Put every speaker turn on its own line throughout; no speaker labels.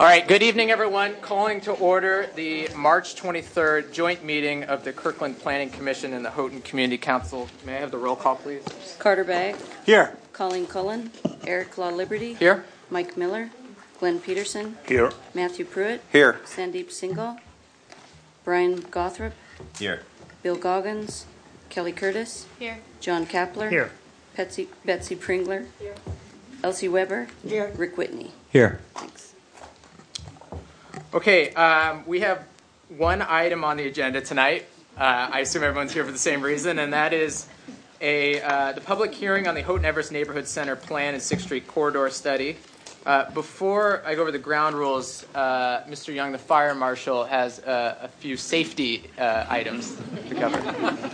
All right, good evening, everyone. Calling to order the March 23rd joint meeting of the Kirkland Planning Commission and the Houghton Community Council. May I have the roll call, please?
Carter Bagg.
Here.
Colleen Cullen. Eric Law Liberty.
Here.
Mike Miller. Glenn Peterson.
Here.
Matthew Pruitt.
Here.
Sandeep Singhal. Brian Gothrop.
Here.
Bill Goggins. Kelly Curtis.
Here.
John Kapler.
Here.
Betsy Pringler.
Here.
Elsie Weber.
Here.
Rick Whitney.
Here.
Thanks.
Okay, we have one item on the agenda tonight. I assume everyone's here for the same reason, and that is the public hearing on the Houghton Everest Neighborhood Center plan and 6th Street corridor study. Before I go over the ground rules, Mr. Young, the fire marshal, has a few safety items to cover.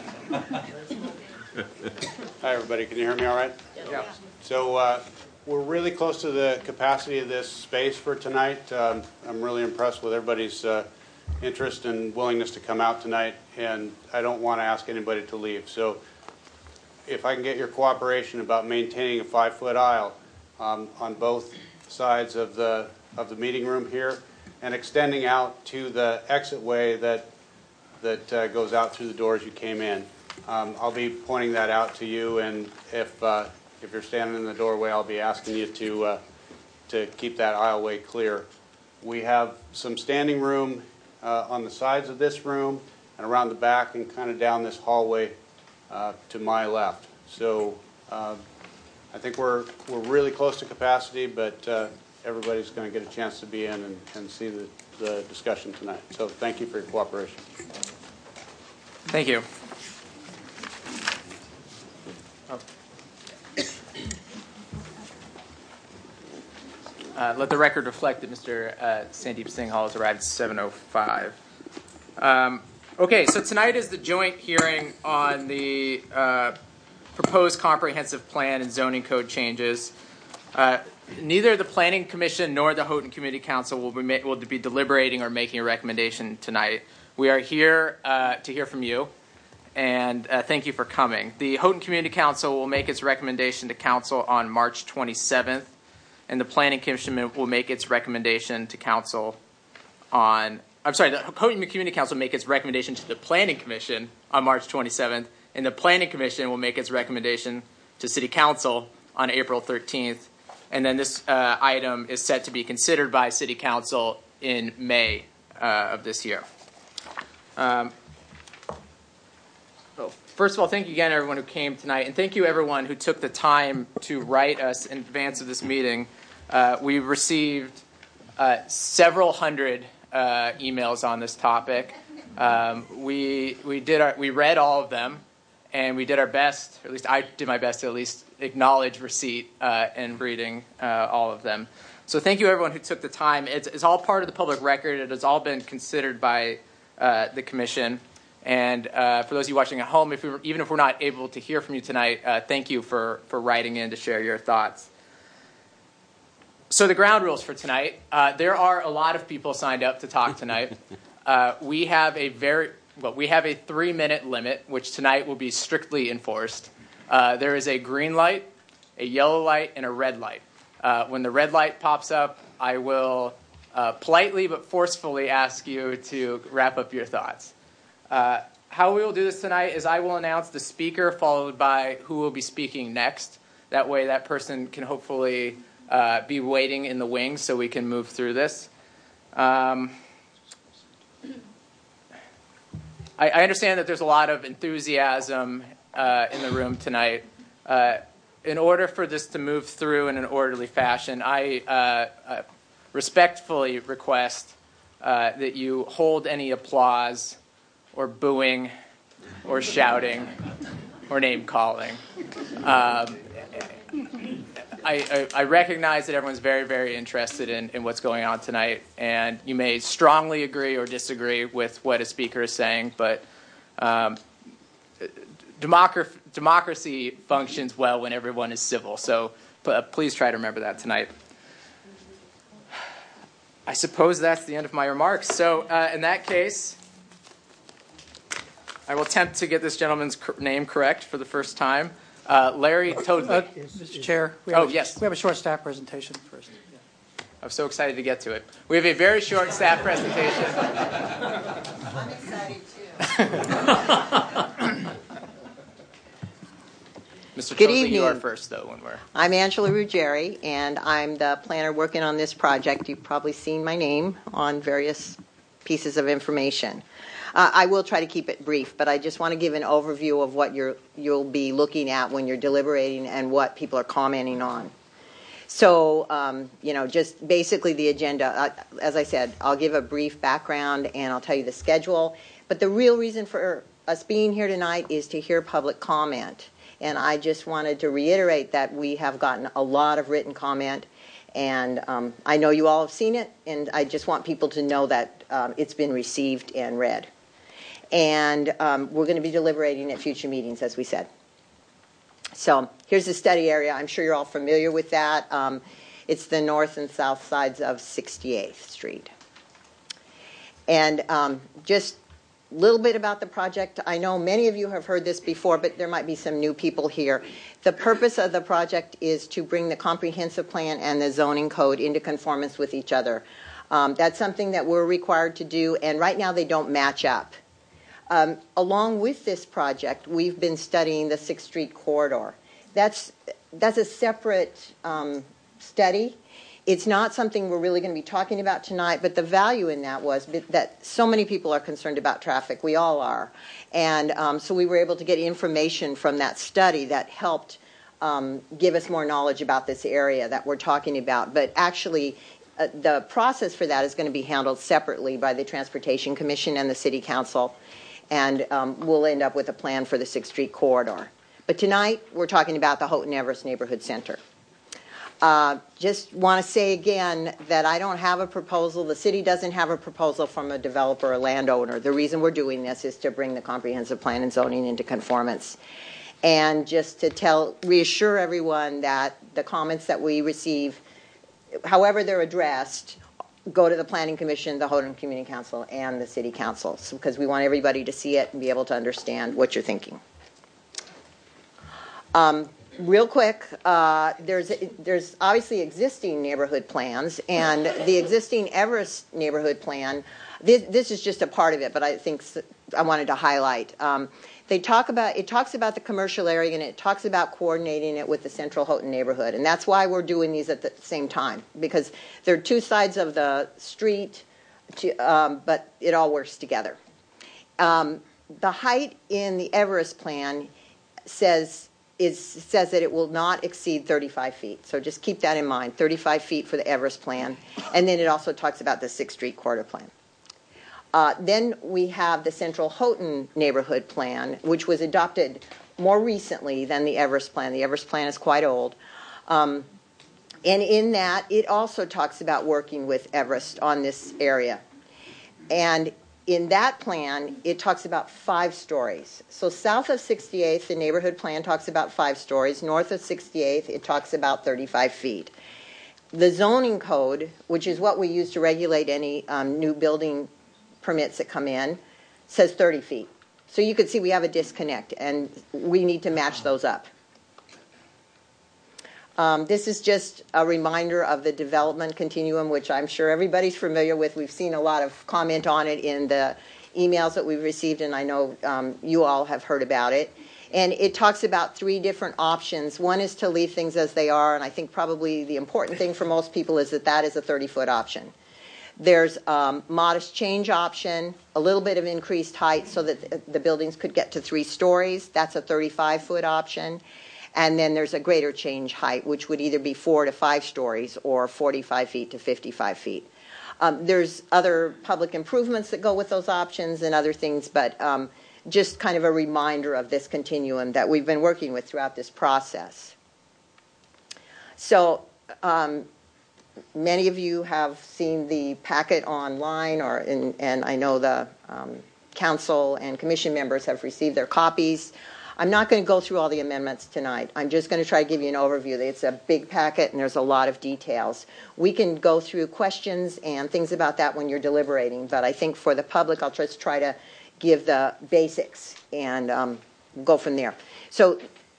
Hi, everybody. Can you hear me all right?
Yeah.
So we're really close to the capacity of this space for tonight. I'm really impressed with everybody's interest and willingness to come out tonight, and I don't want to ask anybody to leave. So if I can get your cooperation about maintaining a 5-foot aisle on both sides of the meeting room here and extending out to the exit way that goes out through the doors you came in. I'll be pointing that out to you, and if you're standing in the doorway, I'll be asking you to keep that aisleway clear. We have some standing room on the sides of this room and around the back and kind of down this hallway to my left. So I think we're really close to capacity, but everybody's going to get a chance to be in and see the discussion tonight. So thank you for your cooperation.
Thank you. Let the record reflect that Mr. Sandeep Singhal has arrived at 7:05. Okay, so tonight is the joint hearing on the proposed comprehensive plan and zoning code changes. Neither the Planning Commission nor the Houghton Community Council will be deliberating or making a recommendation tonight. We are here to hear from you, and thank you for coming. The Houghton Community Council will make its recommendation to Council on March 27th. And the Planning Commission will make its recommendation to Council the Houghton Community Council will make its recommendation to the Planning Commission on March 27th, and the Planning Commission will make its recommendation to City Council on April 13th. And then this item is set to be considered by City Council in May of this year. First of all, thank you again, everyone who came tonight, and thank you, everyone who took the time to write us in advance of this meeting. We received several hundred emails on this topic. We read all of them, and we did our best, or at least I did my best to at least acknowledge receipt and reading all of them. So thank you, everyone who took the time. It's all part of the public record. It has all been considered by the Commission. And for those of you watching at home, even if we're not able to hear from you tonight, thank you for writing in to share your thoughts. So the ground rules for tonight. There are a lot of people signed up to talk tonight. We have a 3-minute limit, which tonight will be strictly enforced. There is a green light, a yellow light, and a red light. When the red light pops up, I will politely but forcefully ask you to wrap up your thoughts. How we will do this tonight is I will announce the speaker followed by who will be speaking next. That way that person can hopefully be waiting in the wings so we can move through this. I understand that there's a lot of enthusiasm in the room tonight. In order for this to move through in an orderly fashion, I respectfully request that you hold any applause or booing, or shouting, or name-calling. I recognize that everyone's very, very interested in what's going on tonight, and you may strongly agree or disagree with what a speaker is saying, but democracy functions well when everyone is civil, so please try to remember that tonight. I suppose that's the end of my remarks. So in that case, I will attempt to get this gentleman's name correct for the first time. Larry Toadley.
Mr. Chair, we
yes.
have a short staff presentation first. Yeah.
I'm so excited to get to it. We have a very short staff presentation.
I'm excited too.
Mr.
Good
Tilsley, you are
evening.
first, though, when we're...
I'm Angela Ruggieri, and I'm the planner working on this project. You've probably seen my name on various pieces of information. I will try to keep it brief, but I just want to give an overview of what you'll be looking at when you're deliberating and what people are commenting on. So, just basically the agenda. As I said, I'll give a brief background and I'll tell you the schedule. But the real reason for us being here tonight is to hear public comment. And I just wanted to reiterate that we have gotten a lot of written comment, and I know you all have seen it, and I just want people to know that it's been received and read. And we're going to be deliberating at future meetings, as we said. So here's the study area. I'm sure you're all familiar with that. It's the north and south sides of 68th Street. And just a little bit about the project. I know many of you have heard this before, but there might be some new people here. The purpose of the project is to bring the comprehensive plan and the zoning code into conformance with each other. That's something that we're required to do, and right now they don't match up. Along with this project, we've been studying the 6th Street corridor. That's a separate study. It's not something we're really going to be talking about tonight, but the value in that was that so many people are concerned about traffic. We all are. And so we were able to get information from that study that helped give us more knowledge about this area that we're talking about. But actually, the process for that is going to be handled separately by the Transportation Commission and the City Council. And we'll end up with a plan for the 6th Street corridor. But tonight, we're talking about the Houghton Everest Neighborhood Center. Just want to say again that I don't have a proposal. The city doesn't have a proposal from a developer or landowner. The reason we're doing this is to bring the comprehensive plan and zoning into conformance. And just to reassure everyone that the comments that we receive, however they're addressed, go to the Planning Commission, the Houghton Community Council, and the City Council, because we want everybody to see it and be able to understand what you're thinking. Real quick, there's obviously existing neighborhood plans, and the existing Everest neighborhood plan, this is just a part of it, but I think I wanted to highlight. It talks about the commercial area, and it talks about coordinating it with the central Houghton neighborhood, and that's why we're doing these at the same time, because they're two sides of the street, but it all works together. The height in the Everest plan says that it will not exceed 35 feet. So just keep that in mind, 35 feet for the Everest plan. And then it also talks about the 6th Street corridor plan. Then we have the Central Houghton neighborhood plan, which was adopted more recently than the Everest plan. The Everest plan is quite old. And in that, it also talks about working with Everest on this area. And in that plan, it talks about 5 stories. So south of 68th, the neighborhood plan talks about 5 stories. North of 68th, it talks about 35 feet. The zoning code, which is what we use to regulate any new building permits that come in, says 30 feet. So you can see we have a disconnect, and we need to match those up. This is just a reminder of the development continuum, which I'm sure everybody's familiar with. We've seen a lot of comment on it in the emails that we've received, and I know you all have heard about it. And it talks about 3 different options. One is to leave things as they are, and I think probably the important thing for most people is that is a 30-foot option. There's a modest change option, a little bit of increased height so that the buildings could get to 3 stories. That's a 35-foot option. And then there's a greater change height, which would either be 4 to 5 stories or 45 feet to 55 feet. There's other public improvements that go with those options and other things, but just kind of a reminder of this continuum that we've been working with throughout this process. So many of you have seen the packet online, and I know the council and commission members have received their copies. I'm not going to go through all the amendments tonight. I'm just going to try to give you an overview. It's a big packet, and there's a lot of details. We can go through questions and things about that when you're deliberating, but I think for the public, I'll just try to give the basics and go from there. So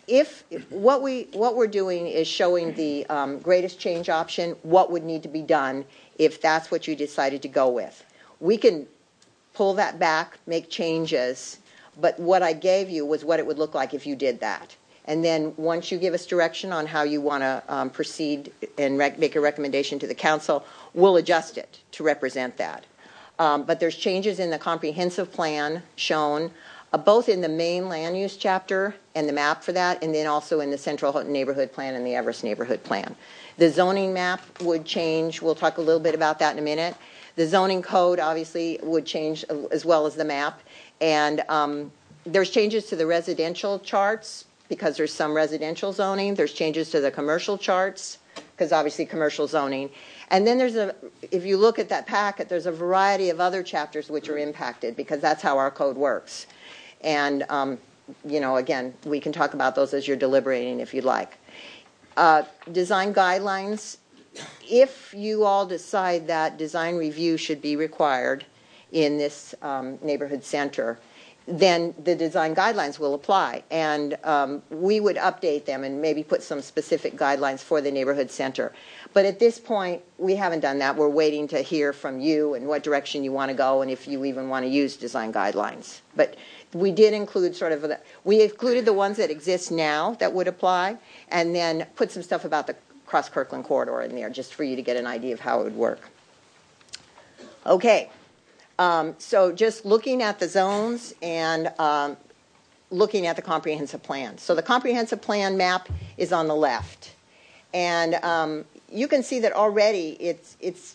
if what we're doing is showing the greatest change option, what would need to be done if that's what you decided to go with. We can pull that back, make changes, but what I gave you was what it would look like if you did that. And then once you give us direction on how you want to proceed and make a recommendation to the council, we'll adjust it to represent that. But there's changes in the comprehensive plan shown, both in the main land use chapter and the map for that, and then also in the Central Houghton Neighborhood Plan and the Everest Neighborhood Plan. The zoning map would change. We'll talk a little bit about that in a minute. The zoning code obviously would change as well as the map. And there's changes to the residential charts because there's some residential zoning. There's changes to the commercial charts because obviously commercial zoning. And then if you look at that packet, there's a variety of other chapters which are impacted because that's how our code works. And, again, we can talk about those as you're deliberating if you'd like. Design guidelines. If you all decide that design review should be required in this neighborhood center, then the design guidelines will apply. And we would update them and maybe put some specific guidelines for the neighborhood center. But at this point, we haven't done that. We're waiting to hear from you and what direction you want to go and if you even want to use design guidelines. But we did include we included the ones that exist now that would apply and then put some stuff about the Cross Kirkland corridor in there just for you to get an idea of how it would work. Okay. So just looking at the zones and looking at the comprehensive plan. So the comprehensive plan map is on the left. And you can see that already it's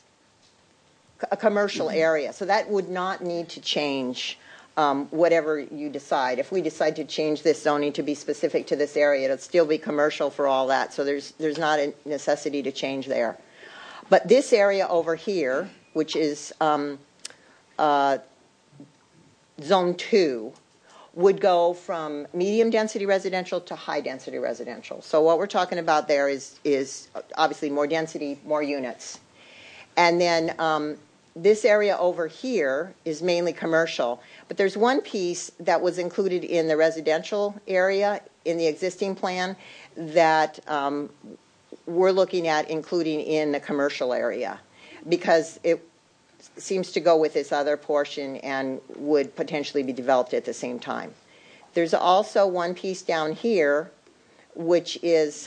a commercial area. So that would not need to change whatever you decide. If we decide to change this zoning to be specific to this area, it'll still be commercial for all that. So there's not a necessity to change there. But this area over here, which is Zone 2, would go from medium density residential to high density residential. So what we're talking about there is obviously more density, more units. And then this area over here is mainly commercial. But there's one piece that was included in the residential area in the existing plan that we're looking at including in the commercial area because it seems to go with this other portion and would potentially be developed at the same time. There's also one piece down here, which is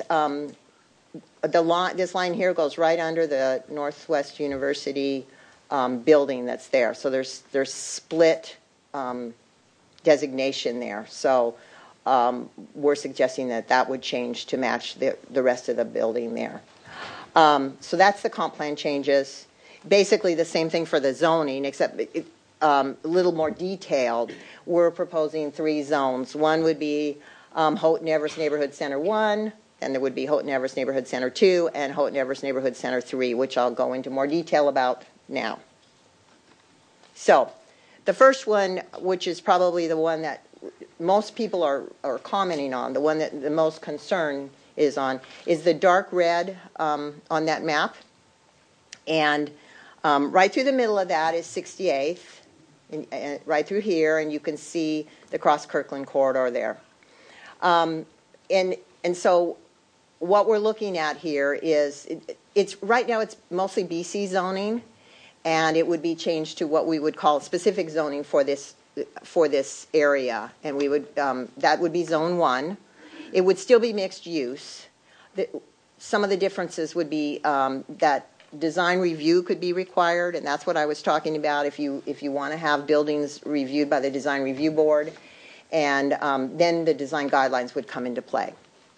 this line here goes right under the Northwest University building that's there. So there's split designation there. So we're suggesting that would change to match the rest of the building there. So that's the comp plan changes. Basically the same thing for the zoning, except a little more detailed. We're proposing 3 zones. One would be Houghton Everest Neighborhood Center 1, and there would be Houghton Everest Neighborhood Center 2, and Houghton Everest Neighborhood Center 3, which I'll go into more detail about now. So the first one, which is probably the one that most people are commenting on, the one that the most concern is on, is the dark red on that map. And right through the middle of that is 68th, and right through here, and you can see the Cross Kirkland corridor there. And so what we're looking at here is, it's right now it's mostly BC zoning, and it would be changed to what we would call specific zoning for this area, and we would that would be Zone 1. It would still be mixed use. Some of the differences would be that design review could be required, and that's what I was talking about if you want to have buildings reviewed by the design review board, and then the design guidelines would come into play.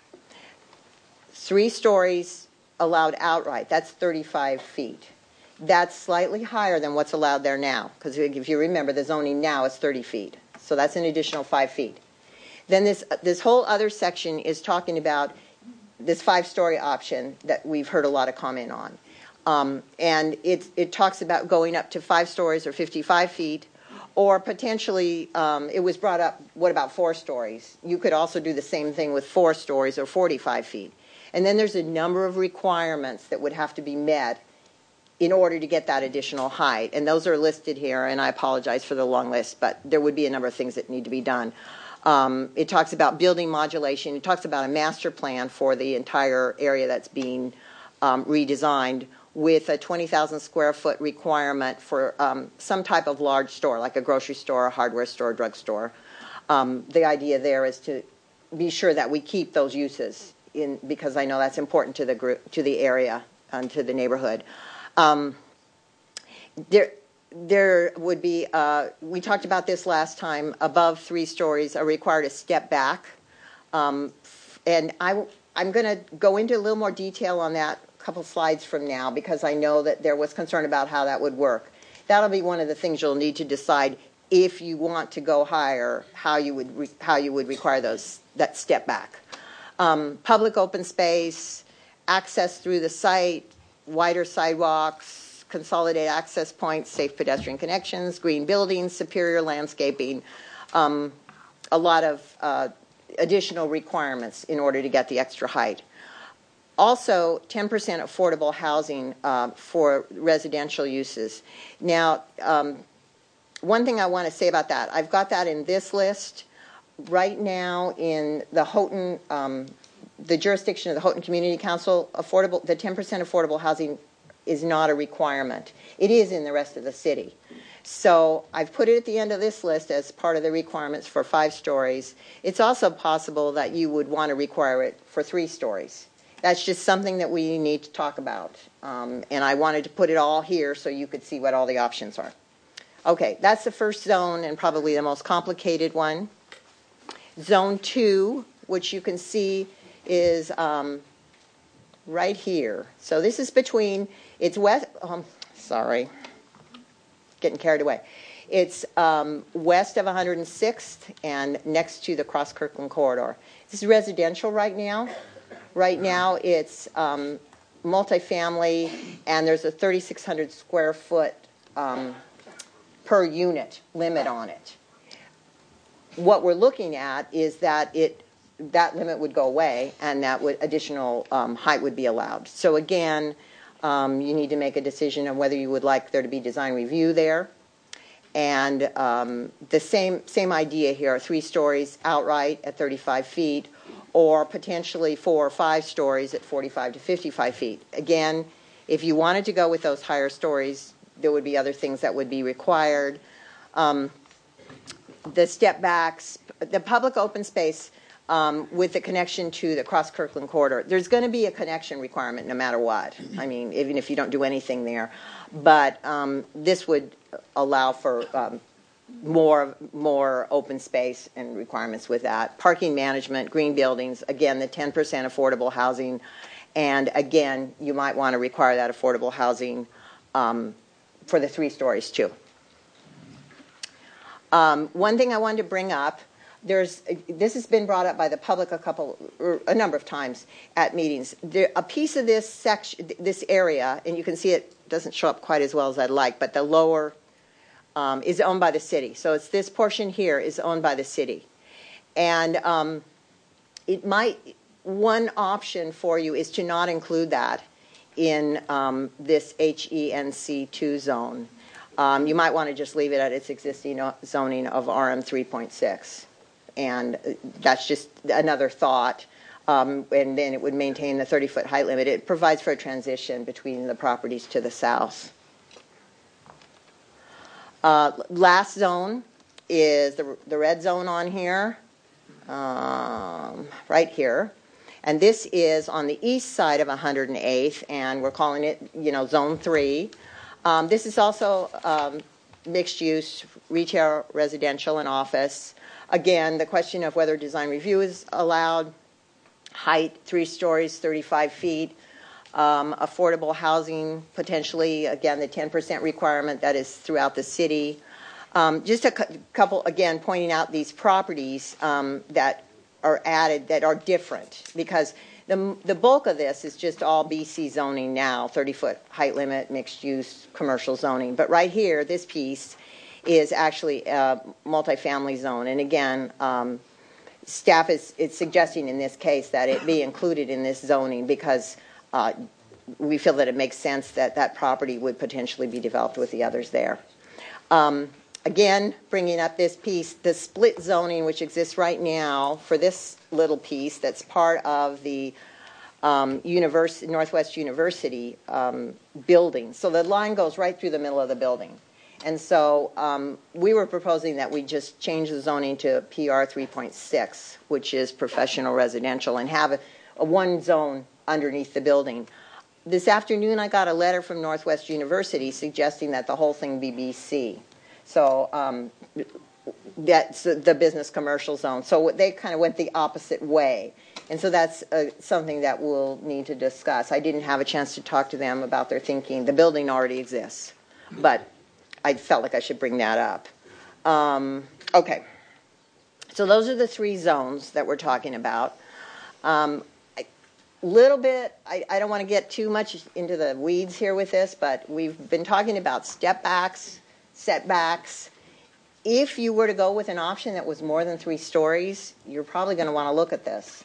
3 stories allowed outright, that's 35 feet. That's slightly higher than what's allowed there now, because if you remember, the zoning now is 30 feet, so that's an additional 5 feet. Then this whole other section is talking about this 5-story option that we've heard a lot of comment on. And it talks about going up to 5 stories or 55 feet, or potentially, it was brought up, what about 4 stories? You could also do the same thing with 4 stories or 45 feet. And then there's a number of requirements that would have to be met in order to get that additional height. And those are listed here, and I apologize for the long list, but there would be a number of things that need to be done. It talks about building modulation. It talks about a master plan for the entire area that's being redesigned with a 20,000 square foot requirement for some type of large store, like a grocery store, a hardware store, drugstore. The idea there is to be sure that we keep those uses in, because I know that's important to the group, to the area, and to the neighborhood. There would be, we talked about this last time, above 3 stories are required to step back. And I'm going to go into a little more detail on that a couple slides from now, because I know that there was concern about how that would work. That'll be one of the things you'll need to decide if you want to go higher, how you would require that step back. Public open space, access through the site, wider sidewalks, consolidated access points, safe pedestrian connections, green buildings, superior landscaping, a lot of additional requirements in order to get the extra height. Also, 10% affordable housing for residential uses. Now, one thing I want to say about that, I've got that in this list. Right now in the Houghton, the jurisdiction of the Houghton Community Council, the 10% affordable housing is not a requirement. It is in the rest of the city. So I've put it at the end of this list as part of the requirements for 5 stories. It's also possible that you would want to require it for 3 stories. That's just something that we need to talk about. And I wanted to put it all here so you could see what all the options are. Okay, that's the first zone and probably the most complicated one. Zone 2, which you can see is right here. So this is between, it's west, getting carried away. It's west of 106th and next to the Cross Kirkland corridor. This is residential right now. Right now it's multifamily, and there's a 3,600 square foot per unit limit on it. What we're looking at is that that limit would go away, and that additional height would be allowed. So again, you need to make a decision on whether you would like there to be design review there. And the same idea here, 3 stories outright at 35 feet, or potentially 4 or 5 stories at 45 to 55 feet. Again, if you wanted to go with those higher stories, there would be other things that would be required. The step backs, the public open space with the connection to the Cross Kirkland corridor, there's going to be a connection requirement no matter what. I mean, even if you don't do anything there. But this would allow for more open space and requirements with that. Parking management, green buildings, again, the 10% affordable housing. And again, you might want to require that affordable housing for the 3 stories too. One thing I wanted to bring up, this has been brought up by the public a number of times at meetings. A piece of this section, this area, and you can see it doesn't show up quite as well as I'd like, but the lower is owned by the city. So it's this portion here is owned by the city. And one option for you is to not include that in this HENC2 zone. You might want to just leave it at its existing zoning of RM 3.6. And that's just another thought. And then it would maintain the 30-foot height limit. It provides for a transition between the properties to the south. Last zone is the red zone on here, right here. And this is on the east side of 108th, and we're calling it, Zone 3. This is also mixed use, retail, residential, and office. Again, the question of whether design review is allowed, height, 3 stories, 35 feet, affordable housing, potentially, again, the 10% requirement that is throughout the city. Just a couple, again, pointing out these properties that are added that are different, because the bulk of this is just all BC zoning now, 30-foot height limit, mixed use, commercial zoning. But right here, this piece is actually a multifamily zone. And again, staff is suggesting in this case that it be included in this zoning because we feel that it makes sense that that property would potentially be developed with the others there. again, bringing up this piece, the split zoning which exists right now for this little piece that's part of the Northwest University building. So the line goes right through the middle of the building. And so we were proposing that we just change the zoning to PR 3.6, which is professional residential, and have a one zone underneath the building. This afternoon I got a letter from Northwest University suggesting that the whole thing be BC. So that's the business commercial zone. So they kind of went the opposite way. And so that's something that we'll need to discuss. I didn't have a chance to talk to them about their thinking. The building already exists, but I felt like I should bring that up. Okay. So those are the three zones that we're talking about. Little bit, I don't want to get too much into the weeds here with this, but we've been talking about step backs, setbacks. If you were to go with an option that was more than 3 stories, you're probably going to want to look at this.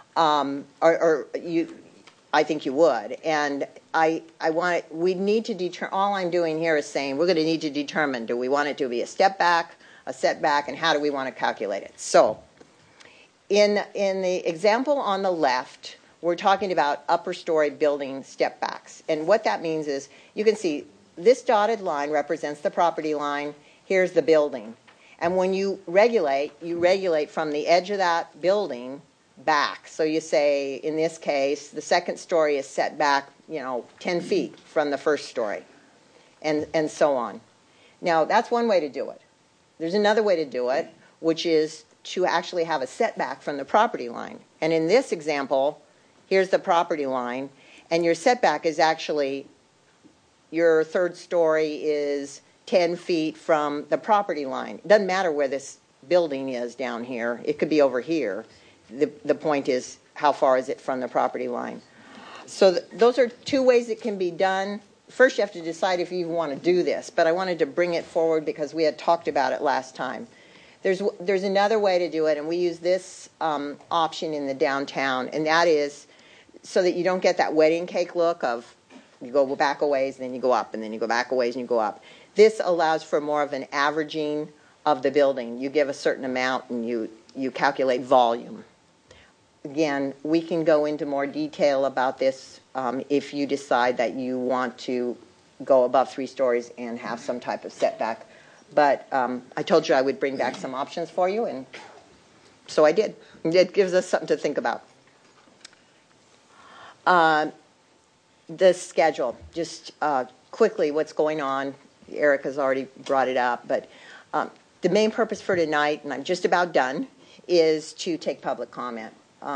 I think you would. And we need to determine, all I'm doing here is saying we're going to need to determine, do we want it to be a step back, a setback, and how do we want to calculate it? So in the example on the left, we're talking about upper story building step backs. And what that means is, you can see this dotted line represents the property line. Here's the building. And when you regulate from the edge of that building back. So you say, in this case, the second story is set back, 10 feet from the first story, and so on. Now, that's one way to do it. There's another way to do it, which is to actually have a setback from the property line. And in this example, here's the property line, and your setback is actually, your third story is 10 feet from the property line. It doesn't matter where this building is down here. It could be over here. The point is, how far is it from the property line? So those are 2 ways it can be done. First, you have to decide if you want to do this, but I wanted to bring it forward because we had talked about it last time. There's another way to do it, and we use this option in the downtown, and that is so that you don't get that wedding cake look of you go back a ways, and then you go up, and then you go back a ways, and you go up. This allows for more of an averaging of the building. You give a certain amount, and you calculate volume. Again, we can go into more detail about this if you decide that you want to go above 3 stories and have some type of setback. But I told you I would bring back some options for you, and so I did. It gives us something to think about. The schedule, just quickly what's going on. Eric has already brought it up, but the main purpose for tonight, and I'm just about done, is to take public comment.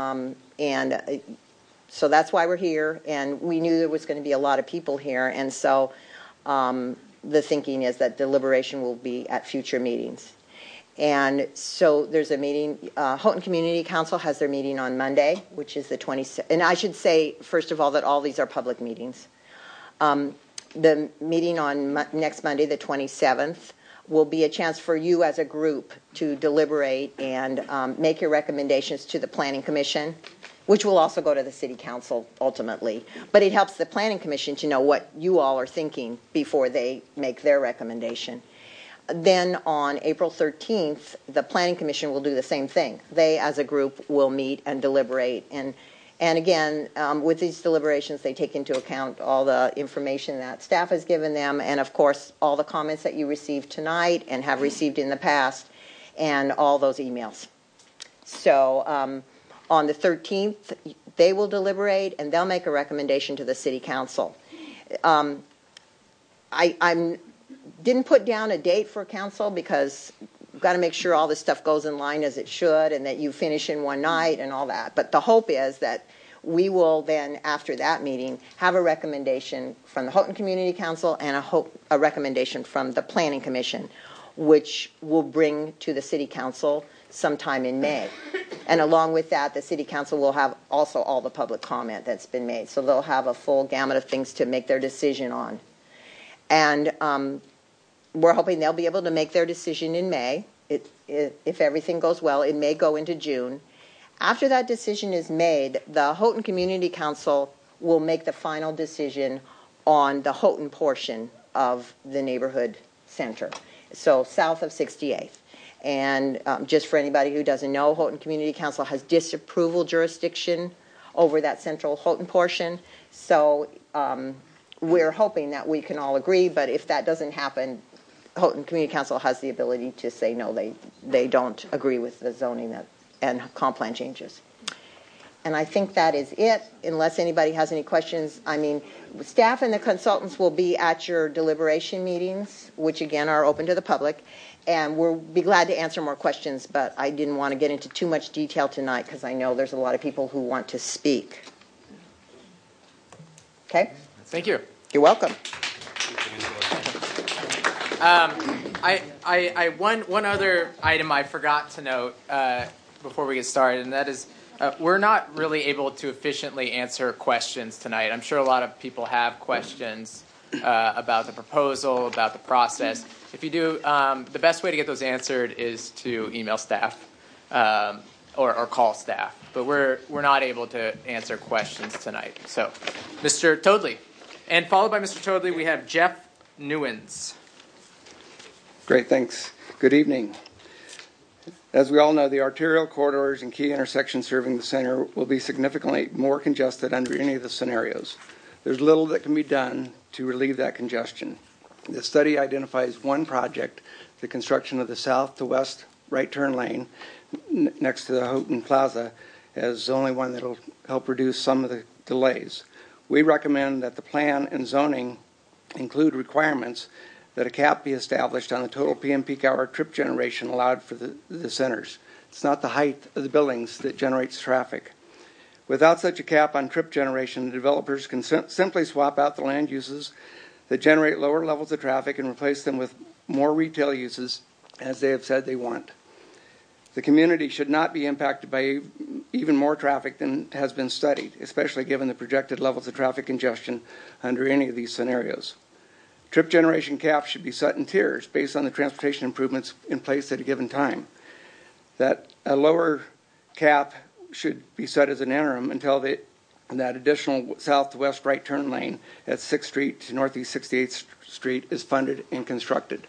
So that's why we're here, and we knew there was going to be a lot of people here, and so the thinking is that deliberation will be at future meetings. And so there's a meeting, Houghton Community Council has their meeting on Monday, which is the 27th, and I should say, first of all, that all these are public meetings. The meeting on next Monday, the 27th, will be a chance for you as a group to deliberate and make your recommendations to the Planning Commission, which will also go to the City Council ultimately. But it helps the Planning Commission to know what you all are thinking before they make their recommendation. Then on April 13th, the Planning Commission will do the same thing. They, as a group, will meet and deliberate. And again, with these deliberations, they take into account all the information that staff has given them, and of course, all the comments that you received tonight and have received in the past, and all those emails. So on the 13th, they will deliberate, and they'll make a recommendation to the City Council. I didn't put down a date for council because we've got to make sure all this stuff goes in line as it should and that you finish in one night and all that. But the hope is that we will then, after that meeting, have a recommendation from the Houghton Community Council and a recommendation from the Planning Commission, which will bring to the City Council sometime in May. And along with that, the City Council will have also all the public comment that's been made. So they'll have a full gamut of things to make their decision on. And we're hoping they'll be able to make their decision in May. If everything goes well, it may go into June. After that decision is made, the Houghton Community Council will make the final decision on the Houghton portion of the neighborhood center. so south of 68th. And just for anybody who doesn't know, Houghton Community Council has disapproval jurisdiction over that central Houghton portion. So we're hoping that we can all agree, but if that doesn't happen, Houghton Community Council has the ability to say no, they don't agree with the zoning and comp plan changes. And I think that is it, unless anybody has any questions. I mean, staff and the consultants will be at your deliberation meetings, which again are open to the public, and we'll be glad to answer more questions, but I didn't want to get into too much detail tonight because I know there's a lot of people who want to speak. Okay?
Thank you.
You're welcome.
One other item I forgot to note before we get started, and that is we're not really able to efficiently answer questions tonight. I'm sure a lot of people have questions about the proposal, about the process. If you do, the best way to get those answered is to email staff or call staff. But we're not able to answer questions tonight. So, Mr. Toadley. And followed by Mr. Toadley, we have Jeff Newens.
Great, thanks. Good evening. As we all know, the arterial corridors and key intersections serving the center will be significantly more congested under any of the scenarios. There's little that can be done to relieve that congestion. The study identifies one project, the construction of the south to west right turn lane next to the Houghton Plaza, as the only one that will help reduce some of the delays. We recommend that the plan and zoning include requirements that a cap be established on the total PM peak hour trip generation allowed for the centers. It's not the height of the buildings that generates traffic. Without such a cap on trip generation, the developers can simply swap out the land uses that generate lower levels of traffic and replace them with more retail uses, as they have said they want. The community should not be impacted by even more traffic than has been studied, especially given the projected levels of traffic congestion under any of these scenarios. Trip generation caps should be set in tiers based on the transportation improvements in place at a given time. That a lower cap should be set as an interim until that additional south to west right turn lane at 6th Street to Northeast 68th Street is funded and constructed.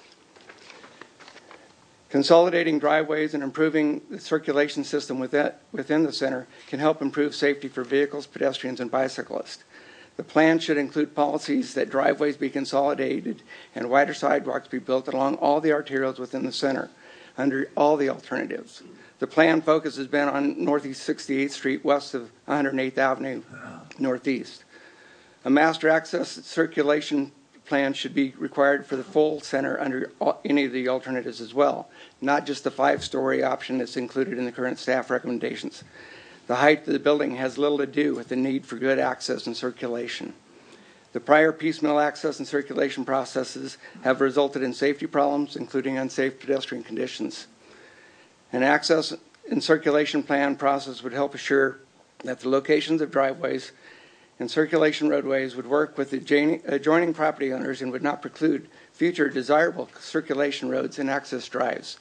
Consolidating driveways and improving the circulation system within the center can help improve safety for vehicles, pedestrians, and bicyclists. The plan should include policies that driveways be consolidated and wider sidewalks be built along all the arterials within the center under all the alternatives. The plan focus has been on Northeast 68th Street west of 108th Avenue Northeast. A master access circulation plan should be required for the full center under any of the alternatives as well, not just the 5-story option that's included in the current staff recommendations. The height of the building has little to do with the need for good access and circulation. The prior piecemeal access and circulation processes have resulted in safety problems, including unsafe pedestrian conditions. An access and circulation plan process would help assure that the locations of driveways and circulation roadways would work with the adjoining property owners and would not preclude future desirable circulation roads and access drives.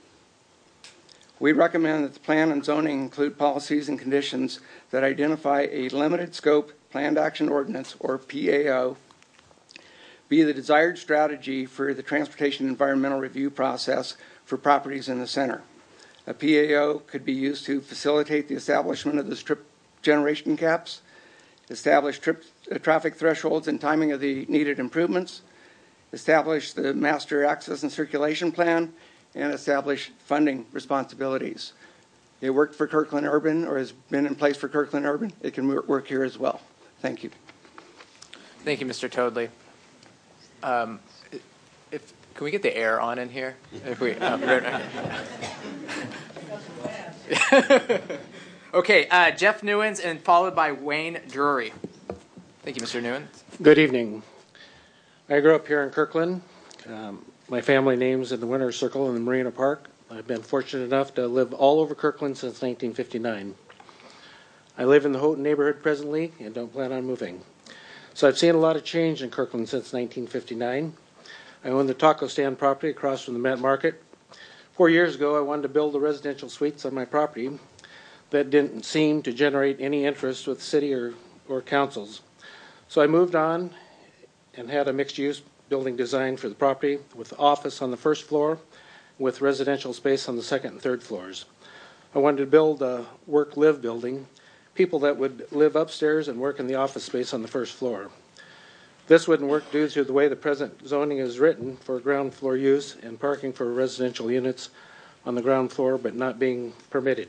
We recommend that the plan and zoning include policies and conditions that identify a limited scope planned action ordinance, or PAO, be the desired strategy for the transportation environmental review process for properties in the center. A PAO could be used to facilitate the establishment of the trip generation caps, establish traffic thresholds and timing of the needed improvements, establish the master access and circulation plan, and establish funding responsibilities. It worked for Kirkland Urban, or has been in place for Kirkland Urban. It can work here as well. Thank you.
Thank you, Mr. Toadley. Can we get the air on in here? Okay, Jeff Newens, and followed by Wayne Drury. Thank you, Mr. Newens.
Good evening. I grew up here in Kirkland. My family name's in the Winter Circle in the Marina Park. I've been fortunate enough to live all over Kirkland since 1959. I live in the Houghton neighborhood presently and don't plan on moving. So I've seen a lot of change in Kirkland since 1959. I own the taco stand property across from the Met Market. 4 years ago, I wanted to build the residential suites on my property that didn't seem to generate any interest with city or councils. So I moved on and had a mixed-use building design for the property with office on the first floor with residential space on the second and third floors. I wanted to build a work-live building, people that would live upstairs and work in the office space on the first floor. This wouldn't work due to the way the present zoning is written for ground floor use and parking for residential units on the ground floor but not being permitted.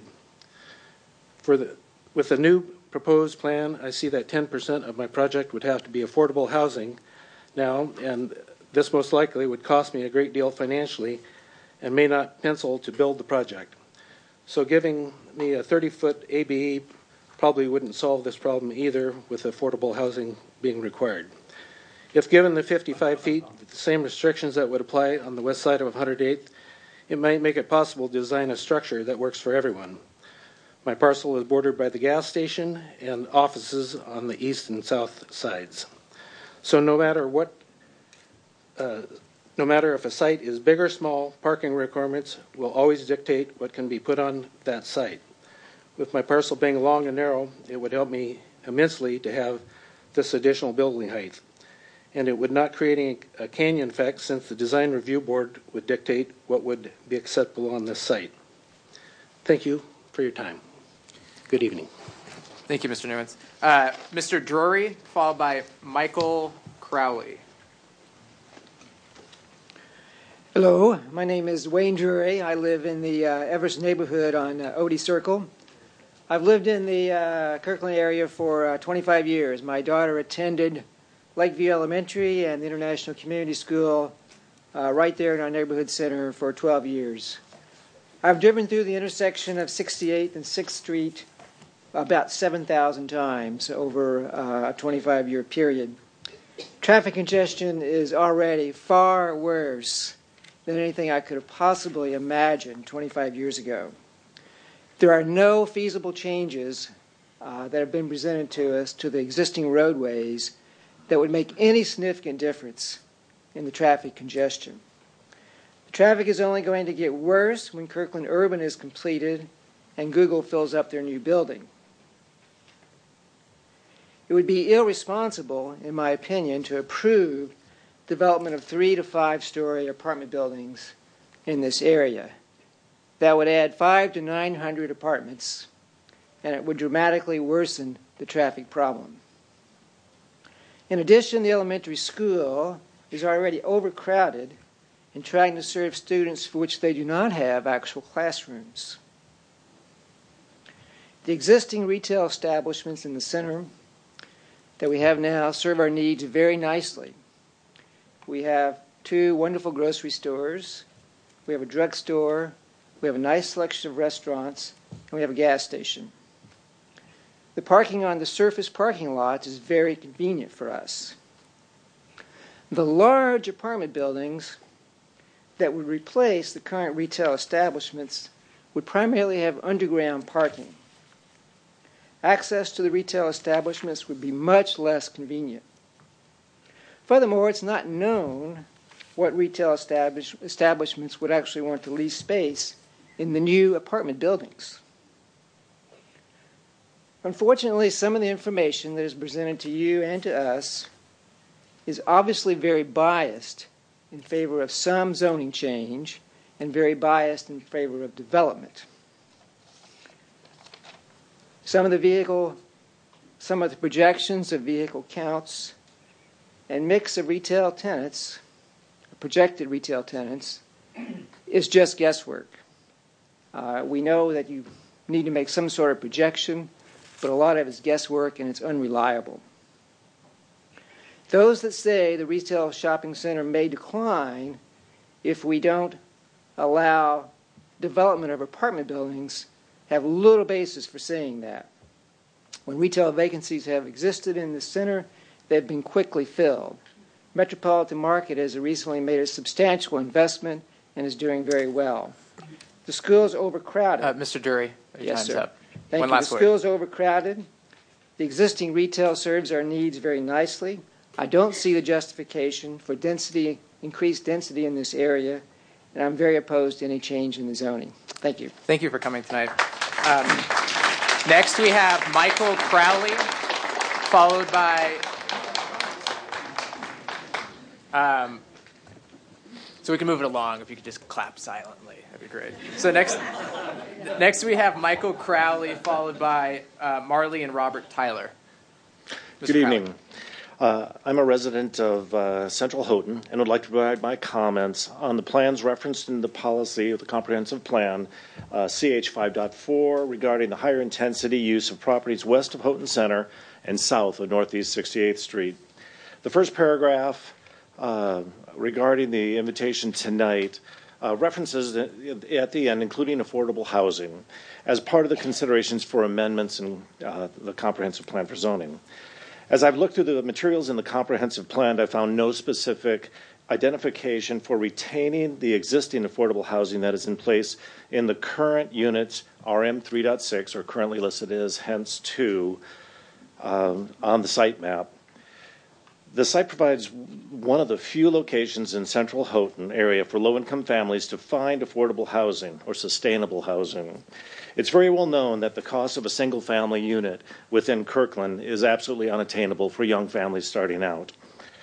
With the new proposed plan, I see that 10% of my project would have to be affordable housing now, and this most likely would cost me a great deal financially and may not pencil to build the project. So giving me a 30-foot ABE probably wouldn't solve this problem either, with affordable housing being required. If given the 55 feet, the same restrictions that would apply on the west side of 108th, it might make it possible to design a structure that works for everyone. My parcel is bordered by the gas station and offices on the east and south sides. So no matter if a site is big or small, parking requirements will always dictate what can be put on that site. With my parcel being long and narrow, it would help me immensely to have this additional building height. And it would not create a canyon effect, since the design review board would dictate what would be acceptable on this site. Thank you for your time. Good evening.
Thank you, Mr. Newens. Mr. Drury, followed by Michael Crowley.
Hello, my name is Wayne Drury. I live in the Everest neighborhood on Odie Circle. I've lived in the Kirkland area for 25 years. My daughter attended Lakeview Elementary and the International Community School right there in our neighborhood center for 12 years. I've driven through the intersection of 68th and 6th Street about 7,000 times over a 25-year period. Traffic congestion is already far worse than anything I could have possibly imagined 25 years ago. There are no feasible changes that have been presented to us to the existing roadways that would make any significant difference in the traffic congestion. The traffic is only going to get worse when Kirkland Urban is completed and Google fills up their new building. It would be irresponsible, in my opinion, to approve development of 3 to 5 story apartment buildings in this area. That would add 500 to 900 apartments, and it would dramatically worsen the traffic problem. In addition, the elementary school is already overcrowded and trying to serve students for which they do not have actual classrooms. The existing retail establishments in the center that we have now serve our needs very nicely. We have 2 wonderful grocery stores, we have a drugstore, we have a nice selection of restaurants, and we have a gas station. The parking on the surface parking lots is very convenient for us. The large apartment buildings that would replace the current retail establishments would primarily have underground parking. Access to the retail establishments would be much less convenient. Furthermore, it's not known what retail establishments would actually want to lease space in the new apartment buildings. Unfortunately, some of the information that is presented to you and to us is obviously very biased in favor of some zoning change and very biased in favor of development. Some of the projections of vehicle counts and mix of retail tenants, projected retail tenants, is just guesswork. We know that you need to make some sort of projection, but a lot of it is guesswork and it's unreliable. Those that say the retail shopping center may decline if we don't allow development of apartment buildings have little basis for saying that. When retail vacancies have existed in the center, they've been quickly filled. Metropolitan Market has recently made a substantial investment and is doing very well. The school is overcrowded.
Mr. Drury, your
Yes,
time's
sir.
up.
Thank
One
you.
last
The
word.
school is overcrowded. The existing retail serves our needs very nicely. I don't see the justification for increased density in this area, and I'm very opposed to any change in the zoning. Thank you.
Thank you for coming tonight. Next, we have Michael Crowley, followed by So we can move it along. If you could just clap silently, that'd be great. So next we have Michael Crowley, followed by Marley and Robert Tyler. Mr.
Good evening. I'm a resident of Central Houghton and would like to provide my comments on the plans referenced in the policy of the comprehensive plan, CH 5.4, regarding the higher intensity use of properties west of Houghton Center and south of Northeast 68th Street. The first paragraph regarding the invitation tonight references at the end, including affordable housing, as part of the considerations for amendments in the comprehensive plan for zoning. As I've looked through the materials in the comprehensive plan, I found no specific identification for retaining the existing affordable housing that is in place in the current units RM 3.6, or currently listed as hence 2, on the site map. The site provides one of the few locations in Central Houghton area for low-income families to find affordable housing or sustainable housing. It's very well known that the cost of a single-family unit within Kirkland is absolutely unattainable for young families starting out.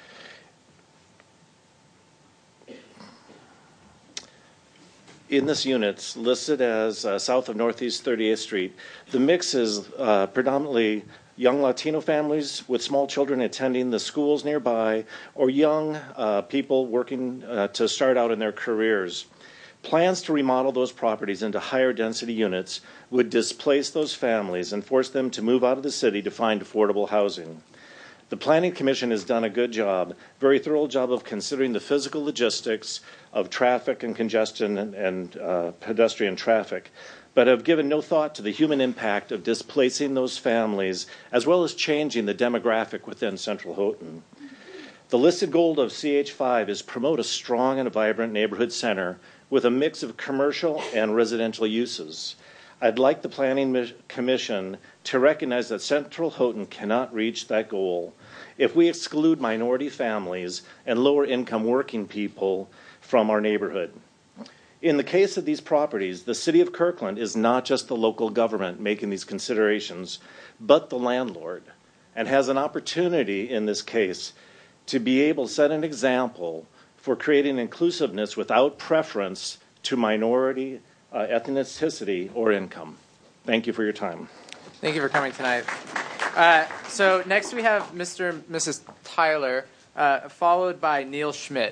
In this unit, listed as south of Northeast 38th Street, the mix is predominantly young Latino families with small children attending the schools nearby, or young people working to start out in their careers. Plans to remodel those properties into higher density units would displace those families and force them to move out of the city to find affordable housing. The Planning Commission has done a good job, very thorough job of considering the physical logistics of traffic and congestion and pedestrian traffic, but have given no thought to the human impact of displacing those families, as well as changing the demographic within Central Houghton. The listed goal of CH5 is promote a strong and vibrant neighborhood center with a mix of commercial and residential uses. I'd like the Planning Commission to recognize that Central Houghton cannot reach that goal if we exclude minority families and lower income working people from our neighborhood. In the case of these properties, the City of Kirkland is not just the local government making these considerations, but the landlord, and has an opportunity in this case to be able to set an example for creating inclusiveness without preference to minority, ethnicity, or income. Thank you for your time.
Thank you for coming tonight. So next we have Mr. and Mrs. Tyler, followed by Neil Schmidt.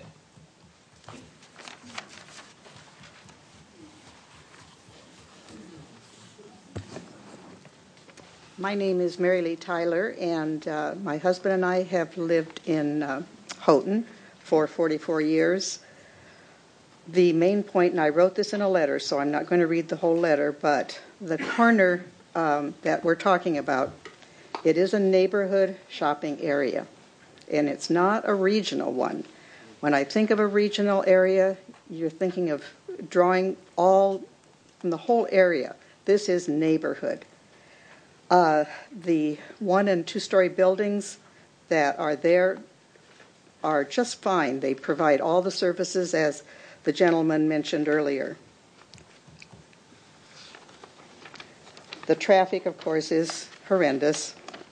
My name is Mary Lee Tyler, and my husband and I have lived in Houghton for 44 years. The main point, and I wrote this in a letter, so I'm not going to read the whole letter, but the corner that we're talking about, it is a neighborhood shopping area, and it's not a regional one. When I think of a regional area, you're thinking of drawing all from the whole area. This is neighborhood. The 1- and 2-story buildings that are there are just fine. They provide all the services as the gentleman mentioned earlier. The traffic, of course, is horrendous.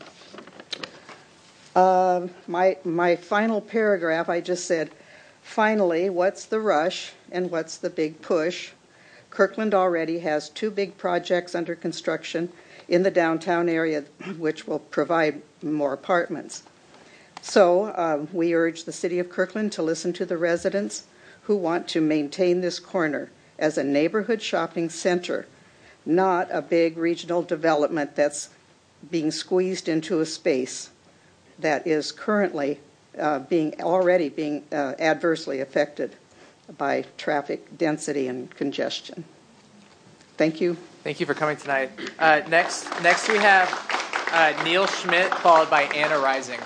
My final paragraph, I just said, finally, what's the rush and what's the big push? Kirkland already has 2 big projects under construction in the downtown area, which will provide more apartments. So we urge the City of Kirkland to listen to the residents who want to maintain this corner as a neighborhood shopping center, not a big regional development that's being squeezed into a space that is currently already being adversely affected by traffic density and congestion. Thank you.
Thank you for coming tonight. Next we have Neil Schmidt, followed by Anna Rising.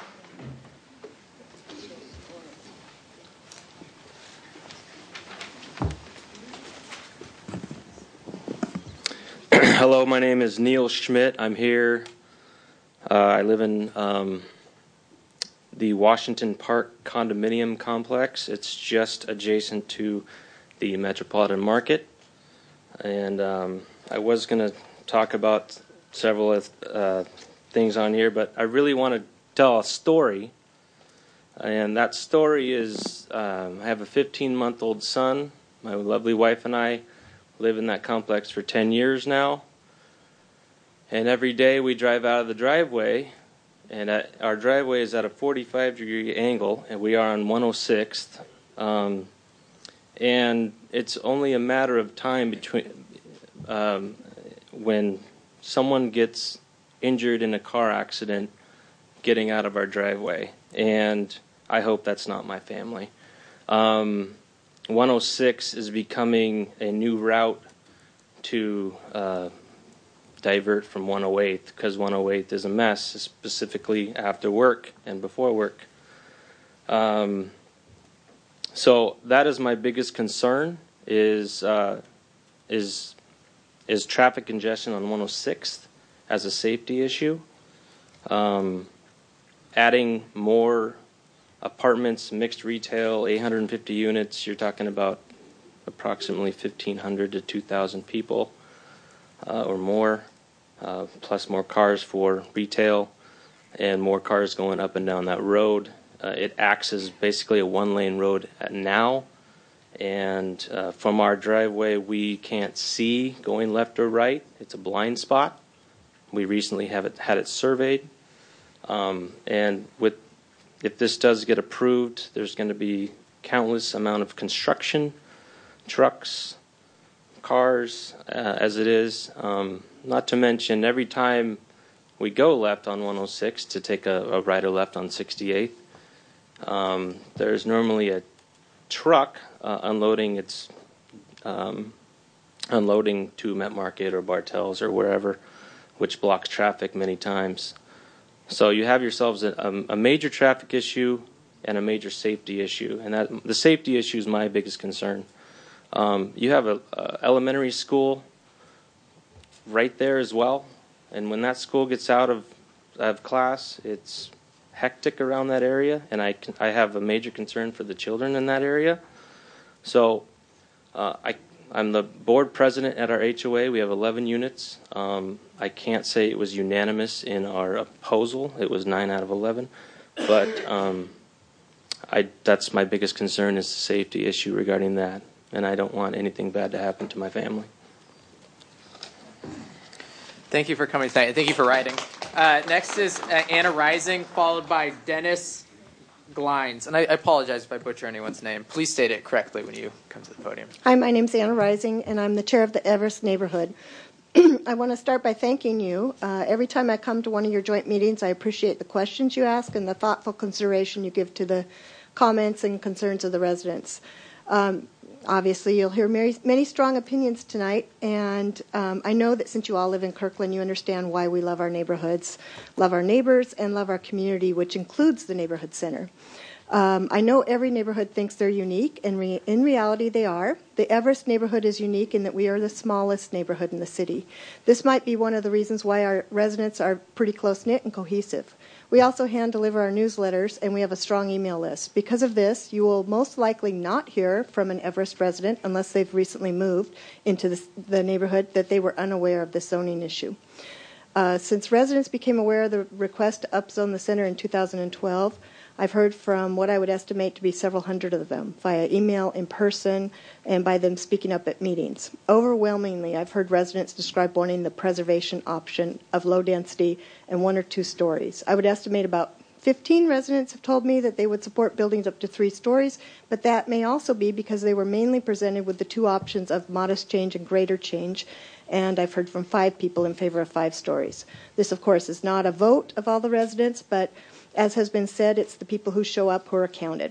Hello, my name is Neil Schmidt. I'm here. I live in the Washington Park condominium complex. It's just adjacent to the Metropolitan Market. And I was going to talk about several things on here, but I really want to tell a story And that story is, I have a 15-month-old son. My lovely wife and I live in that complex for 10 years now. And every day we drive out of the driveway, and our driveway is at a 45-degree angle, and we are on 106th. And it's only a matter of time between when someone gets injured in a car accident getting out of our driveway. And I hope that's not my family. 106 is becoming a new route to divert from 108 because 108 is a mess, specifically after work and before work. So that is my biggest concern is traffic congestion on 106th as a safety issue. Adding more apartments, mixed retail, 850 units, you're talking about approximately 1,500 to 2,000 people or more, plus more cars for retail and more cars going up and down that road. It acts as basically a one-lane road now, and from our driveway we can't see going left or right. It's a blind spot. We recently had it surveyed, and if this does get approved, there's going to be countless amount of construction, trucks, cars, as it is. Not to mention, every time we go left on 106 to take a right or left on 68th, there's normally a truck unloading to Met Market or Bartels or wherever, which blocks traffic many times. So you have yourselves a major traffic issue and a major safety issue, and the safety issue is my biggest concern. You have a elementary school right there as well, and when that school gets out of class, it's hectic around that area, and I have a major concern for the children in that area. So I'm the board president at our HOA. We have 11 units. I can't say it was unanimous in our proposal. It was 9 out of 11. But that's my biggest concern is the safety issue regarding that. And I don't want anything bad to happen to my family.
Thank you for coming tonight, and thank you for writing. Next is Anna Rising, followed by Dennis Glines. And I apologize if I butcher anyone's name. Please state it correctly when you come to the podium.
Hi, my name's Anna Rising, and I'm the chair of the Everest neighborhood. I want to start by thanking you. Every time I come to one of your joint meetings, I appreciate the questions you ask and the thoughtful consideration you give to the comments and concerns of the residents. Obviously, you'll hear many strong opinions tonight, and I know that since you all live in Kirkland, you understand why we love our neighborhoods, love our neighbors, and love our community, which includes the neighborhood center. I know every neighborhood thinks they're unique, and in reality they are. The Everest neighborhood is unique in that we are the smallest neighborhood in the city. This might be one of the reasons why our residents are pretty close-knit and cohesive. We also hand-deliver our newsletters, and we have a strong email list. Because of this, you will most likely not hear from an Everest resident, unless they've recently moved into the neighborhood, that they were unaware of this zoning issue. Since residents became aware of the request to upzone the center in 2012, I've heard from what I would estimate to be several hundred of them via email, in person, and by them speaking up at meetings. Overwhelmingly, I've heard residents describe wanting the preservation option of low density and 1 or 2 stories. I would estimate about 15 residents have told me that they would support buildings up to 3 stories, but that may also be because they were mainly presented with the 2 options of modest change and greater change, and I've heard from 5 people in favor of 5 stories. This, of course, is not a vote of all the residents, but as has been said, it's the people who show up who are counted.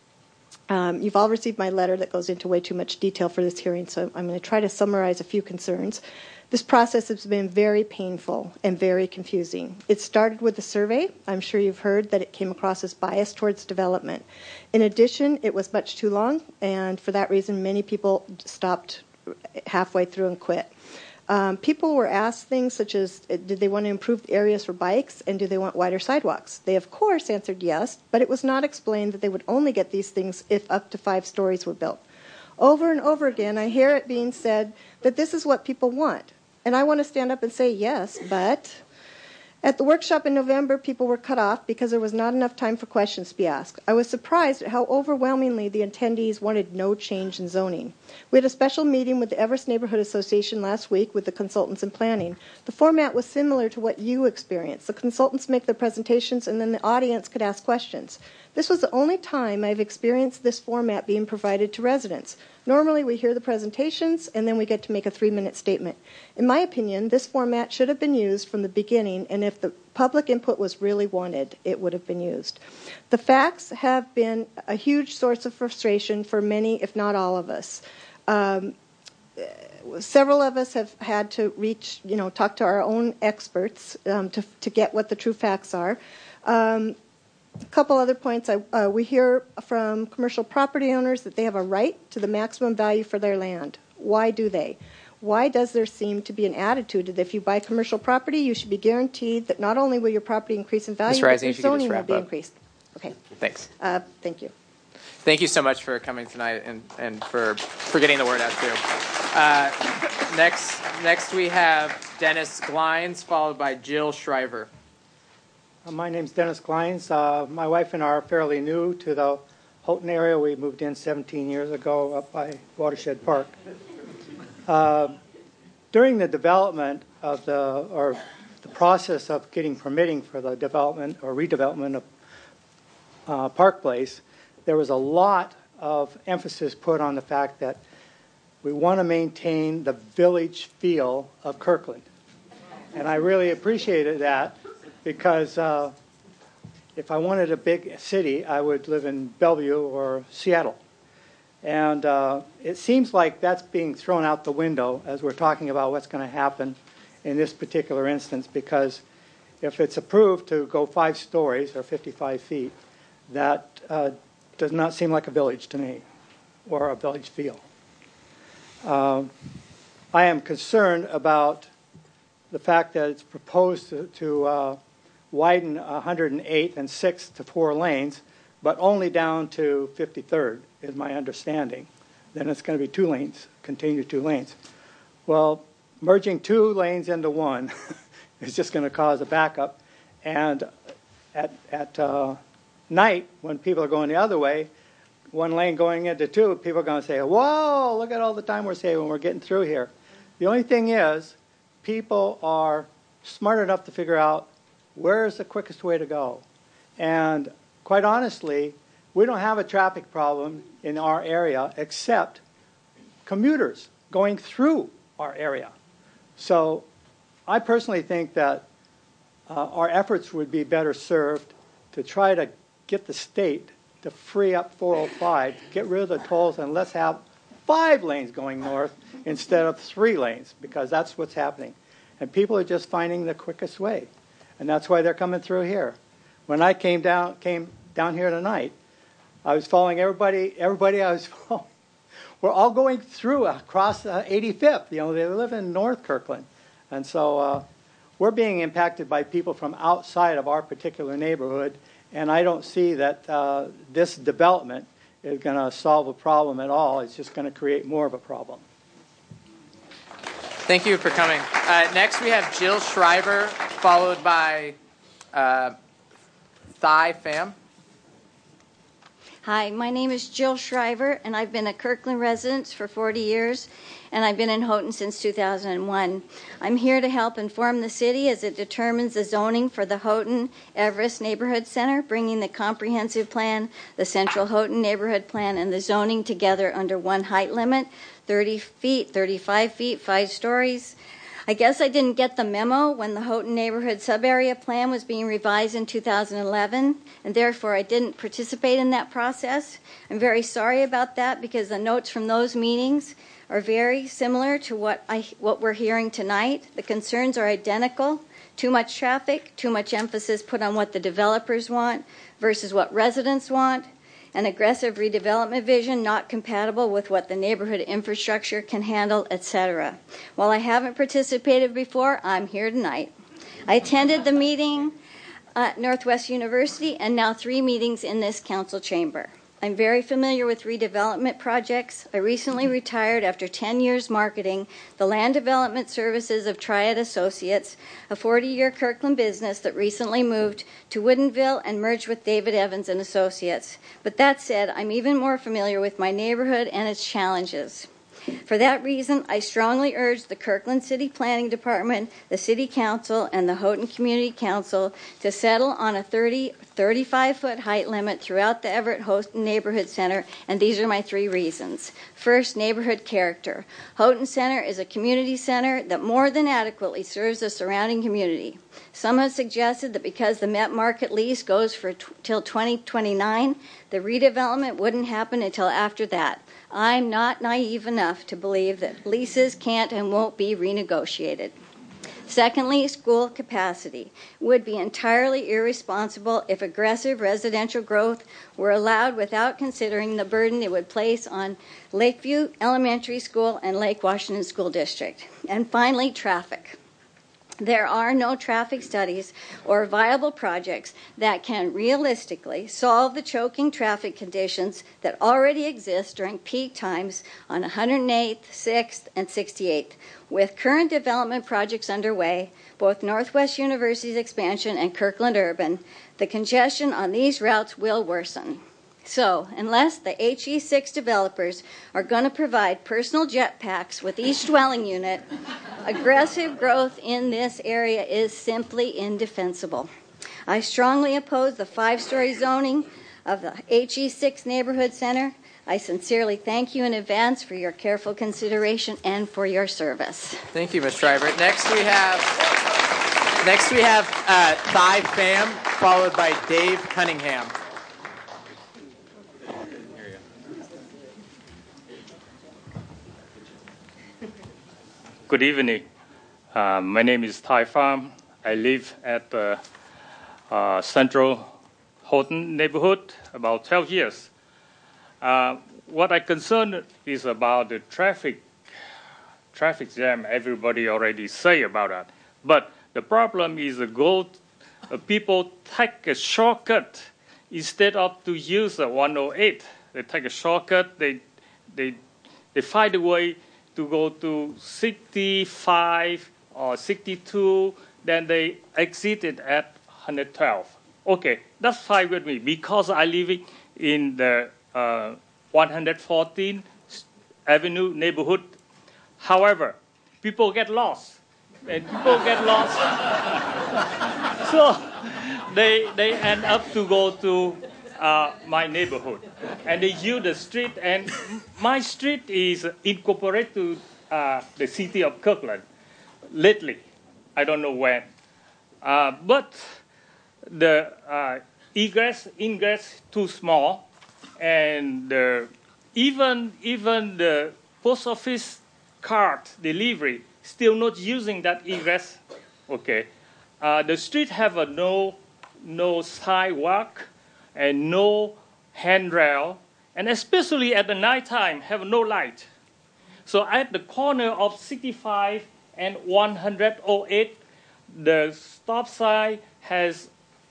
You've all received my letter that goes into way too much detail for this hearing, so I'm going to try to summarize a few concerns. This process has been very painful and very confusing. It started with a survey. I'm sure you've heard that it came across as biased towards development. In addition, it was much too long, and for that reason, many people stopped halfway through and quit. People were asked things such as, did they want to improve the areas for bikes, and do they want wider sidewalks? They, of course, answered yes, but it was not explained that they would only get these things if up to 5 stories were built. Over and over again, I hear it being said that this is what people want. And I want to stand up and say yes, but At the workshop in November, people were cut off because there was not enough time for questions to be asked. I was surprised at how overwhelmingly the attendees wanted no change in zoning. We had a special meeting with the Everest Neighborhood Association last week with the consultants in planning. The format was similar to what you experienced. The consultants make their presentations, and then the audience could ask questions. This was the only time I've experienced this format being provided to residents. Normally, we hear the presentations, and then we get to make a 3-minute statement. In my opinion, this format should have been used from the beginning, and if the public input was really wanted, it would have been used. The facts have been a huge source of frustration for many, if not all of us. Several of us have had to talk to our own experts to get what the true facts are. A couple other points. We hear from commercial property owners that they have a right to the maximum value for their land. Why do they? Why does there seem to be an attitude that if you buy commercial property, you should be guaranteed that not only will your property increase in value, but your zoning will be increased? Okay.
Thanks.
Thank you.
Thank you so much for coming tonight and for getting the word out too. Next we have Dennis Glines, followed by Jill Shriver.
My name's Dennis Glines. My wife and I are fairly new to the Houghton area. We moved in 17 years ago up by Watershed Park. During the development of the process of getting permitting for the development or redevelopment of Park Place, there was a lot of emphasis put on the fact that we want to maintain the village feel of Kirkland. And I really appreciated that because if I wanted a big city, I would live in Bellevue or Seattle. And it seems like that's being thrown out the window as we're talking about what's going to happen in this particular instance, because if it's approved to go 5 stories or 55 feet, that does not seem like a village to me or a village feel. I am concerned about the fact that it's proposed to widen 108th and 6th to 4 lanes, but only down to 53rd is my understanding. Then it's going to be 2 lanes, continue 2 lanes. Well, merging 2 lanes into 1 is just going to cause a backup. And at night, when people are going the other way, 1 lane going into 2, people are going to say, whoa, look at all the time we're saving when we're getting through here. The only thing is, people are smart enough to figure out where's the quickest way to go. And quite honestly, we don't have a traffic problem in our area except commuters going through our area. So I personally think that our efforts would be better served to try to get the state to free up 405, get rid of the tolls, and let's have 5 lanes going north instead of 3 lanes, because that's what's happening. And people are just finding the quickest way. And that's why they're coming through here. When I came down here tonight, I was following everybody I was following. We're all going through across 85th. They live in North Kirkland. And so we're being impacted by people from outside of our particular neighborhood. And I don't see that this development is going to solve a problem at all. It's just going to create more of a problem.
Thank you for coming. Next, we have Jill Shriver, followed by Thai Pham.
Hi, my name is Jill Shriver, and I've been a Kirkland resident for 40 years, and I've been in Houghton since 2001. I'm here to help inform the city as it determines the zoning for the Houghton Everest Neighborhood Center, bringing the comprehensive plan, the Central Houghton Neighborhood Plan, and the zoning together under one height limit, 30 feet, 35 feet, 5 stories. I guess I didn't get the memo when the Houghton Neighborhood Sub-Area Plan was being revised in 2011, and therefore I didn't participate in that process. I'm very sorry about that because the notes from those meetings are very similar to what we're hearing tonight. The concerns are identical. Too much traffic, too much emphasis put on what the developers want versus what residents want, an aggressive redevelopment vision not compatible with what the neighborhood infrastructure can handle, etc. While I haven't participated before, I'm here tonight. I attended the meeting at Northwest University and now 3 meetings in this council chamber. I'm very familiar with redevelopment projects. I recently retired after 10 years marketing the land development services of Triad Associates, a 40-year Kirkland business that recently moved to Woodinville and merged with David Evans and Associates. But that said, I'm even more familiar with my neighborhood and its challenges. For that reason, I strongly urge the Kirkland City Planning Department, the City Council, and the Houghton Community Council to settle on a 35-foot height limit throughout the Everett-Houghton Neighborhood Center, and these are my 3 reasons. First, neighborhood character. Houghton Center is a community center that more than adequately serves the surrounding community. Some have suggested that because the Met Market lease goes for till 2029, the redevelopment wouldn't happen until after that. I'm not naive enough to believe that leases can't and won't be renegotiated. Secondly, school capacity. It would be entirely irresponsible if aggressive residential growth were allowed without considering the burden it would place on Lakeview Elementary School and Lake Washington School District. And finally, traffic. There are no traffic studies or viable projects that can realistically solve the choking traffic conditions that already exist during peak times on 108th, 6th, and 68th. With current development projects underway, both Northwest University's expansion and Kirkland Urban, the congestion on these routes will worsen. So, unless the HE6 developers are going to provide personal jetpacks with each dwelling unit, aggressive growth in this area is simply indefensible. I strongly oppose the 5-story zoning of the HE6 Neighborhood Center. I sincerely thank you in advance for your careful consideration and for your service.
Thank you, Ms. Schreiber. Next we have Thai Pham, followed by Dave Cunningham.
Good evening. My name is Thai Pham. I live at the Central Houghton neighborhood about 12 years. What I concern is about the traffic jam. Everybody already say about that. But the problem is people take a shortcut instead of to use the 108. They take a shortcut. They find a way to go to 65 or 62, then they exited at 112. Okay, that's fine with me because I live in the 114th Avenue neighborhood. However, people get lost. So they end up to go to my neighborhood, and they use the street, and my street is incorporated to the city of Kirkland lately. I don't know when, but the ingress too small, and even the post office card delivery still not using that egress. Okay, the street have no sidewalk and no handrail, and especially at the nighttime, have no light. So at the corner of 65 and 108, the stop sign has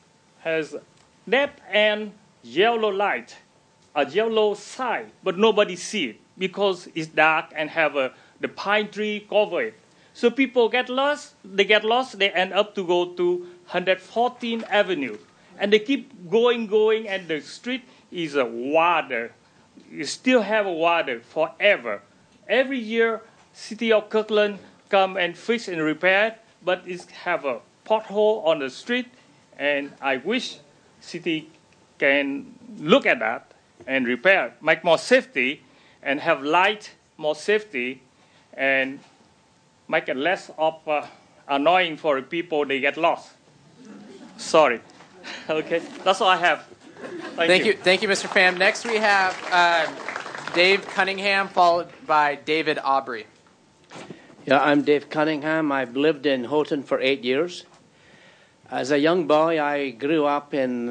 red and yellow light, a yellow sign, but nobody see it because it's dark and have the pine tree cover it. So people get lost, they end up to go to 114th Avenue. And they keep going, and the street is water. You still have water forever. Every year, City of Kirkland come and fix and repair, but it have a pothole on the street, and I wish city can look at that and repair, make more safety, and have light, more safety, and make it less of annoying for people. They get lost. Sorry. Okay, that's all I have. Thank you.
Thank you, Mr. Pham. Next we have Dave Cunningham, followed by David Aubrey.
Yeah, I'm Dave Cunningham. I've lived in Houghton for 8 years. As a young boy, I grew up in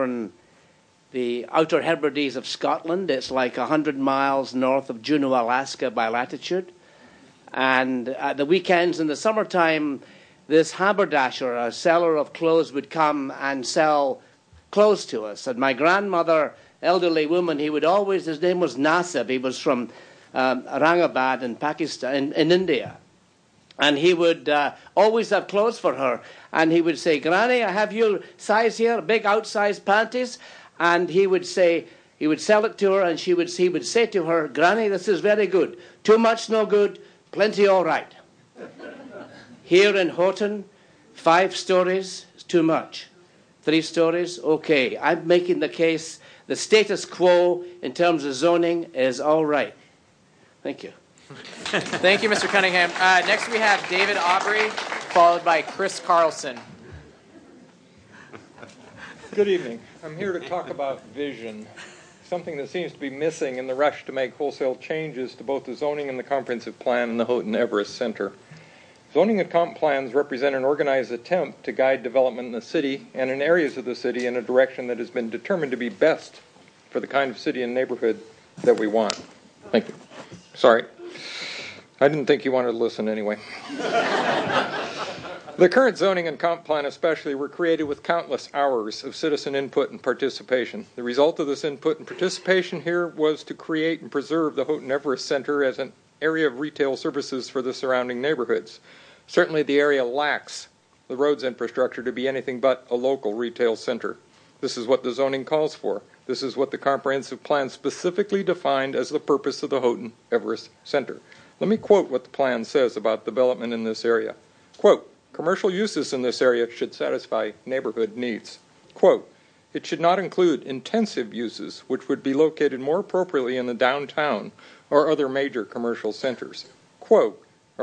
the Outer Hebrides of Scotland. It's like 100 miles north of Juneau, Alaska by latitude. And at the weekends in the summertime, this haberdasher, a seller of clothes, would come and sell close to us. And my grandmother, elderly woman, his name was Nasib. He was from Aurangabad in Pakistan, in India. And he would always have clothes for her. And he would say, Granny, I have your size here, big outsized panties. And he would sell it to her, and he would say to her, Granny, this is very good. Too much, no good. Plenty, all right. Here in Houghton, 5 stories is too much. 3 stories, okay. I'm making the case the status quo in terms of zoning is all right. Thank you.
Thank you, Mr. Cunningham. Next we have David Aubrey, followed by Chris Carlson.
Good evening. I'm here to talk about vision, something that seems to be missing in the rush to make wholesale changes to both the zoning and the comprehensive plan in the Houghton Everest Center. Zoning and comp plans represent an organized attempt to guide development in the city and in areas of the city in a direction that has been determined to be best for the kind of city and neighborhood that we want. Thank you. Sorry. I didn't think you wanted to listen anyway. The current zoning and comp plan especially were created with countless hours of citizen input and participation. The result of this input and participation here was to create and preserve the Houghton Everest Center as an area of retail services for the surrounding neighborhoods. Certainly the area lacks the roads infrastructure to be anything but a local retail center. This is what the zoning calls for. This is what the comprehensive plan specifically defined as the purpose of the Houghton Everest Center. Let me quote what the plan says about development in this area. Quote, commercial uses in this area should satisfy neighborhood needs. Quote, it should not include intensive uses which would be located more appropriately in the downtown or other major commercial centers. Quote,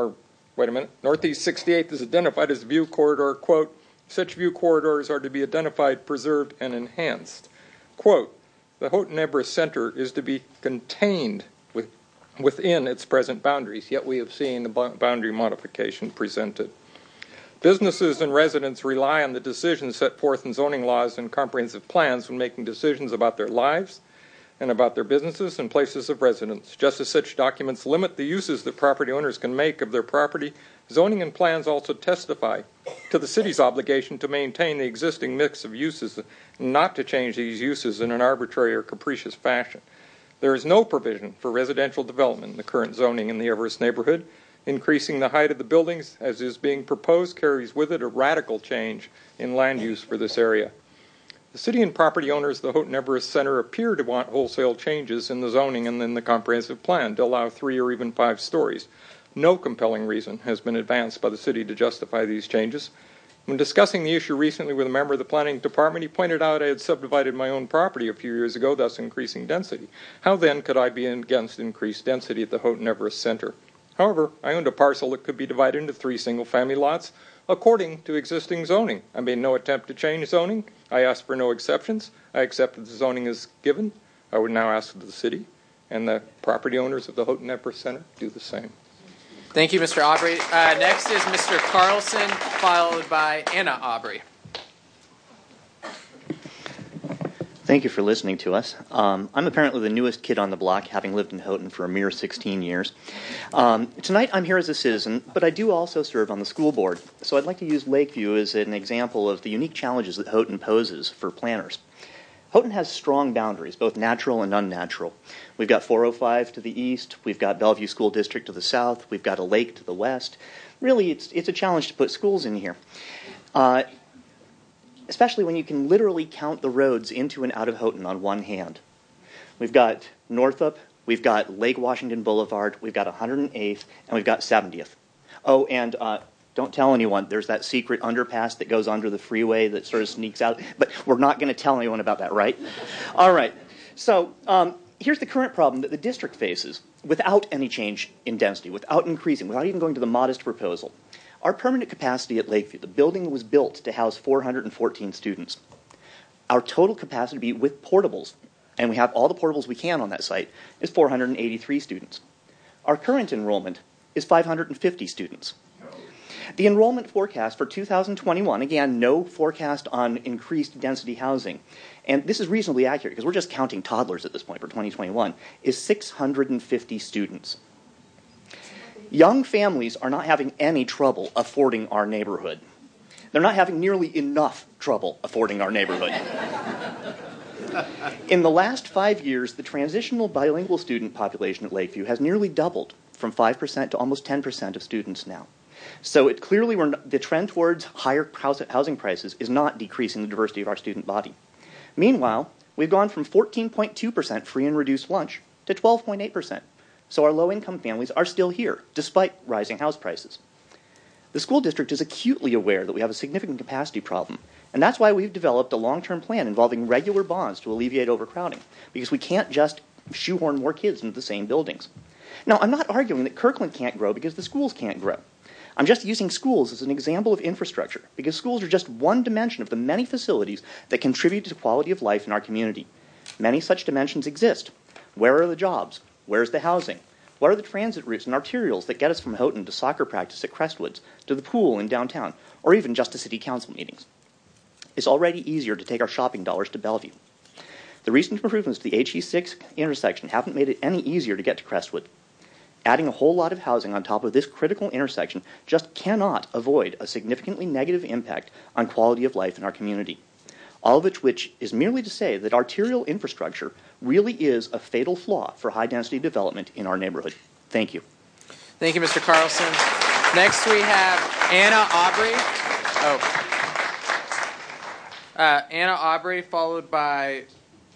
Northeast 68th is identified as a view corridor. Quote, such view corridors are to be identified, preserved, and enhanced. Quote, the Houghton Everest Center is to be contained within its present boundaries, yet we have seen the boundary modification presented. Businesses and residents rely on the decisions set forth in zoning laws and comprehensive plans when making decisions about their lives and about their businesses and places of residence. Just as such documents limit the uses that property owners can make of their property, zoning and plans also testify to the city's obligation to maintain the existing mix of uses and not to change these uses in an arbitrary or capricious fashion. There is no provision for residential development in the current zoning in the Everest neighborhood. Increasing the height of the buildings, as is being proposed, carries with it a radical change in land use for this area. The city and property owners of the Houghton Everest Center appear to want wholesale changes in the zoning and in the comprehensive plan to allow 3 or even 5 stories. No compelling reason has been advanced by the city to justify these changes. When discussing the issue recently with a member of the planning department, he pointed out I had subdivided my own property a few years ago, thus increasing density. How then could I be against increased density at the Houghton Everest Center? However, I owned a parcel that could be divided into 3 single-family lots according to existing zoning. I made no attempt to change zoning. I asked for no exceptions. I accepted the zoning as given. I would now ask that the city and the property owners of the Houghton Everest Center do the same.
Thank you, Mr. Aubrey. Next is Mr. Carlson, followed by Anna Aubrey.
Thank you for listening to us. I'm apparently the newest kid on the block, having lived in Houghton for a mere 16 years. Tonight I'm here as a citizen, but I do also serve on the school board. So I'd like to use Lakeview as an example of the unique challenges that Houghton poses for planners. Houghton has strong boundaries, both natural and unnatural. We've got 405 to the east, we've got Bellevue School District to the south, we've got a lake to the west. Really, it's a challenge to put schools in here. Especially when you can literally count the roads into and out of Houghton on one hand. We've got Northup, we've got Lake Washington Boulevard, we've got 108th, and we've got 70th. Oh, and don't tell anyone, there's that secret underpass that goes under the freeway that sort of sneaks out, but we're not going to tell anyone about that, right? All right, so here's the current problem that the district faces without any change in density, without increasing, without even going to the modest proposal. Our permanent capacity at Lakeview, the building was built to house 414 students. Our total capacity with portables, and we have all the portables we can on that site, is 483 students. Our current enrollment is 550 students. The enrollment forecast for 2021, again, no forecast on increased density housing, and this is reasonably accurate because we're just counting toddlers at this point for 2021, is 650 students. Young families are not having any trouble affording our neighborhood. They're not having nearly enough trouble affording our neighborhood. In the last 5 years, the transitional bilingual student population at Lakeview has nearly doubled from 5% to almost 10% of students now. So it clearly, the trend towards higher housing prices is not decreasing the diversity of our student body. Meanwhile, we've gone from 14.2% free and reduced lunch to 12.8%. So our low-income families are still here, despite rising house prices. The school district is acutely aware that we have a significant capacity problem, and that's why we've developed a long-term plan involving regular bonds to alleviate overcrowding, because we can't just shoehorn more kids into the same buildings. Now, I'm not arguing that Kirkland can't grow because the schools can't grow. I'm just using schools as an example of infrastructure, because schools are just one dimension of the many facilities that contribute to quality of life in our community. Many such dimensions exist. Where are the jobs? Where's the housing? What are the transit routes and arterials that get us from Houghton to soccer practice at Crestwoods, to the pool in downtown, or even just to city council meetings? It's already easier to take our shopping dollars to Bellevue. The recent improvements to the HE6 intersection haven't made it any easier to get to Crestwood. Adding a whole lot of housing on top of this critical intersection just cannot avoid a significantly negative impact on quality of life in our community. All of which is merely to say that arterial infrastructure really is a fatal flaw for high-density development in our neighborhood. Thank you.
Thank you, Mr. Carlson. Next we have Anna Aubrey. Anna Aubrey, followed by,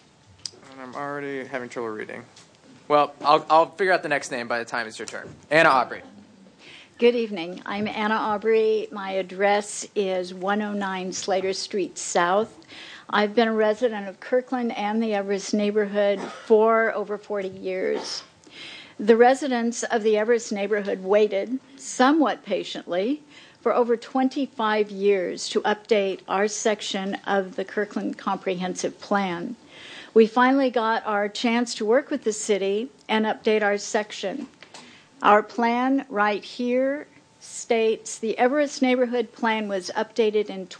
and I'm already having trouble reading. Well, I'll figure out the next name by the time it's your turn. Anna Aubrey.
Good evening. I'm Anna Aubrey. My address is 109 Slater Street South. I've been a resident of Kirkland and the Everest neighborhood for over 40 years. The residents of the Everest neighborhood waited, somewhat patiently, for over 25 years to update our section of the Kirkland Comprehensive Plan. We finally got our chance to work with the city and update our section. Our plan right here states the Everest Neighborhood Plan was updated in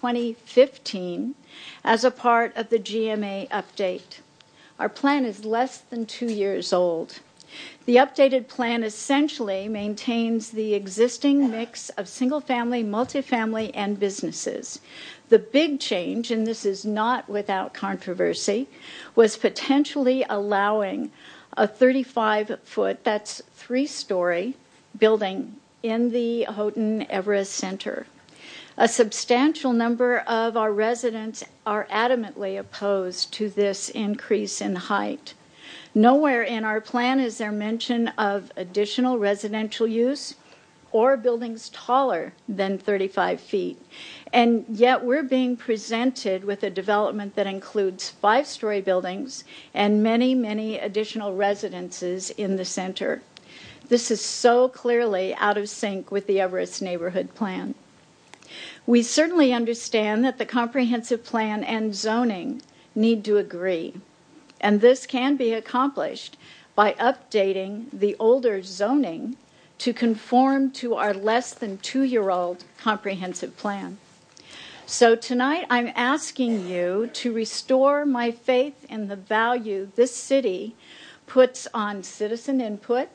2015 as a part of the GMA update. Our plan is less than 2 years old. The updated plan essentially maintains the existing mix of single-family, multifamily, and businesses. The big change, and this is not without controversy, was potentially allowing a 35-foot, that's 3-story, building in the Houghton Everest Center. A substantial number of our residents are adamantly opposed to this increase in height. Nowhere in our plan is there mention of additional residential use or buildings taller than 35 feet. And yet we're being presented with a development that includes 5-story buildings and many, many additional residences in the center. This is so clearly out of sync with the Everest Neighborhood Plan. We certainly understand that the comprehensive plan and zoning need to agree. And this can be accomplished by updating the older zoning to conform to our less than 2-year-old comprehensive plan. So tonight I'm asking you to restore my faith in the value this city puts on citizen input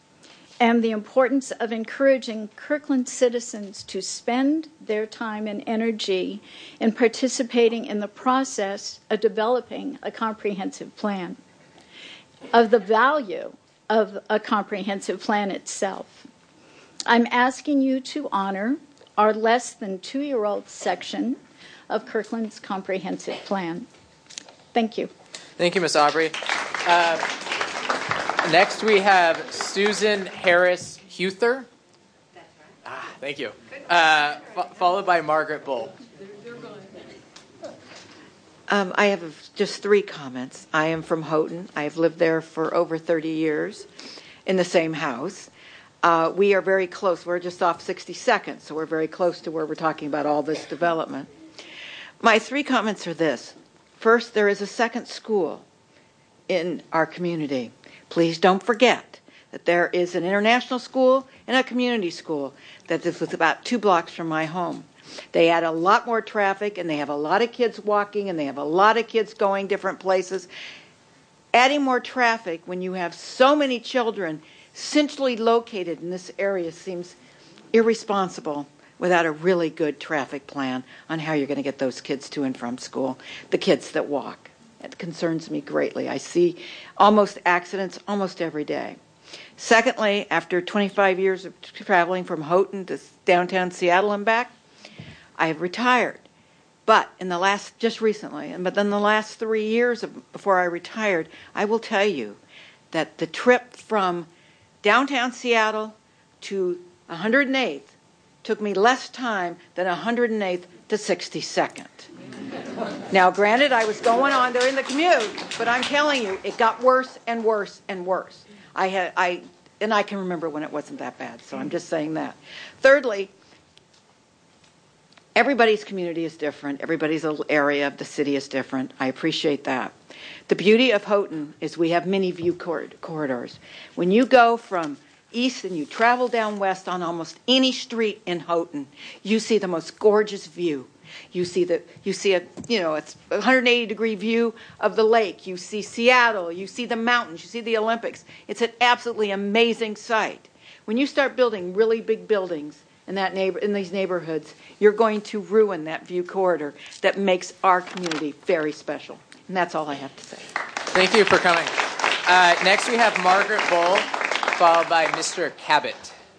and the importance of encouraging Kirkland citizens to spend their time and energy in participating in the process of developing a comprehensive plan, of the value of a comprehensive plan itself. I'm asking you to honor our less than 2-year-old section of Kirkland's comprehensive plan. Thank you.
Thank you, Ms. Aubrey. Next we have Susan Harris Huther. Thank you. Followed by Margaret Bull.
I have just 3 comments. I am from Houghton. I have lived there for over 30 years in the same house. We are very close. We're just off 62nd, so we're very close to where we're talking about all this development. My 3 comments are this. First, there is a second school in our community. Please don't forget that there is an international school and a community school that this was about 2 blocks from my home. They add a lot more traffic, and they have a lot of kids walking, and they have a lot of kids going different places. Adding more traffic when you have so many children centrally located in this area seems irresponsible without a really good traffic plan on how you're going to get those kids to and from school, the kids that walk. It concerns me greatly. I see almost accidents almost every day. Secondly, after 25 years of traveling from Houghton to downtown Seattle and back, I have retired. But in the last, just recently, but in the last 3 years before I retired, I will tell you that the trip from downtown Seattle to 108th took me less time than 108th to 62nd. Now, granted, I was going on during the commute, but I'm telling you, it got worse and worse and worse. I can remember when it wasn't that bad, so I'm just saying that. Thirdly, everybody's community is different. Everybody's area of the city is different. I appreciate that. The beauty of Houghton is we have many view corridors. When you go from east and you travel down west on almost any street in Houghton, you see the most gorgeous view. You see a it's 180-degree view of the lake. You see Seattle. You see the mountains. You see the Olympics. It's an absolutely amazing sight. When you start building really big buildings in these neighborhoods, you're going to ruin that view corridor that makes our community very special. And that's all I have to say.
Thank you for coming. Next, we have Margaret Bull, followed by Mr. Cabot.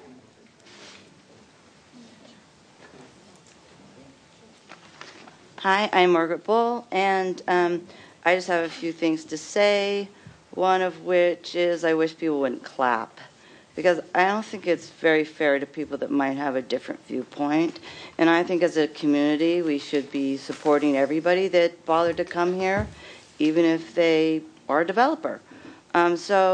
Hi, I'm Margaret Bull, and I just have a few things to say, one of which is I wish people wouldn't clap, because I don't think it's very fair to people that might have a different viewpoint, and I think as a community we should be supporting everybody that bothered to come here, even if they are a developer. I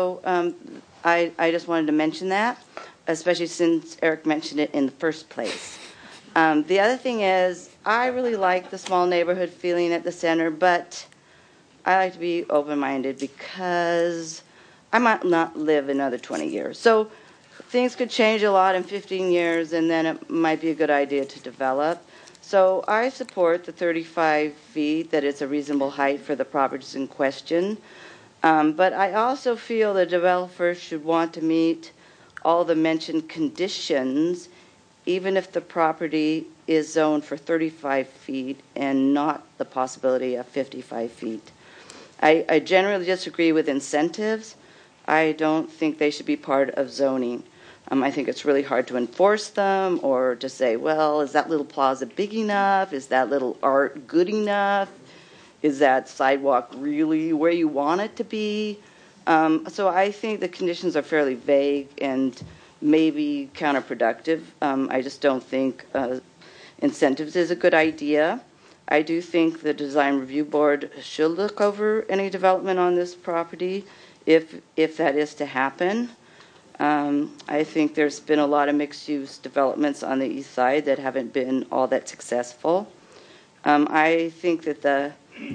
just wanted to mention that, especially since Eric mentioned it in the first place. The other thing is, I really like the small neighborhood feeling at the center, but I like to be open-minded because I might not live another 20 years. So things could change a lot in 15 years, and then it might be a good idea to develop. So I support the 35 feet, that it's a reasonable height for the properties in question. But I also feel the developers should want to meet all the mentioned conditions, even if the property is zoned for 35 feet and not the possibility of 55 feet. I generally disagree with incentives. I don't think they should be part of zoning. I think it's really hard to enforce them, or to say, well, is that little plaza big enough? Is that little art good enough? Is that sidewalk really where you want it to be? So I think the conditions are fairly vague and maybe counterproductive. I just don't think incentives is a good idea. I do think the Design Review Board should look over any development on this property if that is to happen. I think there's been a lot of mixed-use developments on the east side that haven't been all that successful. I think that the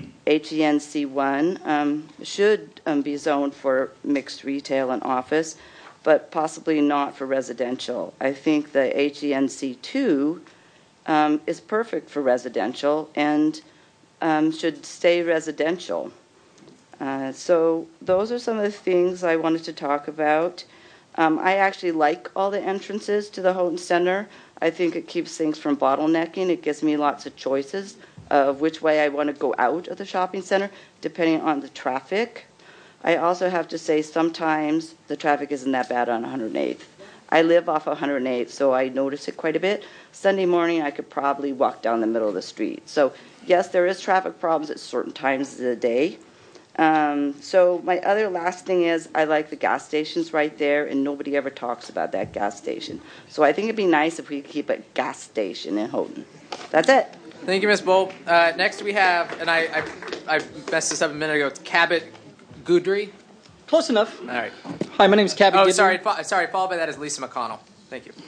HENC1 should be zoned for mixed retail and office, but possibly not for residential. I think the HENC2 is perfect for residential and should stay residential. So those are some of the things I wanted to talk about. I actually like all the entrances to the Houghton Center. I think it keeps things from bottlenecking. It gives me lots of choices of which way I want to go out of the shopping center, depending on the traffic. I also have to say sometimes the traffic isn't that bad on 108th. I live off 108th, so I notice it quite a bit. Sunday morning, I could probably walk down the middle of the street. So, yes, there is traffic problems at certain times of the day. So my other last thing is I like the gas stations right there, and nobody ever talks about that gas station. So I think it'd be nice if we could keep a gas station in Houghton. That's it.
Thank you, Ms. Bull. Next we have, and I messed this up a minute ago, it's Cabot Goodry.
Close enough.
All right.
Hi, my name is Cabot Goodry.
Sorry. Followed by that is Lisa McConnell. Thank you.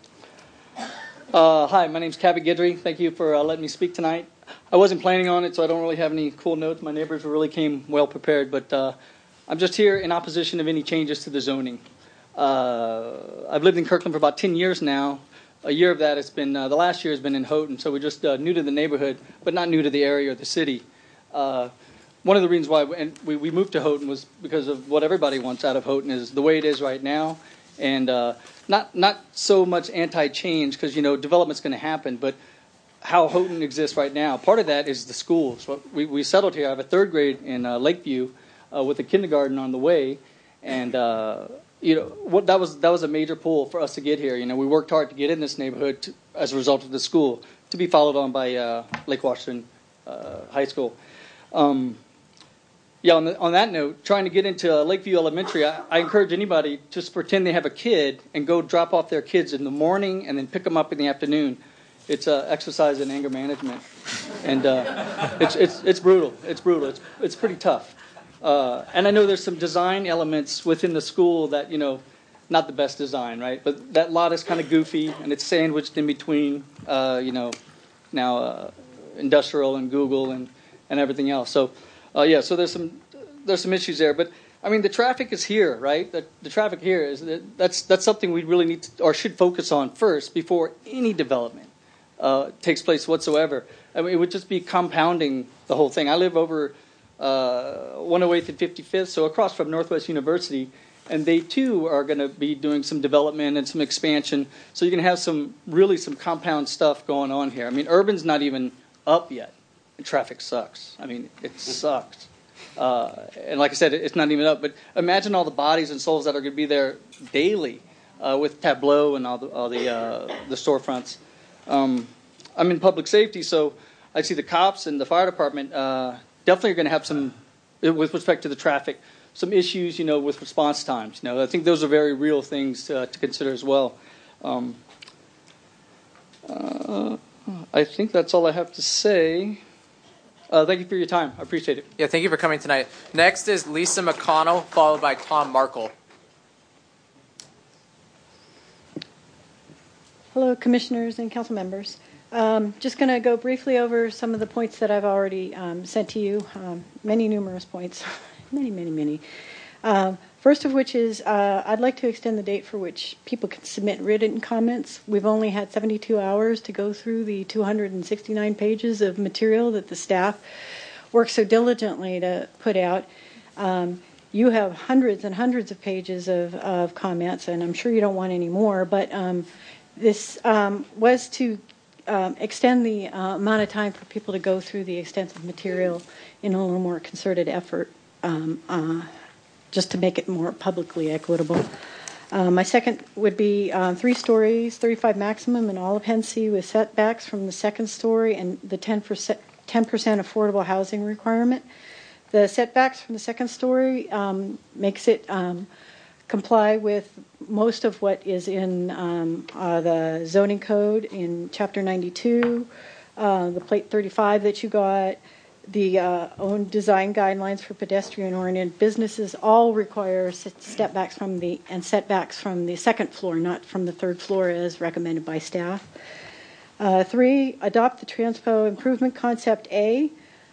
Hi, my name is Cabot Guidry. Thank you for letting me speak tonight. I wasn't planning on it, so I don't really have any cool notes. My neighbors really came well prepared, but I'm just here in opposition of any changes to the zoning. I've lived in Kirkland for about 10 years now. A year of that has been, the last year has been in Houghton, so we're just new to the neighborhood, but not new to the area or the city. One of the reasons why we moved to Houghton was because of what everybody wants out of Houghton is the way it is right now, and not so much anti-change because, you know, development's going to happen, but how Houghton exists right now. Part of that is the schools. We settled here. I have a third grade in Lakeview with a kindergarten on the way, and that was a major pull for us to get here. We worked hard to get in this neighborhood as a result of the school, to be followed on by Lake Washington High School. On that note, trying to get into Lakeview Elementary, I encourage anybody to just pretend they have a kid and go drop off their kids in the morning and then pick them up in the afternoon. It's exercise in anger management, and it's brutal. It's brutal. It's pretty tough. And I know there's some design elements within the school that not the best design, right? But that lot is kind of goofy, and it's sandwiched in between, now industrial and Google and everything else. So, so there's some issues there. But I mean, the traffic is here, right? The traffic here is that's something we really need to, or should focus on first before any development takes place whatsoever. I mean, it would just be compounding the whole thing. I live over 108th and 55th, so across from Northwest University, and they too are going to be doing some development and some expansion. So you're going to have some compound stuff going on here. I mean, urban's not even up yet, and traffic sucks. I mean, it sucks. And like I said, it's not even up. But imagine all the bodies and souls that are going to be there daily with Tableau and all the storefronts. I'm in public safety, so I see the cops and the fire department definitely are going to have some, with respect to the traffic, some issues, with response times. I think those are very real things to consider as well. I think that's all I have to say. Thank you for your time. I appreciate it.
Yeah, thank you for coming tonight. Next is Lisa McConnell, followed by Tom Markle.
Hello, commissioners and council members. Just going to go briefly over some of the points that I've already sent to you. Many numerous points. many. First of which is I'd like to extend the date for which people can submit written comments. We've only had 72 hours to go through the 269 pages of material that the staff worked so diligently to put out. You have hundreds and hundreds of pages of comments, and I'm sure you don't want any more, but this was to extend the amount of time for people to go through the extensive material in a little more concerted effort, just to make it more publicly equitable. My second would be 3 stories, 35 maximum in all of Hennessy with setbacks from the second story and the 10% affordable housing requirement. The setbacks from the second story makes it comply with most of what is in the zoning code in Chapter 92, the Plate 35 that you got, the own design guidelines for pedestrian-oriented businesses all require setbacks from the second floor, not from the third floor as recommended by staff. 3, adopt the Transpo Improvement Concept A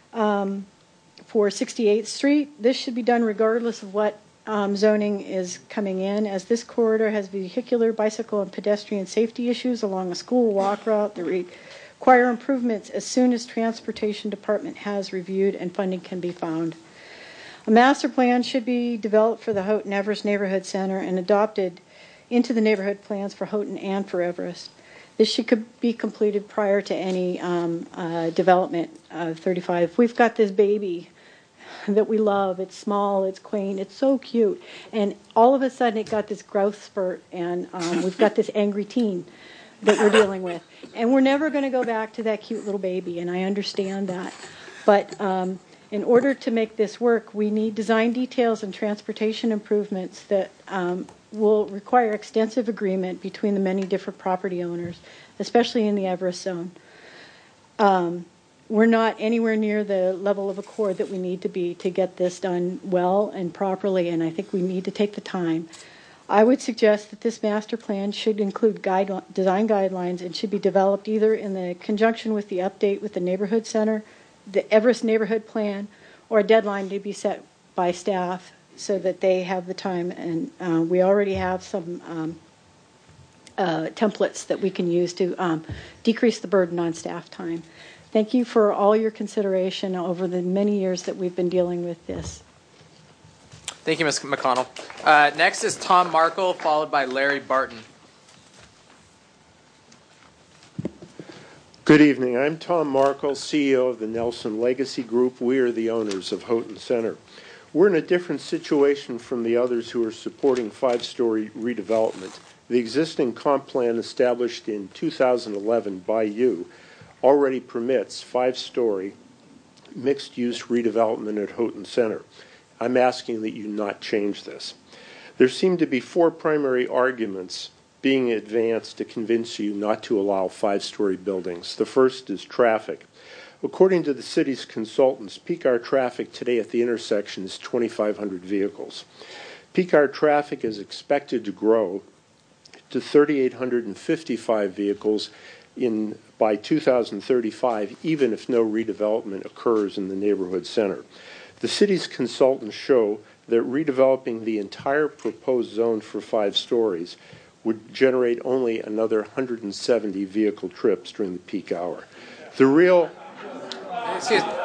for 68th Street. This should be done regardless of what zoning is coming in, as this corridor has vehicular, bicycle, and pedestrian safety issues along a school walk route that require improvements as soon as Transportation Department has reviewed and funding can be found. A master plan should be developed for the Houghton Everest Neighborhood Center and adopted into the neighborhood plans for Houghton and for Everest. This should be completed prior to any development of 35. We've got this baby that we love. It's small, it's quaint, it's so cute. And all of a sudden it got this growth spurt, and we've got this angry teen that we're dealing with. And we're never going to go back to that cute little baby, and I understand that. But in order to make this work, we need design details and transportation improvements that will require extensive agreement between the many different property owners, especially in the Everest zone. We're not anywhere near the level of accord that we need to be to get this done well and properly, and I think we need to take the time. I would suggest that this master plan should include design guidelines and should be developed either in the conjunction with the update with the neighborhood center, the Everest neighborhood plan, or a deadline to be set by staff so that they have the time. And we already have some templates that we can use to decrease the burden on staff time. Thank you for all your consideration over the many years that we've been dealing with this.
Thank you, Ms. McConnell. Next is Tom Markle, followed by Larry Barton.
Good evening. I'm Tom Markle, CEO of the Nelson Legacy Group. We are the owners of Houghton Center. We're in a different situation from the others who are supporting five-story redevelopment. The existing comp plan established in 2011 by you already permits five-story mixed-use redevelopment at Houghton Center. I'm asking that you not change this. There seem to be four primary arguments being advanced to convince you not to allow five-story buildings. The first is traffic. According to the city's consultants, peak hour traffic today at the intersection is 2,500 vehicles. Peak hour traffic is expected to grow to 3,855 vehicles by 2035, even if no redevelopment occurs in the neighborhood center. The city's consultants show that redeveloping the entire proposed zone for 5 stories would generate only another 170 vehicle trips during the peak hour. The real...
Excuse me.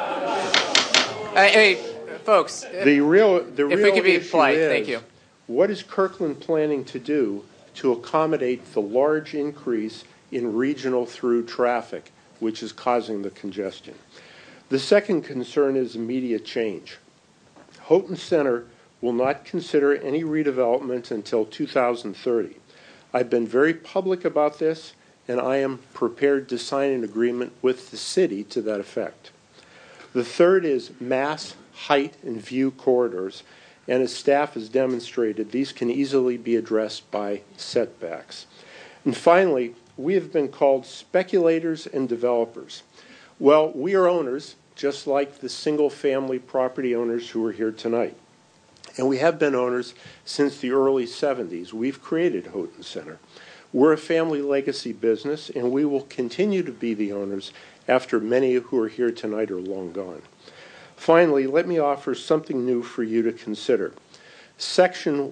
Hey, folks.
The real if we could be polite,
thank you.
What is Kirkland planning to do to accommodate the large increase in regional through traffic, which is causing the congestion? The second concern is immediate change. Houghton Center will not consider any redevelopment until 2030. I've been very public about this, and I am prepared to sign an agreement with the city to that effect. The third is mass, height, and view corridors, and as staff has demonstrated, these can easily be addressed by setbacks. And finally, we have been called speculators and developers. Well, we are owners, just like the single-family property owners who are here tonight. And we have been owners since the early 70s. We've created Houghton Center. We're a family legacy business, and we will continue to be the owners after many who are here tonight are long gone. Finally, let me offer something new for you to consider. Section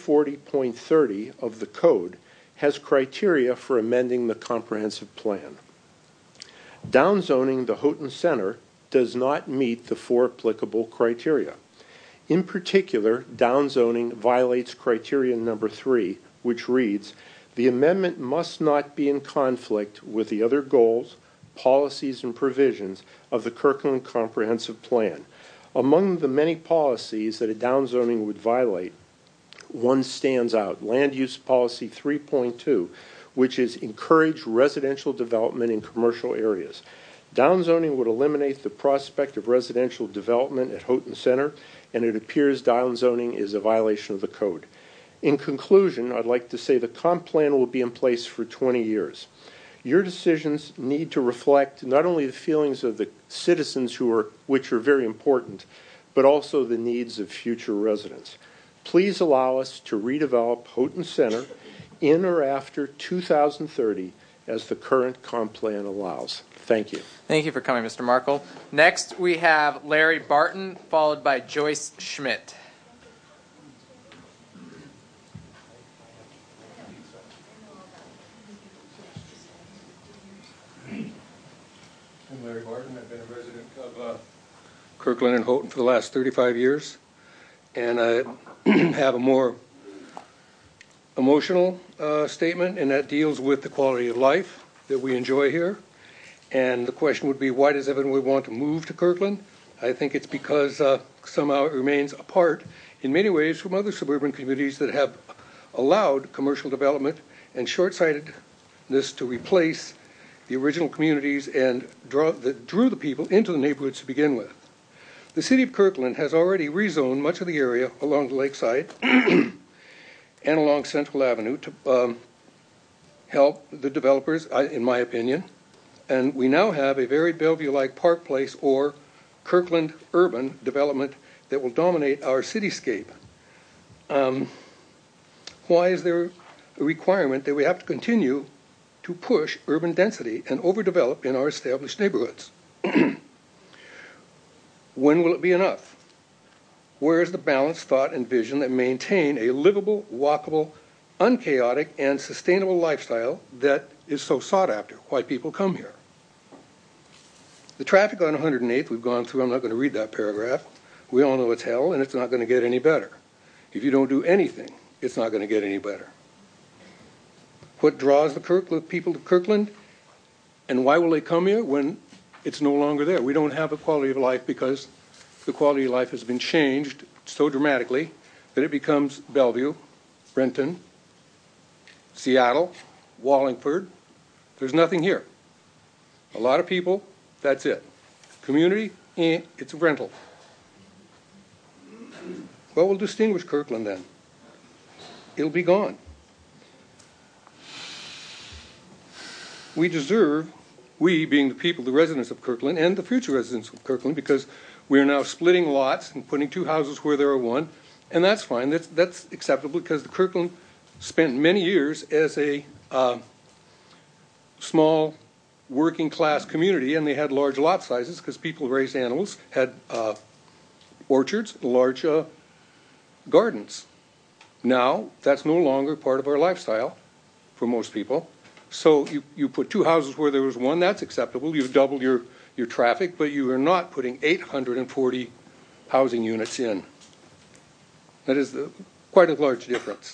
140.30 of the Code has criteria for amending the comprehensive plan. Downzoning the Houghton Center does not meet the 4 applicable criteria. In particular, downzoning violates criterion number 3, which reads, the amendment must not be in conflict with the other goals, policies, and provisions of the Kirkland Comprehensive Plan. Among the many policies that a downzoning would violate, one stands out, Land Use Policy 3.2, which is encourage residential development in commercial areas. Downzoning would eliminate the prospect of residential development at Houghton Center, and it appears downzoning is a violation of the code. In conclusion, I'd like to say the comp plan will be in place for 20 years. Your decisions need to reflect not only the feelings of the citizens which are very important, but also the needs of future residents. Please allow us to redevelop Houghton Center in or after 2030 as the current comp plan allows. Thank you.
Thank you for coming, Mr. Markle. Next, we have Larry Barton, followed by Joyce Schmidt.
I'm Larry Barton. I've been a resident of Kirkland and Houghton for the last 35 years. And I have a more emotional statement, and that deals with the quality of life that we enjoy here. And the question would be, why does everyone want to move to Kirkland? I think it's because somehow it remains apart in many ways from other suburban communities that have allowed commercial development and short-sightedness to replace the original communities and that drew the people into the neighborhoods to begin with. The city of Kirkland has already rezoned much of the area along the lakeside and along Central Avenue to help the developers, in my opinion. And we now have a very Bellevue-like Park Place or Kirkland urban development that will dominate our cityscape. Why is there a requirement that we have to continue to push urban density and overdevelop in our established neighborhoods? When will it be enough? Where is the balanced thought and vision that maintain a livable, walkable, unchaotic, and sustainable lifestyle that is so sought after? Why people come here? The traffic on 108th we've gone through, I'm not going to read that paragraph. We all know it's hell, and it's not going to get any better. If you don't do anything, it's not going to get any better. What draws the people to Kirkland
And why will they come here when it's no longer there? We don't have a quality of life because the quality of life has been changed so dramatically that it becomes Bellevue, Renton, Seattle, Wallingford. There's nothing here. A lot of people, that's it. Community, it's a rental. What will distinguish Kirkland then? It'll be gone. We deserve, we being the people, the residents of Kirkland, and the future residents of Kirkland, because we are now splitting lots and putting two houses where there are one, and that's fine. That's acceptable because the Kirkland spent many years as a small working class community, and they had large lot sizes because people raised animals, had orchards, large gardens. Now, that's no longer part of our lifestyle for most people. So you put two houses where there was one, that's acceptable. You've doubled your traffic, but you are not putting 840 housing units in. That is quite a large difference.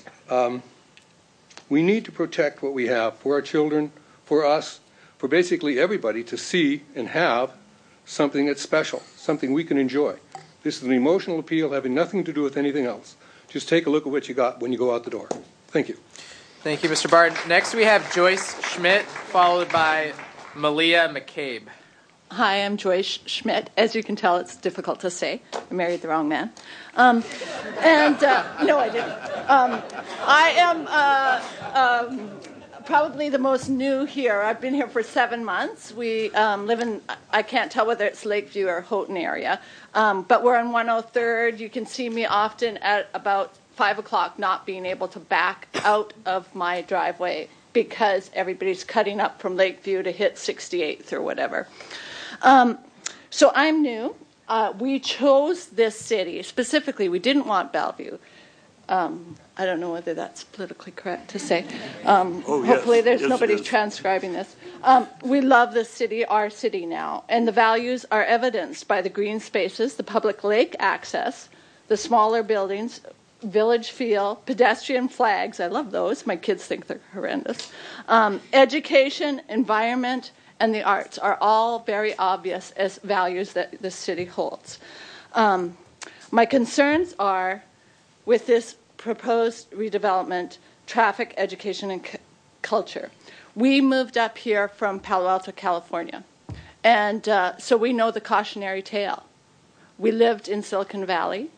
We need to protect what we have for our children, for us, for basically everybody to see and have something that's special, something we can enjoy. This is an emotional appeal having nothing to do with anything else. Just take a look at what you got when you go out the door. Thank you.
Thank you, Mr. Barton. Next we have Joyce Schmidt, followed by Malia McCabe.
Hi, I'm Joyce Schmidt. As you can tell, it's difficult to say. I married the wrong man. No, I didn't. I am probably the most new here. I've been here for 7 months. We live in, I can't tell whether it's Lakeview or Houghton area, but we're on 103rd. You can see me often at about 5 o'clock not being able to back out of my driveway because everybody's cutting up from Lakeview to hit 68th or whatever. So I'm new. We chose this city. Specifically, we didn't want Bellevue. I don't know whether that's politically correct to say. Hopefully there's nobody transcribing this. We love this city, our city now, and the values are evidenced by the green spaces, the public lake access, the smaller buildings, village feel, pedestrian flags. I love those. My kids think they're horrendous. Education, environment, and the arts are all very obvious as values that the city holds. My concerns are with this proposed redevelopment, traffic, education, and culture. We moved up here from Palo Alto, California, and so we know the cautionary tale. We lived in Silicon Valley,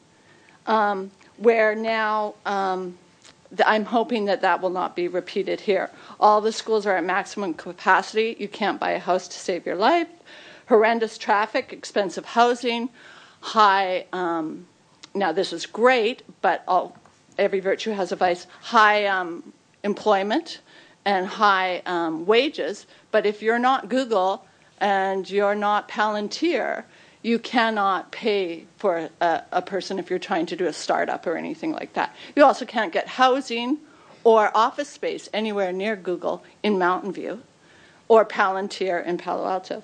where now I'm hoping that will not be repeated here. All the schools are at maximum capacity. You can't buy a house to save your life. Horrendous traffic, expensive housing, high, now this is great, but every virtue has a vice, high employment and high wages. But if you're not Google and you're not Palantir, you cannot pay for a person if you're trying to do a startup or anything like that. You also can't get housing or office space anywhere near Google in Mountain View or Palantir in Palo Alto.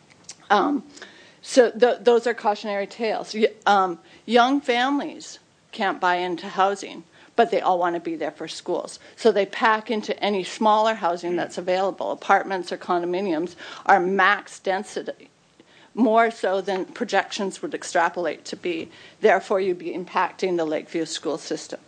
So those are cautionary tales. Young families can't buy into housing, but they all want to be there for schools. So they pack into any smaller housing that's available. Apartments or condominiums are max density, more so than projections would extrapolate to be. Therefore, you'd be impacting the Lakeview school system.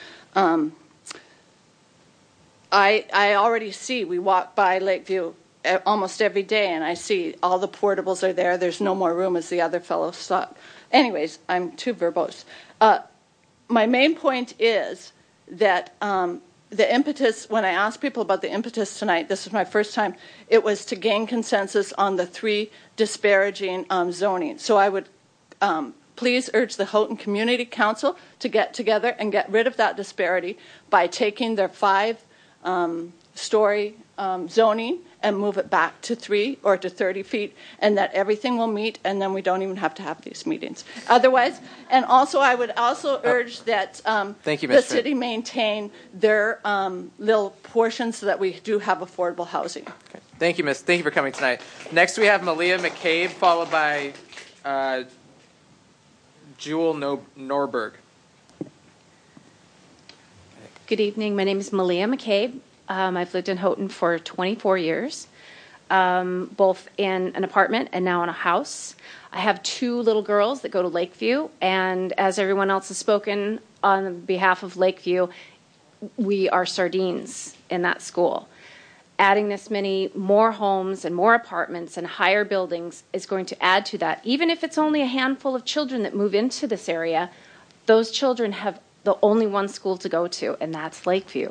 I already see, we walk by Lakeview almost every day, and I see all the portables are there. There's no more room, as the other fellow saw. Anyways, I'm too verbose. My main point is that the impetus, when I asked people about the impetus tonight, this was my first time, it was to gain consensus on the 3 disparaging zoning. So I would please urge the Houghton Community Council to get together and get rid of that disparity by taking their 5-story zoning and move it back to 3 or to 30 feet, and that everything will meet, and then we don't even have to have these meetings. Otherwise, and also I would also urge that the city maintain their little portions so that we do have affordable housing.
Okay. Thank you, Miss. Thank you for coming tonight. Next, we have Malia McCabe, followed by Jewel Norberg.
Good evening. My name is Malia McCabe. I've lived in Houghton for 24 years.
both in an apartment and now in a house. I have 2 little girls that go to Lakeview, and as everyone else has spoken on behalf of Lakeview, we are sardines in that school. Adding this many more homes and more apartments and higher buildings is going to add to that. Even if it's only a handful of children that move into this area, those children have the only one school to go to, and that's Lakeview.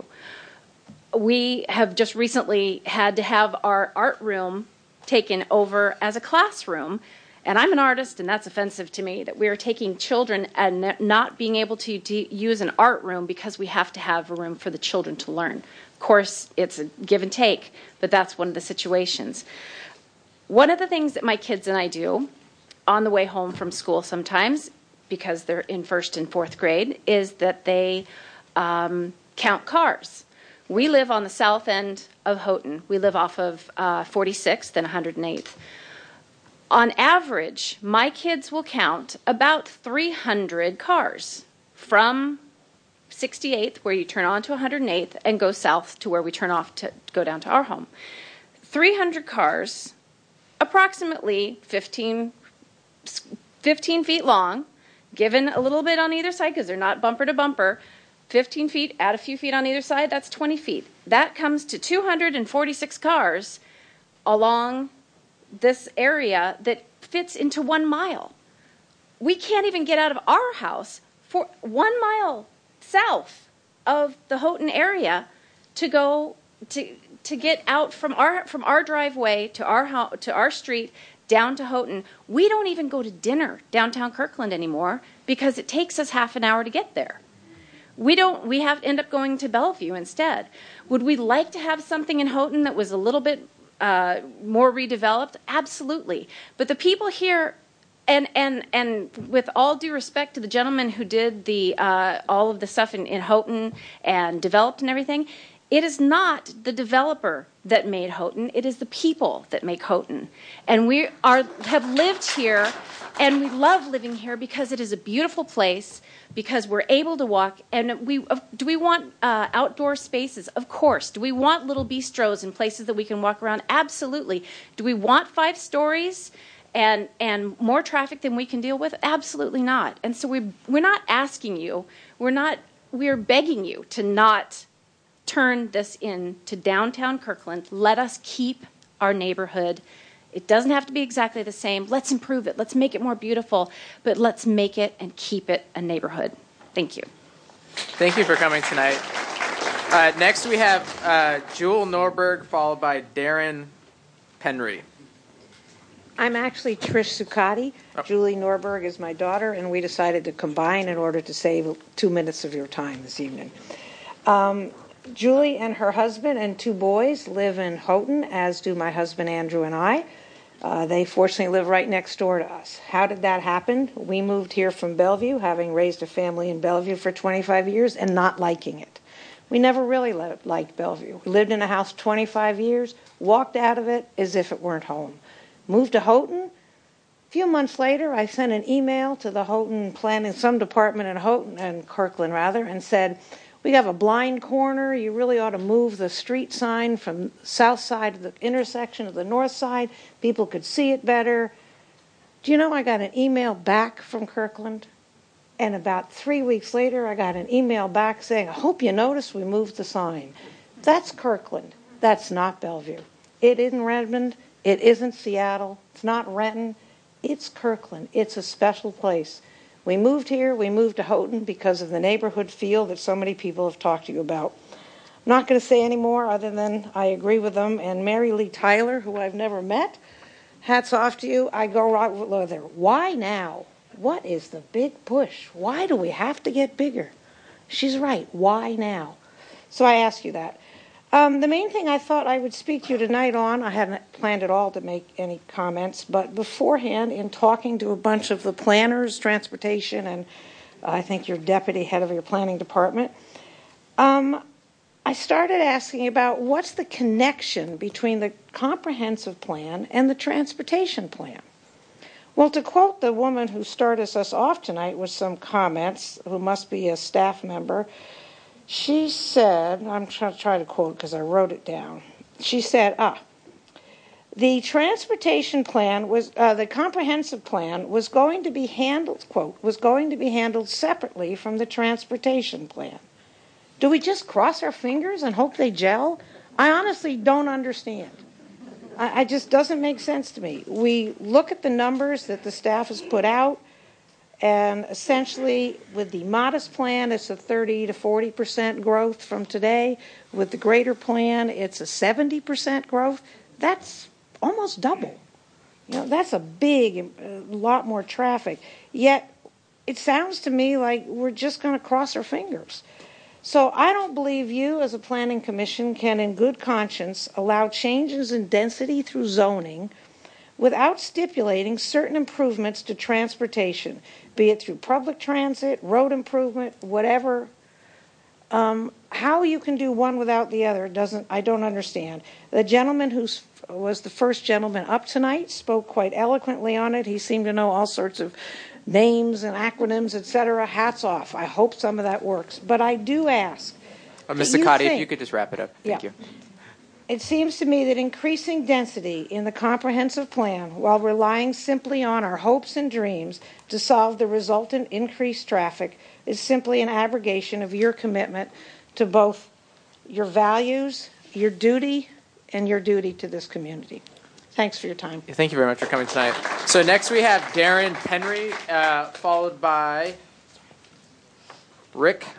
We have just recently had to have our art room taken over as a classroom. And I'm an artist, and that's offensive to me, that we are taking children and not being able to use an art room because we have to have a room for the children to learn. Of course, it's a give and take, but that's one of the situations. One of the things that my kids and I do on the way home from school sometimes, because they're in 1st and 4th grade, is that they count cars. We live on the south end of Houghton. We live off of 46th and 108th. On average, my kids will count about 300 cars from 68th, where you turn on to 108th, and go south to where we turn off to go down to our home. 300 cars, approximately 15 feet long, given a little bit on either side because they're not bumper to bumper. 15 feet, add a few feet on either side, that's 20 feet. That comes to 246 cars along this area that fits into 1 mile. We can't even get out of our house for 1 mile south of the Houghton area to go to get out from our driveway to our street down to Houghton. We don't even go to dinner downtown Kirkland anymore because it takes us half an hour to get there. We end up going to Bellevue instead. Would we like to have something in Houghton that was a little bit more redeveloped? Absolutely. But the people here, and with all due respect to the gentleman who did all of the stuff in Houghton and developed and everything, it is not the developer that made Houghton. It is the people that make Houghton. And we have lived here, and we love living here because it is a beautiful place, because we're able to walk. And do we want outdoor spaces? Of course. Do we want little bistros and places that we can walk around? Absolutely. Do we want 5 stories and more traffic than we can deal with? Absolutely not. And so we're not asking you. We're begging you to not turn this into downtown Kirkland. Let us keep our neighborhood. It doesn't have to be exactly the same. Let's improve it. Let's make it more beautiful, but let's make it and keep it a neighborhood. Thank you.
Thank you for coming tonight. Next we have Jewel Norberg, followed by Darren Penry.
I'm actually Trish Zuccotti. Julie Norberg is my daughter, and we decided to combine in order to save 2 minutes of your time this evening. Julie and her husband and 2 boys live in Houghton, as do my husband Andrew and I. They fortunately live right next door to us. How did that happen? We moved here from Bellevue, having raised a family in Bellevue for 25 years and not liking it. We never really liked Bellevue. We lived in a house 25 years, walked out of it as if it weren't home. Moved to Houghton. A few months later, I sent an email to the Houghton planning, some department in Houghton, and Kirkland rather, and said, we have a blind corner. You really ought to move the street sign from the south side of the intersection to the north side. People could see it better. Do you know I got an email back from Kirkland? And about 3 weeks later, I got an email back saying, I hope you noticed we moved the sign. That's Kirkland. That's not Bellevue. It isn't Redmond. It isn't Seattle. It's not Renton. It's Kirkland. It's a special place. We moved here, we moved to Houghton because of the neighborhood feel that so many people have talked to you about. I'm not going to say any more other than I agree with them. And Mary Lee Tyler, who I've never met, hats off to you. I go right with her. Why now? What is the big push? Why do we have to get bigger? She's right. Why now? So I ask you that. The main thing I thought I would speak to you tonight on, I hadn't planned at all to make any comments, but beforehand, in talking to a bunch of the planners, transportation, and I think your deputy head of your planning department, I started asking about what's the connection between the comprehensive plan and the transportation plan. Well, to quote the woman who started us off tonight with some comments, who must be a staff member, she said, I'm trying to quote because I wrote it down. She said, The transportation plan was, the comprehensive plan was going to be handled, quote, was going to be handled separately from the transportation plan. Do we just cross our fingers and hope they gel? I honestly don't understand. I just doesn't make sense to me. We look at the numbers that the staff has put out, and essentially with the modest plan, it's a 30 to 40% growth from today. With the greater plan, it's a 70% growth. That's almost double. You know, that's a big, lot more traffic. Yet it sounds to me like we're just going to cross our fingers. So I don't believe you as a planning commission can in good conscience allow changes in density through zoning without stipulating certain improvements to transportation, be it through public transit, road improvement, whatever. How you can do one without the other I don't understand. The gentleman who was the first gentleman up tonight spoke quite eloquently on it. He seemed to know all sorts of names and acronyms, etc. Hats off. I hope some of that works. But I do ask.
Ms. Sakati, if you could just wrap it up. Thank you.
It seems to me that increasing density in the comprehensive plan while relying simply on our hopes and dreams to solve the resultant increased traffic is simply an abrogation of your commitment to both your values, your duty, and your duty to this community. Thanks for your time.
Thank you very much for coming tonight. So next we have Darren Penry, followed by Rick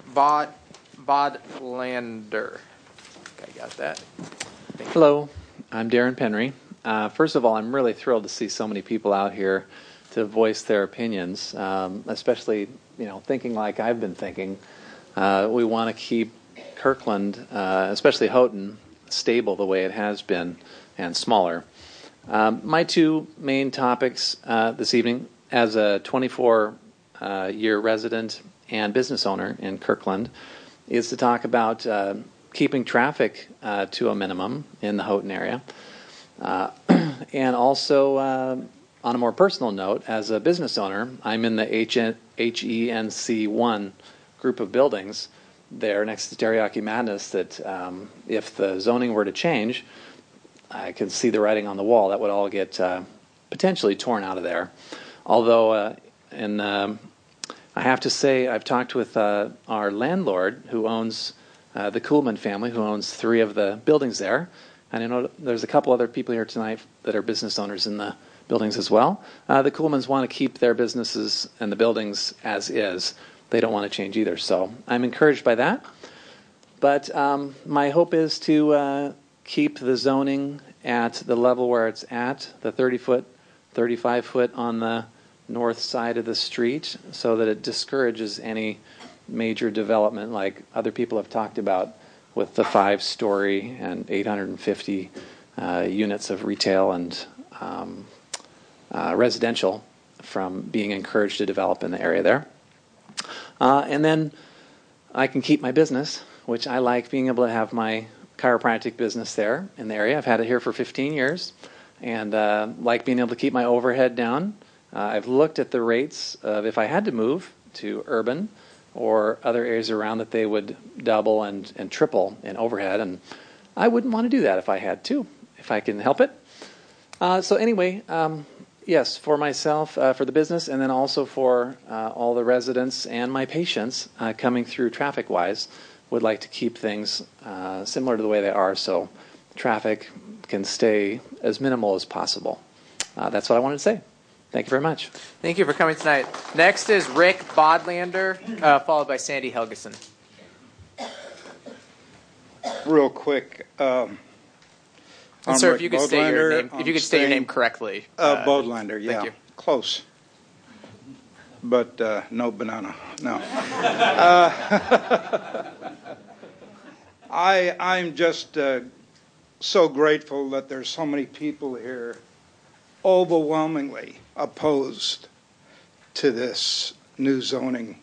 Bodlander. I got that.
Hello, I'm Darren Penry. First of all, I'm really thrilled to see so many people out here to voice their opinions, especially thinking like I've been thinking. We want to keep Kirkland, especially Houghton, stable the way it has been and smaller. My two main topics this evening, as a 24-year resident and business owner in Kirkland, is to talk about keeping traffic to a minimum in the Houghton area. And also, on a more personal note, as a business owner, I'm in the HENC1 group of buildings there next to Teriyaki Madness that if the zoning were to change, I can see the writing on the wall. That would all get potentially torn out of there. Although, I have to say, I've talked with our landlord who owns the Kuhlman family, who owns 3 of the buildings there. And I know there's a couple other people here tonight that are business owners in the buildings as well. The Kuhlmans want to keep their businesses and the buildings as is. They don't want to change either. So I'm encouraged by that. But my hope is to keep the zoning at the level where it's at, the 30-foot, 35-foot on the north side of the street, so that it discourages any major development like other people have talked about with the 5-story and 850 units of retail and residential from being encouraged to develop in the area there. And then I can keep my business, which I like being able to have my chiropractic business there in the area. I've had it here for 15 years and like being able to keep my overhead down. I've looked at the rates of if I had to move to urban or other areas around that they would double and triple in overhead, and I wouldn't want to do that if I had to, if I can help it. So anyway, yes, for myself, for the business, and then also for all the residents and my patients coming through traffic-wise, would like to keep things similar to the way they are so traffic can stay as minimal as possible. That's what I wanted to say. Thank you very much.
Thank you for coming tonight. Next is Rick Bodlander, followed by Sandy Helgeson.
Real quick.
And sir, if you could state your name, state your name correctly.
Bodlander, yeah.
Thank you.
Close. But no banana. No. I'm just so grateful that there's so many people here overwhelmingly opposed to this new zoning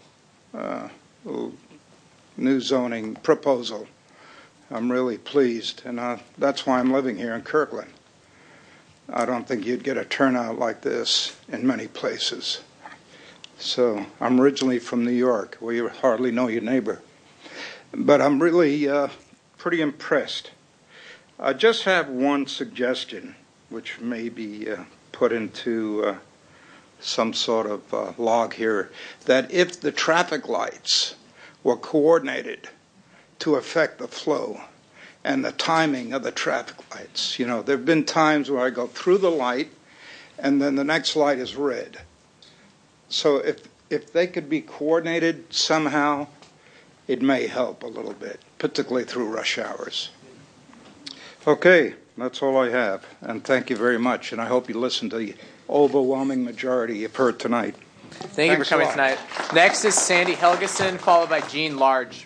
proposal. I'm really pleased, and that's why I'm living here in Kirkland. I don't think you'd get a turnout like this in many places. So I'm originally from New York, where you hardly know your neighbor. But I'm really pretty impressed. I just have one suggestion. which may be put into some sort of log here, that if the traffic lights were coordinated to affect the flow and the timing of the traffic lights. You know, there have been times where I go through the light and then the next light is red. So if they could be coordinated somehow, it may help a little bit, particularly through rush hours. Okay, that's all I have. And thank you very much. And I hope you listen to the overwhelming majority you've heard tonight.
Thank you for coming tonight. Next is Sandy Helgeson, followed by Jean Large.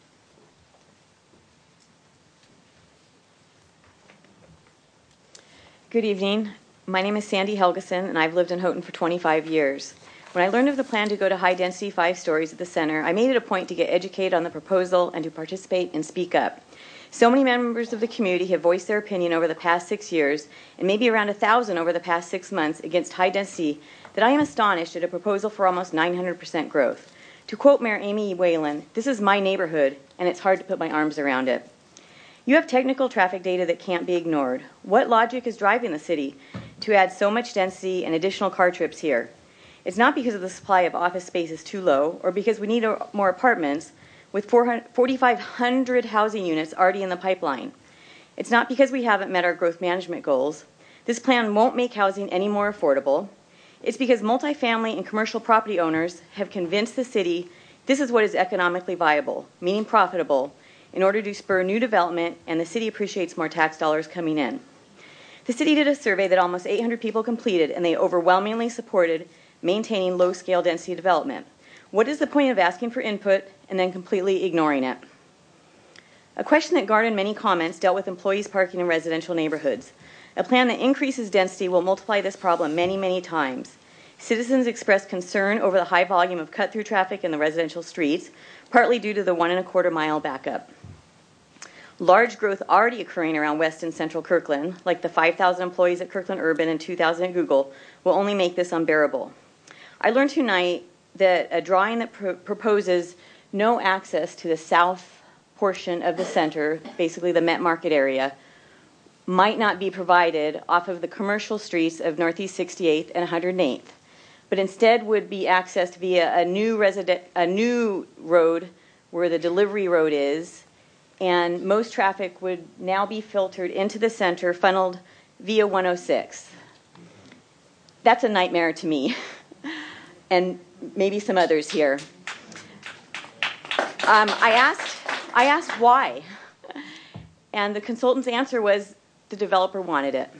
Good evening. My name is Sandy Helgeson, and I've lived in Houghton for 25 years. When I learned of the plan to go to high-density 5 stories at the center, I made it a point to get educated on the proposal and to participate and speak up. So many members of the community have voiced their opinion over the past 6 years, and maybe around 1,000 over the past 6 months, against high density, that I am astonished at a proposal for almost 900% growth. To quote Mayor Amy Whalen, "This is my neighborhood, and it's hard to put my arms around it." You have technical traffic data that can't be ignored. What logic is driving the city to add so much density and additional car trips here? It's not because of the supply of office space is too low or because we need more apartments with 4,500 housing units already in the pipeline. It's not because we haven't met our growth management goals. This plan won't make housing any more affordable. It's because multifamily and commercial property owners have convinced the city this is what is economically viable, meaning profitable, in order to spur new development, and the city appreciates more tax dollars coming in. The city did a survey that almost 800 people completed, and they overwhelmingly supported maintaining low-scale density development. What is the point of asking for input and then completely ignoring it? A question that garnered many comments dealt with employees parking in residential neighborhoods. A plan that increases density will multiply this problem many, many times. Citizens expressed concern over the high volume of cut-through traffic in the residential streets, partly due to the 1.25 mile backup. Large growth already occurring around West and Central Kirkland, like the 5,000 employees at Kirkland Urban and 2,000 at Google, will only make this unbearable. I learned tonight that a drawing that proposes no access to the south portion of the center, basically the Met Market area, might not be provided off of the commercial streets of Northeast 68th and 108th, but instead would be accessed via a new road where the delivery road is, and most traffic would now be filtered into the center, funneled via 106. That's a nightmare to me, and maybe some others here. I asked why, and the consultant's answer was the developer wanted it.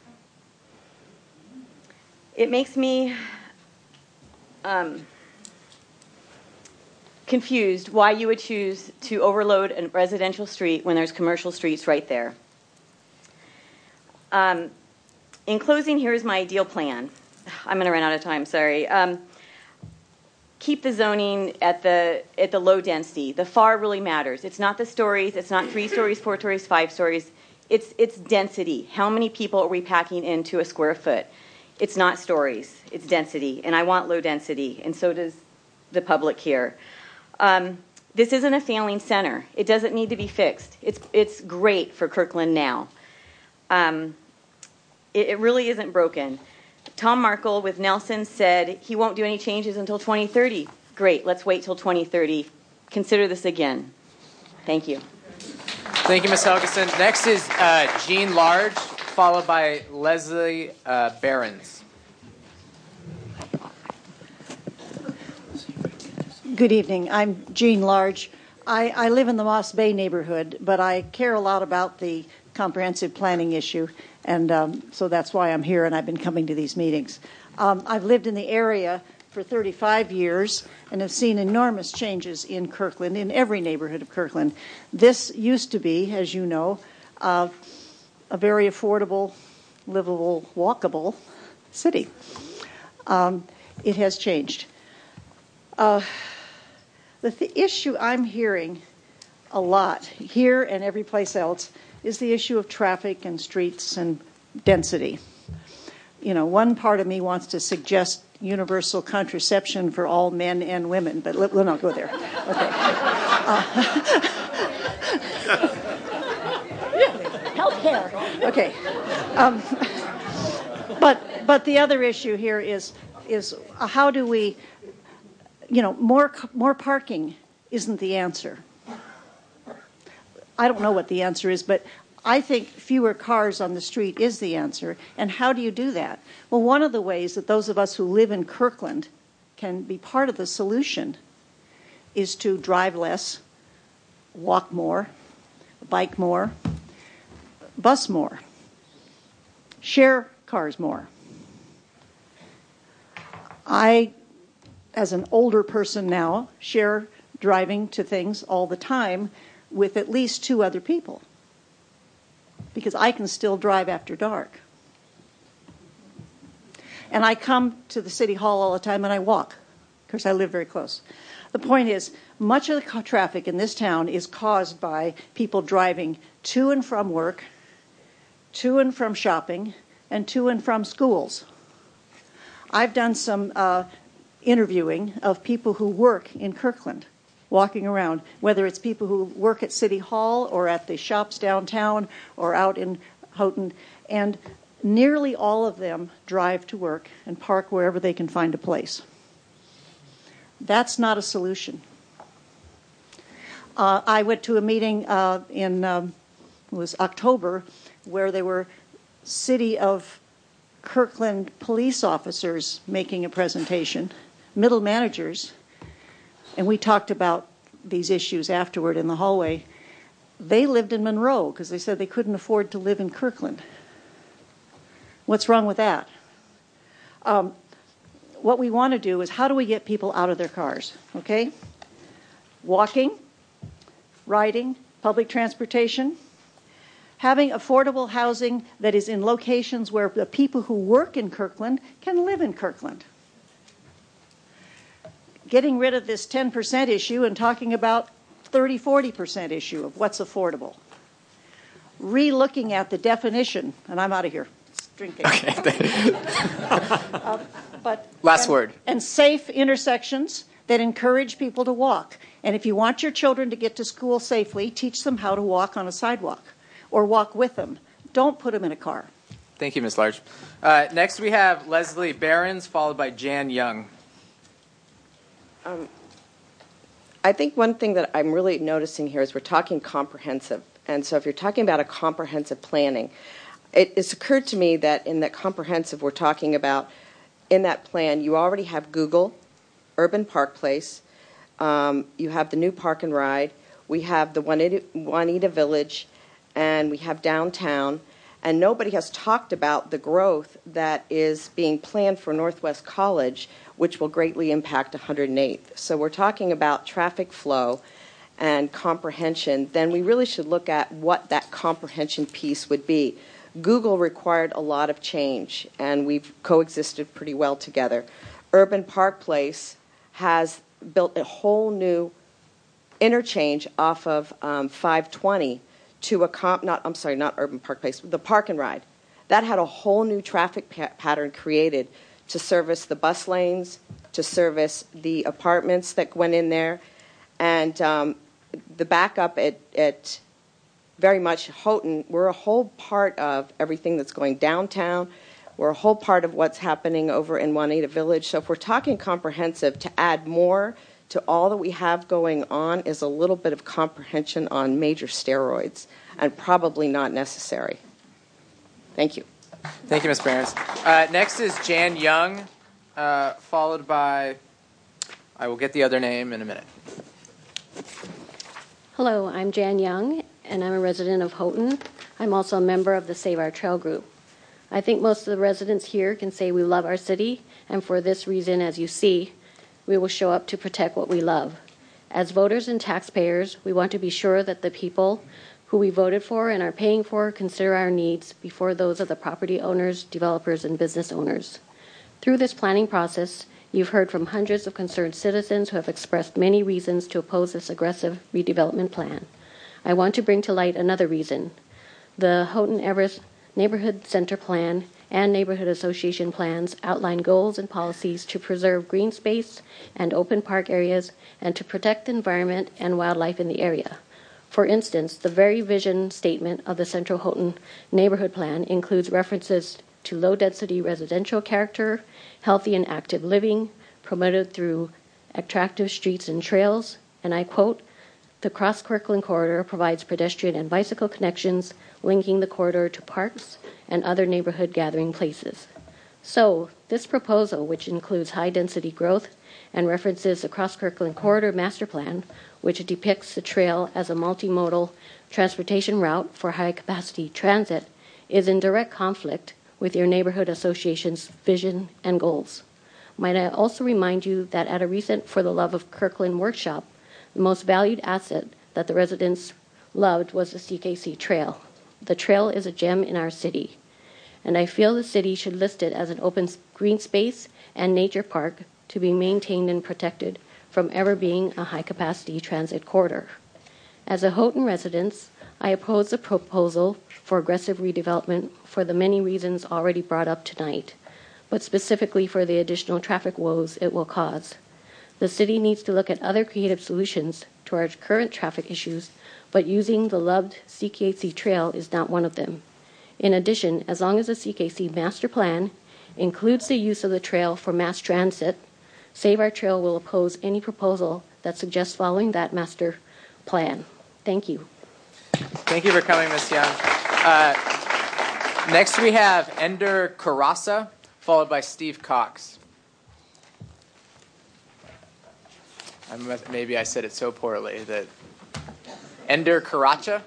It makes me confused why you would choose to overload a residential street when there's commercial streets right there. In closing, here's my ideal plan. I'm going to run out of time, sorry. Keep the zoning at the low density. The FAR really matters. It's not the stories. It's not 3 stories, 4 stories, 5 stories. It's density. How many people are we packing into a square foot? It's not stories. It's density. And I want low density, and so does the public here. This isn't a failing center. It doesn't need to be fixed. It's great for Kirkland now. It really isn't broken. Tom Markle with Nelson said he won't do any changes until 2030. Great, let's wait till 2030. Consider this again. Thank you.
Thank you, Ms. Helgeson. Next is Jean Large, followed by Leslie Behrens.
Good evening. I'm Jean Large. I live in the Moss Bay neighborhood, but I care a lot about the comprehensive planning issue, and so that's why I'm here, and I've been coming to these meetings. I've lived in the area for 35 years and have seen enormous changes in Kirkland, in every neighborhood of Kirkland. This used to be, as you know, a very affordable, livable, walkable city. It has changed. The issue I'm hearing a lot here and every place else is the issue of traffic and streets and density. You know, one part of me wants to suggest universal contraception for all men and women, but we'll not go there. Okay. Healthcare. Okay. But the other issue here is how do we, more parking isn't the answer. I don't know what the answer is, but I think fewer cars on the street is the answer. And how do you do that? Well, one of the ways that those of us who live in Kirkland can be part of the solution is to drive less, walk more, bike more, bus more, share cars more. I, as an older person now, share driving to things all the time with at least 2 other people because I can still drive after dark. And I come to the city hall all the time and I walk because I live very close. The point is, much of the traffic in this town is caused by people driving to and from work, to and from shopping, and to and from schools. I've done some interviewing of people who work in Kirkland, walking around, whether it's people who work at City Hall or at the shops downtown or out in Houghton, and nearly all of them drive to work and park wherever they can find a place. That's not a solution. I went to a meeting in it was October where there were City of Kirkland police officers making a presentation, middle managers, and we talked about these issues afterward in the hallway. They lived in Monroe because they said they couldn't afford to live in Kirkland. What's wrong with that? What we want to do is how do we get people out of their cars, okay? Walking, riding, public transportation, having affordable housing that is in locations where the people who work in Kirkland can live in Kirkland. Getting rid of this 10% issue and talking about 30-40% issue of what's affordable. Re-looking at the definition, and I'm out of here. Drinking. Okay.
Last word.
And safe intersections that encourage people to walk. And if you want your children to get to school safely, teach them how to walk on a sidewalk or walk with them. Don't put them in a car.
Thank you, Ms. Large. Next we have Leslie Behrens, followed by Jan Young.
I think one thing that I'm really noticing here is we're talking comprehensive. And so if you're talking about a comprehensive planning, it's occurred to me that in that comprehensive we're talking about, in that plan, you already have Google, Urban Park Place, you have the new Park and Ride, we have the Juanita Village, and we have downtown, and nobody has talked about the growth that is being planned for Northwest College, which will greatly impact 108th. So we're talking about traffic flow and comprehension. Then we really should look at what that comprehension piece would be. Google required a lot of change, and we've coexisted pretty well together. Urban Park Place has built a whole new interchange off of 520 to a not Urban Park Place, the Park and Ride. That had a whole new traffic pattern created to service the bus lanes, to service the apartments that went in there, and the backup at very much Houghton. We're a whole part of everything that's going downtown. We're a whole part of what's happening over in Juanita Village. So if we're talking comprehensive, to add more to all that we have going on is a little bit of comprehension on major steroids, and probably not necessary. Thank you.
Thank you, Ms. Behrens. Next is Jan Young, followed by, I will get the other name in a minute.
Hello, I'm Jan Young, and I'm a resident of Houghton. I'm also a member of the Save Our Trail group. I think most of the residents here can say we love our city, and for this reason, as you see, we will show up to protect what we love. As voters and taxpayers, we want to be sure that the people who we voted for and are paying for consider our needs before those of the property owners, developers, and business owners. Through this planning process, you've heard from hundreds of concerned citizens who have expressed many reasons to oppose this aggressive redevelopment plan. I want to bring to light another reason. The Houghton Everest Neighborhood Center Plan and Neighborhood Association plans outline goals and policies to preserve green space and open park areas and to protect the environment and wildlife in the area. For instance, the very vision statement of the Central Houghton Neighborhood Plan includes references to low-density residential character, healthy and active living, promoted through attractive streets and trails, and I quote, "The Cross-Kirkland Corridor provides pedestrian and bicycle connections, linking the corridor to parks and other neighborhood gathering places." So, this proposal, which includes high-density growth and references the Cross-Kirkland Corridor Master Plan, which depicts the trail as a multimodal transportation route for high-capacity transit, is in direct conflict with your neighborhood association's vision and goals. Might I also remind you that at a recent For the Love of Kirkland workshop, the most valued asset that the residents loved was the CKC Trail. The trail is a gem in our city, and I feel the city should list it as an open green space and nature park to be maintained and protected from ever being a high-capacity transit corridor. As a Houghton resident, I oppose the proposal for aggressive redevelopment for the many reasons already brought up tonight, but specifically for the additional traffic woes it will cause. The city needs to look at other creative solutions to our current traffic issues, but using the loved CKC Trail is not one of them. In addition, as long as the CKC Master Plan includes the use of the trail for mass transit, Save Our Trail will oppose any proposal that suggests following that master plan. Thank you.
Thank you for coming, Ms. Young. Next we have Ender Carassa, followed by Steve Cox. Maybe I said it so poorly that Ender Carassa?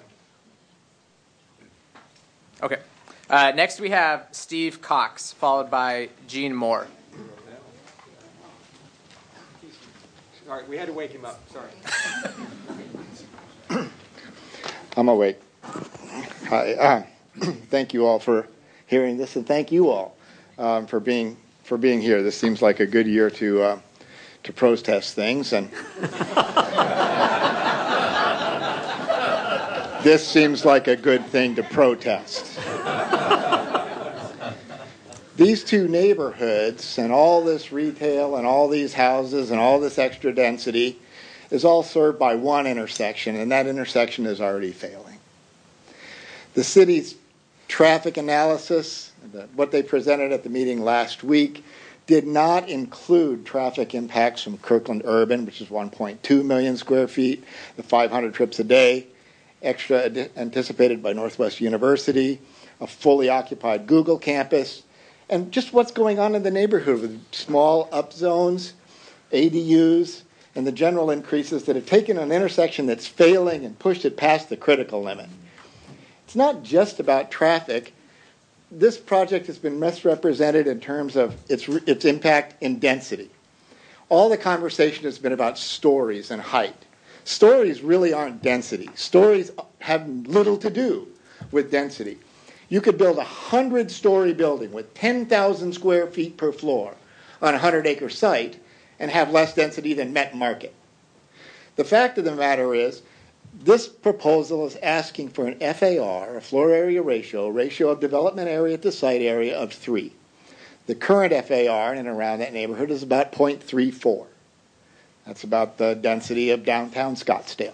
Okay. Next we have Steve Cox, followed by Gene Moore.
Sorry, we had to wake him up. Sorry.
I'm awake. Hi. Thank you all for hearing this, and thank you all for being here. This seems like a good year to protest things, and this seems like a good thing to protest. These two neighborhoods and all this retail and all these houses and all this extra density is all served by one intersection, and that intersection is already failing. The city's traffic analysis, what they presented at the meeting last week, did not include traffic impacts from Kirkland Urban, which is 1.2 million square feet, the 500 trips a day, extra anticipated by Northwest University, a fully occupied Google campus, and just what's going on in the neighborhood with small upzones, ADUs, and the general increases that have taken an intersection that's failing and pushed it past the critical limit. It's not just about traffic. This project has been misrepresented in terms of its impact in density. All the conversation has been about stories and height. Stories really aren't density. Stories have little to do with density. You could build a 100-story building with 10,000 square feet per floor on a 100-acre site and have less density than Met Market. The fact of the matter is, this proposal is asking for an FAR, a floor area ratio of development area to site area of 3. The current FAR in and around that neighborhood is about 0.34. That's about the density of downtown Scottsdale.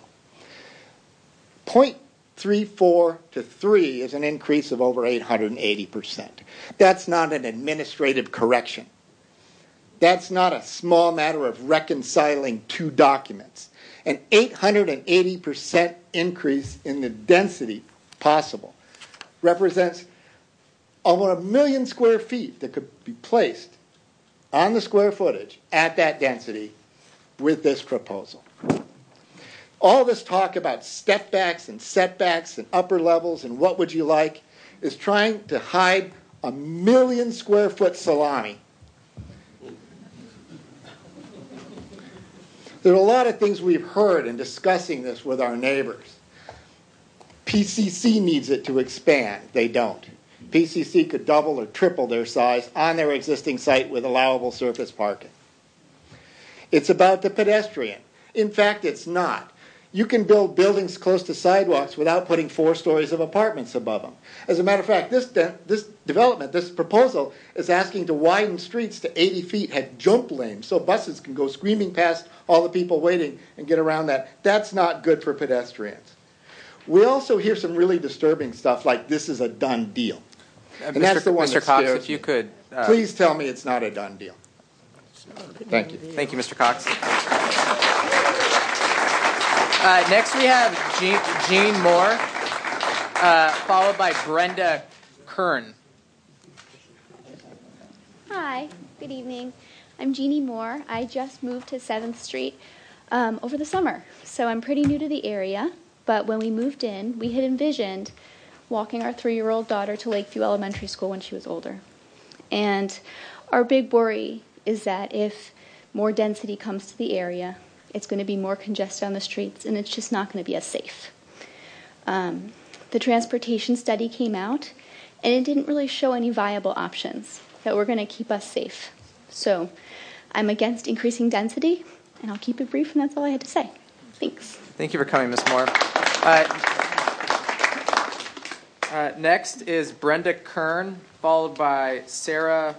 0.34 to 3 is an increase of over 880%. That's not an administrative correction. That's not a small matter of reconciling two documents. An 880% increase in the density possible represents almost 1 million square feet that could be placed on the square footage at that density with this proposal. All this talk about step backs and setbacks and upper levels and what would you like is trying to hide 1 million square foot salami. There are a lot of things we've heard in discussing this with our neighbors. PCC needs it to expand. They don't. PCC could double or triple their size on their existing site with allowable surface parking. It's about the pedestrian. In fact, it's not. You can build buildings close to sidewalks without putting 4 stories of apartments above them. As a matter of fact, this development, this proposal, is asking to widen streets to 80 feet, have jump lanes so buses can go screaming past all the people waiting and get around that. That's not good for pedestrians. We also hear some really disturbing stuff like this is a done deal. And that's the one
Mr.
that
Cox,
scares
if you
me.
could.
Please tell me it's not a done deal. Thank you.
Thank you, Mr. Cox. Next we have Jean Moore, followed by Brenda Kern.
Hi, good evening. I'm Jeannie Moore. I just moved to 7th Street over the summer, so I'm pretty new to the area. But when we moved in, we had envisioned walking our 3-year-old daughter to Lakeview Elementary School when she was older. And our big worry is that if more density comes to the area, it's going to be more congested on the streets, and it's just not going to be as safe. The transportation study came out, and it didn't really show any viable options that were going to keep us safe. So I'm against increasing density, and I'll keep it brief, and that's all I had to say. Thanks.
Thank you for coming, Ms. Moore. Next is Brenda Kern, followed by Sarah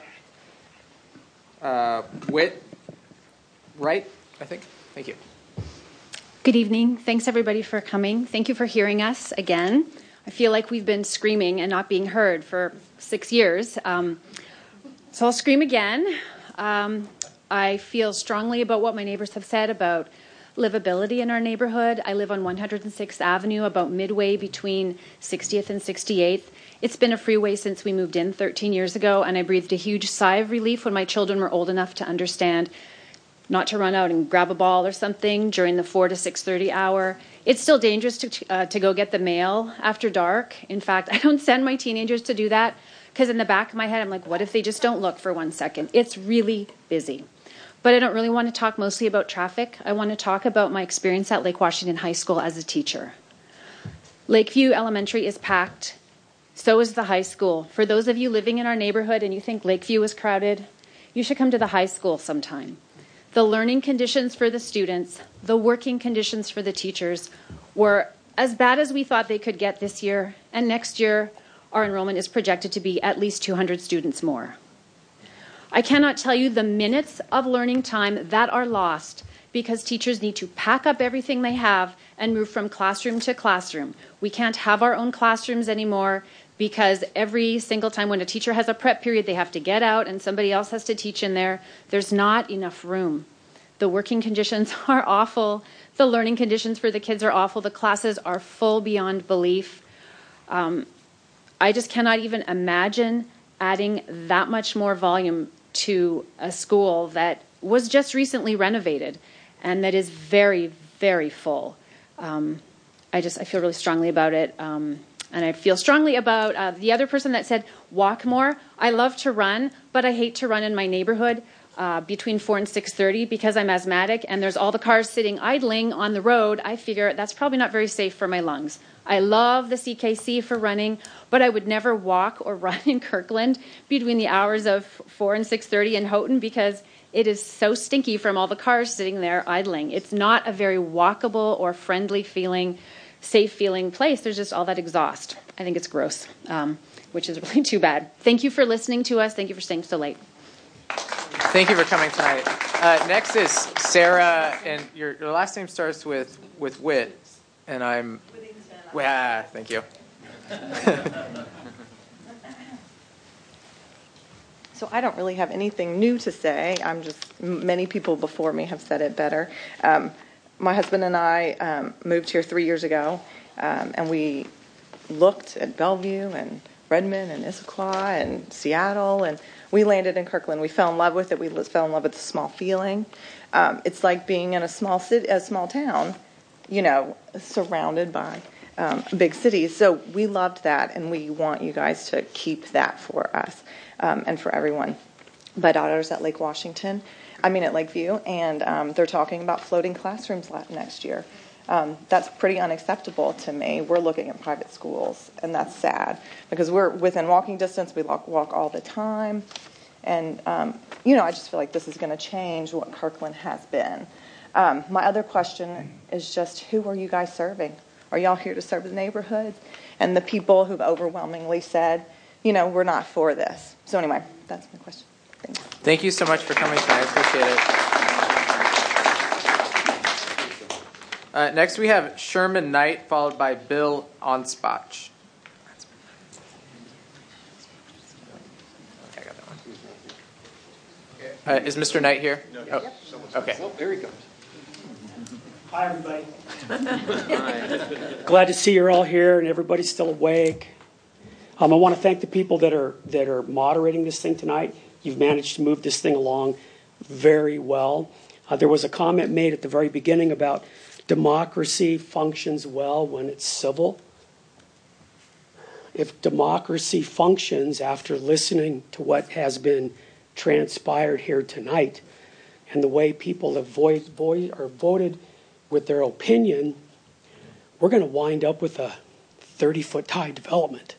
Witt Wright, I think. Thank you.
Good evening. Thanks, everybody, for coming. Thank you for hearing us again. I feel like we've been screaming and not being heard for 6 years. So I'll scream again. I feel strongly about what my neighbors have said about livability in our neighborhood. I live on 106th Avenue, about midway between 60th and 68th. It's been a freeway since we moved in 13 years ago, and I breathed a huge sigh of relief when my children were old enough to understand not to run out and grab a ball or something during the 4 to 6:30 hour. It's still dangerous to go get the mail after dark. In fact, I don't send my teenagers to do that because in the back of my head, I'm like, what if they just don't look for 1 second? It's really busy. But I don't really want to talk mostly about traffic. I want to talk about my experience at Lake Washington High School as a teacher. Lakeview Elementary is packed. So is the high school. For those of you living in our neighborhood and you think Lakeview is crowded, you should come to the high school sometime. The learning conditions for the students, the working conditions for the teachers were as bad as we thought they could get this year. And next year, our enrollment is projected to be at least 200 students more. I cannot tell you the minutes of learning time that are lost because teachers need to pack up everything they have and move from classroom to classroom. We can't have our own classrooms anymore because every single time when a teacher has a prep period, they have to get out and somebody else has to teach in there. There's not enough room. The working conditions are awful. The learning conditions for the kids are awful. The classes are full beyond belief. I just cannot even imagine adding that much more volume to a school that was just recently renovated and that is very, very full. I feel really strongly about it. And I feel strongly about the other person that said, walk more. I love to run, but I hate to run in my neighborhood between 4 and 6:30 because I'm asthmatic and there's all the cars sitting idling on the road. I figure that's probably not very safe for my lungs. I love the CKC for running, but I would never walk or run in Kirkland between the hours of 4 and 6:30 in Houghton because it is so stinky from all the cars sitting there idling. It's not a very walkable or friendly feeling, safe feeling place. There's just all that exhaust. I think it's gross, which is really too bad. Thank you for listening to us. Thank you for staying so late.
Thank you for coming tonight. Next is Sarah, and your last name starts with Witt, and I'm... thank you.
So I don't really have anything new to say. Many people before me have said it better. My husband and I moved here 3 years ago, and we looked at Bellevue and Redmond and Issaquah and Seattle, and we landed in Kirkland. We fell in love with it. We fell in love with the small feeling. It's like being in a small town, surrounded by big cities. So we loved that, and we want you guys to keep that for us and for everyone. My daughter's at at Lakeview, and they're talking about floating classrooms next year. That's pretty unacceptable to me. We're looking at private schools, and that's sad because we're within walking distance. We walk all the time, and I just feel like this is going to change what Kirkland has been. My other question is just, who are you guys serving? Are y'all here to serve the neighborhoods and the people who've overwhelmingly said, we're not for this? So anyway, that's my question. Thanks.
Thank you so much for coming tonight. I appreciate it. Next we have Sherman Knight, followed by Bill Onspach. Is Mr. Knight here?
No.
Oh, okay.
Oh, there he comes.
Hi, everybody. Glad to see you're all here and everybody's still awake. I want to thank the people that are moderating this thing tonight. You've managed to move this thing along very well. There was a comment made at the very beginning about democracy functions well when it's civil. If democracy functions after listening to what has been transpired here tonight and the way people have voted with their opinion, we're going to wind up with a 30-foot high development.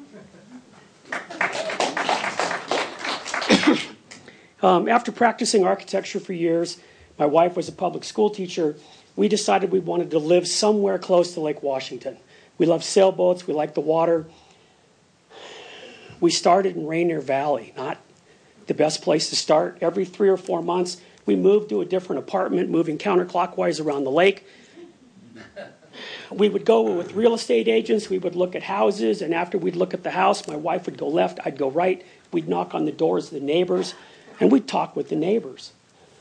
After practicing architecture for years, my wife was a public school teacher. We decided we wanted to live somewhere close to Lake Washington. We love sailboats. We like the water. We started in Rainier Valley, not the best place to start. Every 3 or 4 months, we moved to a different apartment, moving counterclockwise around the lake. We would go with real estate agents. We would look at houses, and after we'd look at the house, my wife would go left, I'd go right. We'd knock on the doors of the neighbors, and we'd talk with the neighbors,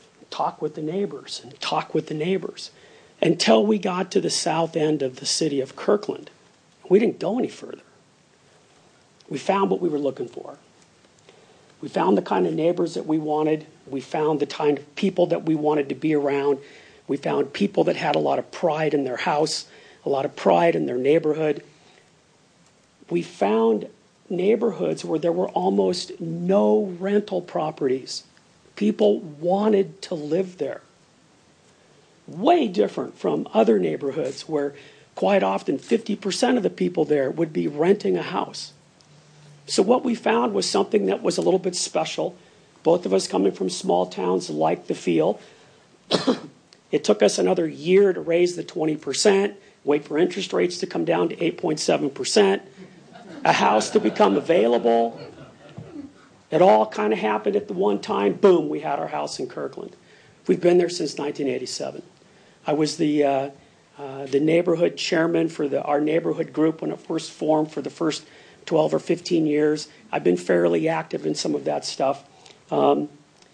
until we got to the south end of the city of Kirkland. We didn't go any further. We found what we were looking for. We found the kind of neighbors that we wanted. We found the kind of people that we wanted to be around. We found people that had a lot of pride in their house, a lot of pride in their neighborhood. We found neighborhoods where there were almost no rental properties. People wanted to live there. Way different from other neighborhoods where quite often 50% of the people there would be renting a house. So what we found was something that was a little bit special. Both of us coming from small towns liked the feel. It took us another year to raise the 20%, wait for interest rates to come down to 8.7%, a house to become available. It all kind of happened at the one time. Boom, we had our house in Kirkland. We've been there since 1987. I was the neighborhood chairman for our neighborhood group when it first formed for the first 12 or 15 years. I've been fairly active in some of that stuff. But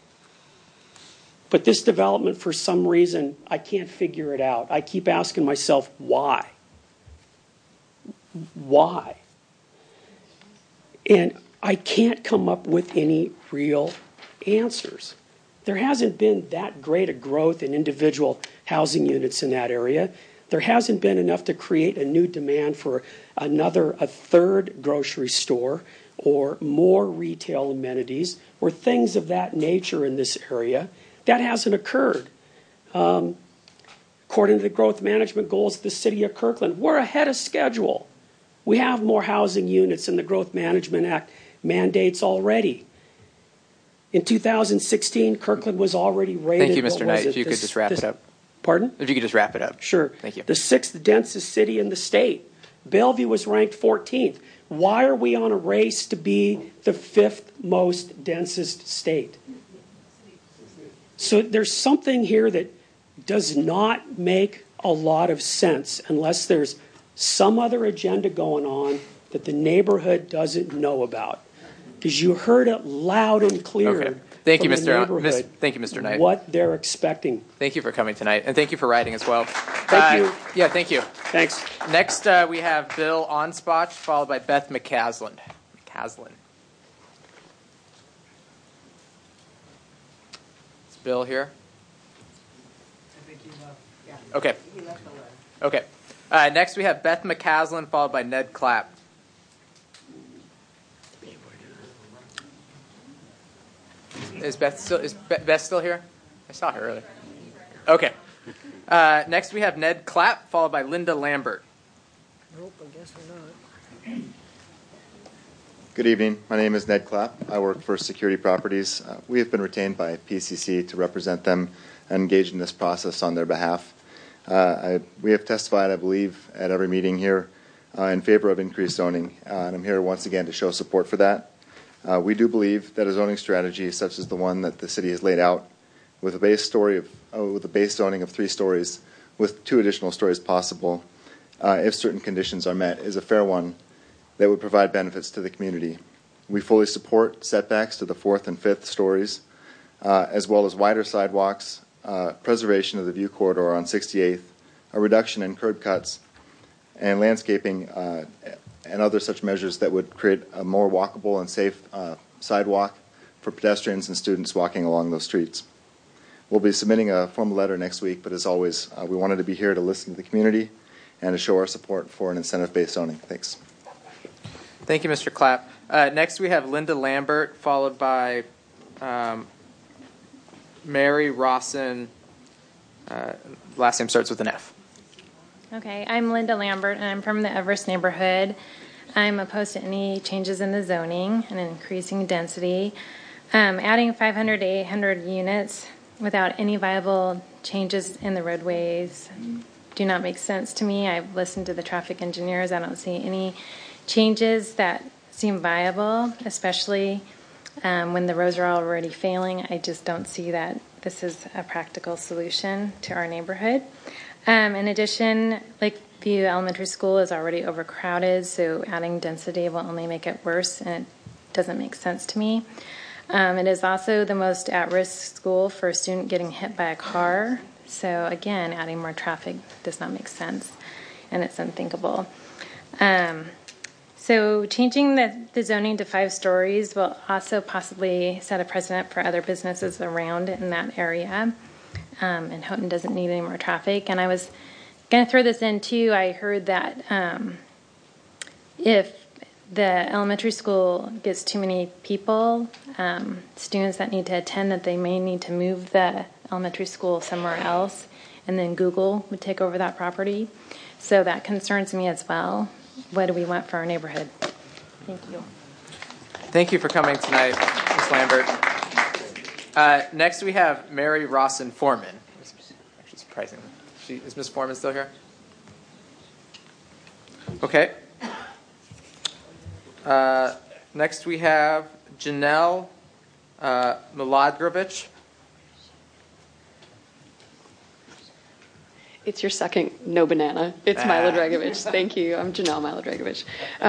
this development, for some reason, I can't figure it out. I keep asking myself, why? Why? And I can't come up with any real answers. There hasn't been that great a growth in individual housing units in that area. There hasn't been enough to create a new demand for a third grocery store or more retail amenities or things of that nature in this area. That hasn't occurred. According to the growth management goals of the city of Kirkland, we're ahead of schedule. We have more housing units than the Growth Management Act mandates already. In 2016, Kirkland was already rated.
Thank you, Mr. Knight. If you could just wrap it up.
Pardon?
If you could just wrap it up.
Sure.
Thank you.
The 6th densest city in the state. Bellevue was ranked 14th. Why are we on a race to be the 5th most densest state? So there's something here that does not make a lot of sense unless there's some other agenda going on that the neighborhood doesn't know about. Because you heard it loud and clear.
Okay. Thank you, Mr. Knight.
What they're expecting.
Thank you for coming tonight, and thank you for writing as well.
Thank you.
Yeah, thank you.
Thanks.
Next, we have Bill Onspach, followed by Beth McCaslin. Is Bill here?
I think he left. Yeah.
Okay.
He left the letter.
Okay. Next, we have Beth McCaslin, followed by Ned Clapp. Is Beth still here? I saw her earlier. Okay. Next we have Ned Clapp, followed by Linda Lambert.
Nope, I guess we're not.
Good evening. My name is Ned Clapp. I work for Security Properties. We have been retained by PCC to represent them and engage in this process on their behalf. We have testified, I believe, at every meeting here in favor of increased zoning, and I'm here once again to show support for that. We do believe that a zoning strategy such as the one that the city has laid out, with a base zoning of 3 stories, with 2 additional stories possible, if certain conditions are met, is a fair one that would provide benefits to the community. We fully support setbacks to the 4th and 5th stories. as well as wider sidewalks, preservation of the view corridor on 68th, a reduction in curb cuts, and landscaping and other such measures that would create a more walkable and safe sidewalk for pedestrians and students walking along those streets. We'll be submitting a formal letter next week, but as always, we wanted to be here to listen to the community and to show our support for an incentive-based zoning. Thanks.
Thank you, Mr. Clapp. Next, we have Linda Lambert, followed by Mary Rawson. Last name starts with an F.
Okay, I'm Linda Lambert, and I'm from the Everest neighborhood. I'm opposed to any changes in the zoning and increasing density. Adding 500 to 800 units without any viable changes in the roadways do not make sense to me. I've listened to the traffic engineers. I don't see any changes that seem viable, especially when the roads are already failing. I just don't see that this is a practical solution to our neighborhood. In addition, Lakeview Elementary School is already overcrowded, so adding density will only make it worse, and it doesn't make sense to me. It is also the most at-risk school for a student getting hit by a car. So again, adding more traffic does not make sense, and it's unthinkable. So changing the zoning to 5 stories will also possibly set a precedent for other businesses around in that area. And Houghton doesn't need any more traffic. And I was going to throw this in too. I heard that if the elementary school gets too many people, students that need to attend, that they may need to move the elementary school somewhere else, and then Google would take over that property. So that concerns me as well. What do we want for our neighborhood? Thank you.
Thank you for coming tonight, Ms. Lambert. Next, we have Mary Rawson Foreman. Actually, surprisingly. Is Ms. Foreman still here? Okay. Next, we have Janelle Miladrovich.
It's your second no banana. It's Mila Dragovich. Thank you. I'm Janelle Mila Dragovich.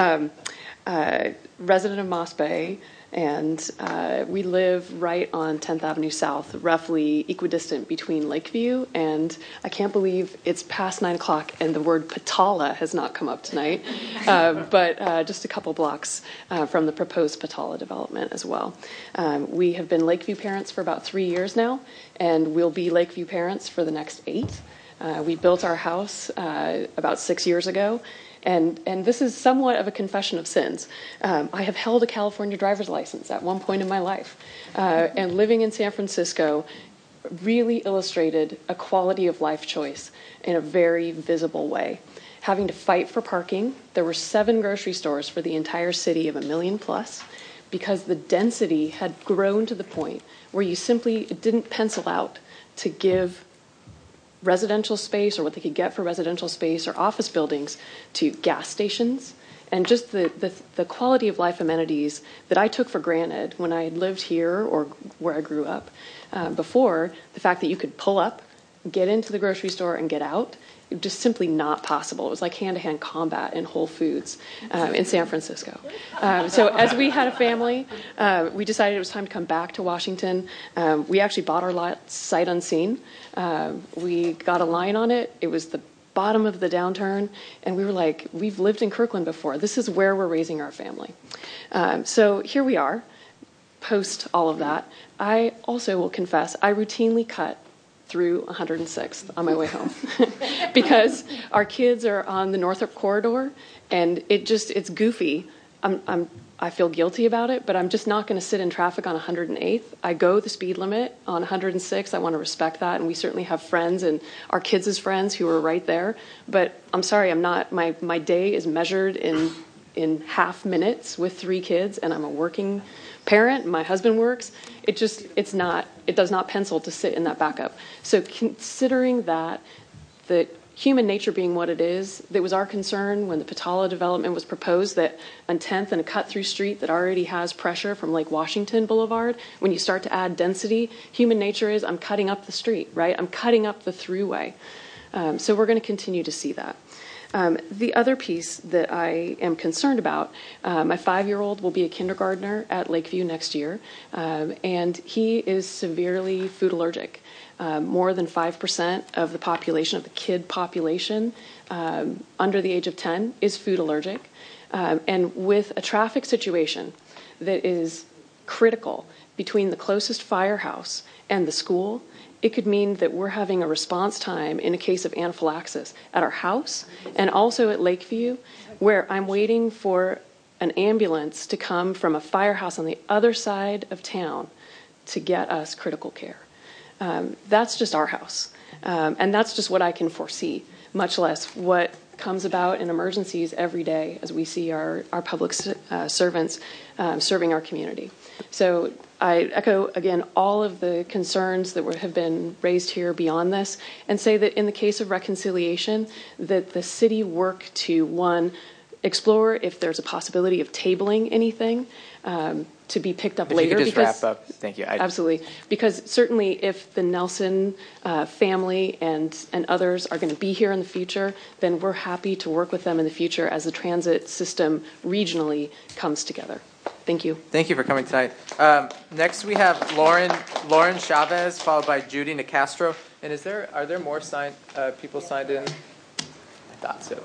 Resident of Moss Bay, and we live right on 10th Avenue South, roughly equidistant between Lakeview, and I can't believe it's past 9 o'clock and the word Patala has not come up tonight, but just a couple blocks from the proposed Patala development as well. We have been Lakeview parents for about 3 years now, and we'll be Lakeview parents for the next 8. We built our house about 6 years ago, and this is somewhat of a confession of sins. I have held a California driver's license at one point in my life, and living in San Francisco really illustrated a quality of life choice in a very visible way. Having to fight for parking, there were 7 grocery stores for the entire city of 1 million plus, because the density had grown to the point where you simply didn't pencil out to give residential space or what they could get for residential space or office buildings to gas stations, and just the quality of life amenities that I took for granted when I had lived here or where I grew up before. The fact that you could pull up, get into the grocery store, and get out, just simply not possible. It was like hand-to-hand combat in Whole Foods in San Francisco. So as we had a family, we decided it was time to come back to Washington. We actually bought our lot sight unseen. We got a line on it. It was the bottom of the downturn, and we were like, we've lived in Kirkland before. This is where we're raising our family. So here we are, post all of that. I also will confess, I routinely cut through 106th on my way home because our kids are on the Northrop corridor, and it's goofy. I feel guilty about it, but I'm just not going to sit in traffic on 108th. I go the speed limit on 106th. I want to respect that, and we certainly have friends and our kids' friends who are right there. But I'm sorry, I'm not. My day is measured in half minutes with 3 kids, and I'm a working parent. My husband works. It does not pencil to sit in that backup. So considering that, the human nature being what it is, that was our concern when the Patala development was proposed, that on 10th and a cut-through street that already has pressure from Lake Washington Boulevard, when you start to add density, human nature is I'm cutting up the street, right? I'm cutting up the throughway. So we're going to continue to see that. The other piece that I am concerned about, my 5-year-old will be a kindergartner at Lakeview next year, and he is severely food allergic. More than 5% of the population, of the kid population under the age of 10 is food allergic. And with a traffic situation that is critical between the closest firehouse and the school, it could mean that we're having a response time in a case of anaphylaxis at our house and also at Lakeview, where I'm waiting for an ambulance to come from a firehouse on the other side of town to get us critical care. That's just our house. And that's just what I can foresee, much less what comes about in emergencies every day as we see our public servants serving our community. So I echo, again, all of the concerns that have been raised here beyond this, and say that in the case of reconciliation, that the city work to, one, explore if there's a possibility of tabling anything to be picked up later.
If you could just wrap up. Thank you.
Absolutely. Because certainly if the Nelson family and others are going to be here in the future, then we're happy to work with them in the future as the transit system regionally comes together. Thank you.
Thank you for coming tonight. Next we have Lauren Chavez, followed by Judy Nicastro. And are there more people signed in? I thought so.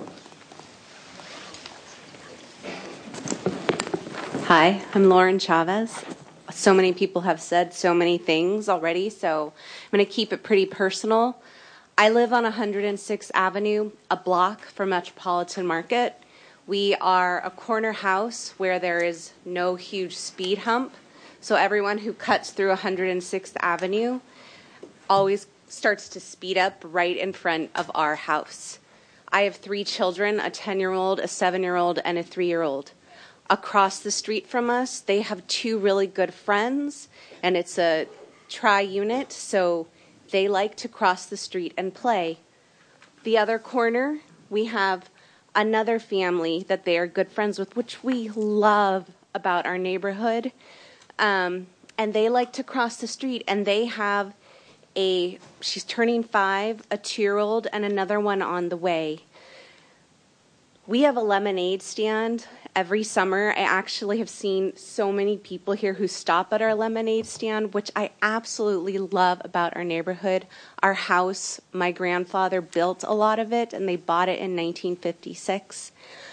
Hi, I'm Lauren Chavez. So many people have said so many things already, so I'm going to keep it pretty personal. I live on 106th Avenue, a block from Metropolitan Market. We are a corner house where there is no huge speed hump, so everyone who cuts through 106th Avenue always starts to speed up right in front of our house. I have 3 children, a 10-year-old, a 7-year-old, and a 3-year-old. Across the street from us, they have 2 really good friends, and it's a tri-unit, so they like to cross the street and play. The other corner, we have another family that they are good friends with, which we love about our neighborhood, and they like to cross the street, and they have she's turning 5, a 2-year-old, and another one on the way. We have a lemonade stand every summer. I actually have seen so many people here who stop at our lemonade stand, which I absolutely love about our neighborhood. Our house, my grandfather built a lot of it, and they bought it in 1956.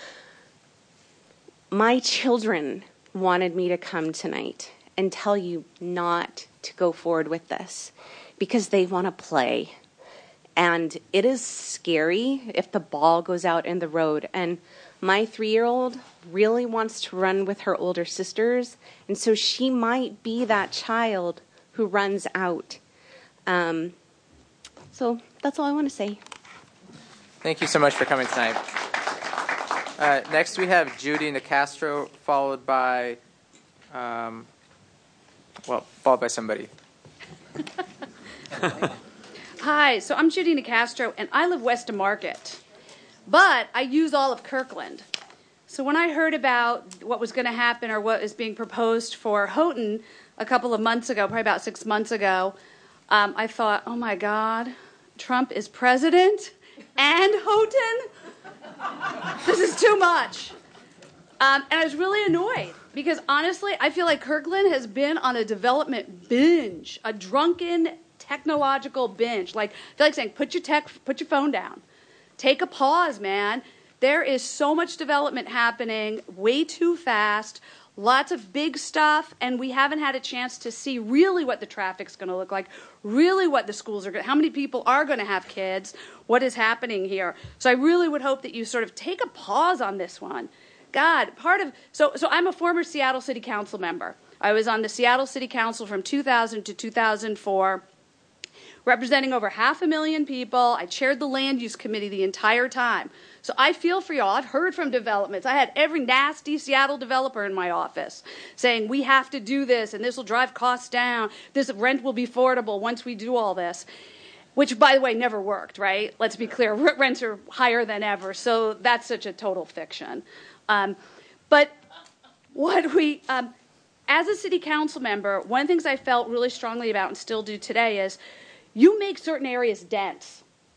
My children wanted me to come tonight and tell you not to go forward with this because they want to play. And it is scary if the ball goes out in the road. And my 3-year-old really wants to run with her older sisters, and so she might be that child who runs out. So that's all I want to say.
Thank you so much for coming tonight. Next we have Judy Nicastro, followed by somebody.
Hi, so I'm Judy Nicastro, and I live west of Market, but I use all of Kirkland. So when I heard about what was going to happen or what is being proposed for Houghton a couple of months ago, probably about 6 months ago, I thought, oh my God, Trump is president and Houghton? This is too much. And I was really annoyed because honestly, I feel like Kirkland has been on a development binge, a drunken technological binge. Like, I feel like saying, put your phone down. Take a pause, man. There is so much development happening way too fast, lots of big stuff, and we haven't had a chance to see really what the traffic's going to look like, really what the schools are going to, how many people are going to have kids, what is happening here. So I really would hope that you sort of take a pause on this one. God, so I'm a former Seattle City Council member. I was on the Seattle City Council from 2000 to 2004. Representing over 500,000 people. I chaired the land use committee the entire time. So I feel for y'all. I've heard from developments. I had every nasty Seattle developer in my office saying, we have to do this, and this will drive costs down. This rent will be affordable once we do all this, which, by the way, never worked, right? Let's be clear. Rents are higher than ever, so that's such a total fiction. But what as a city council member, one of the things I felt really strongly about and still do today is you make certain areas dense.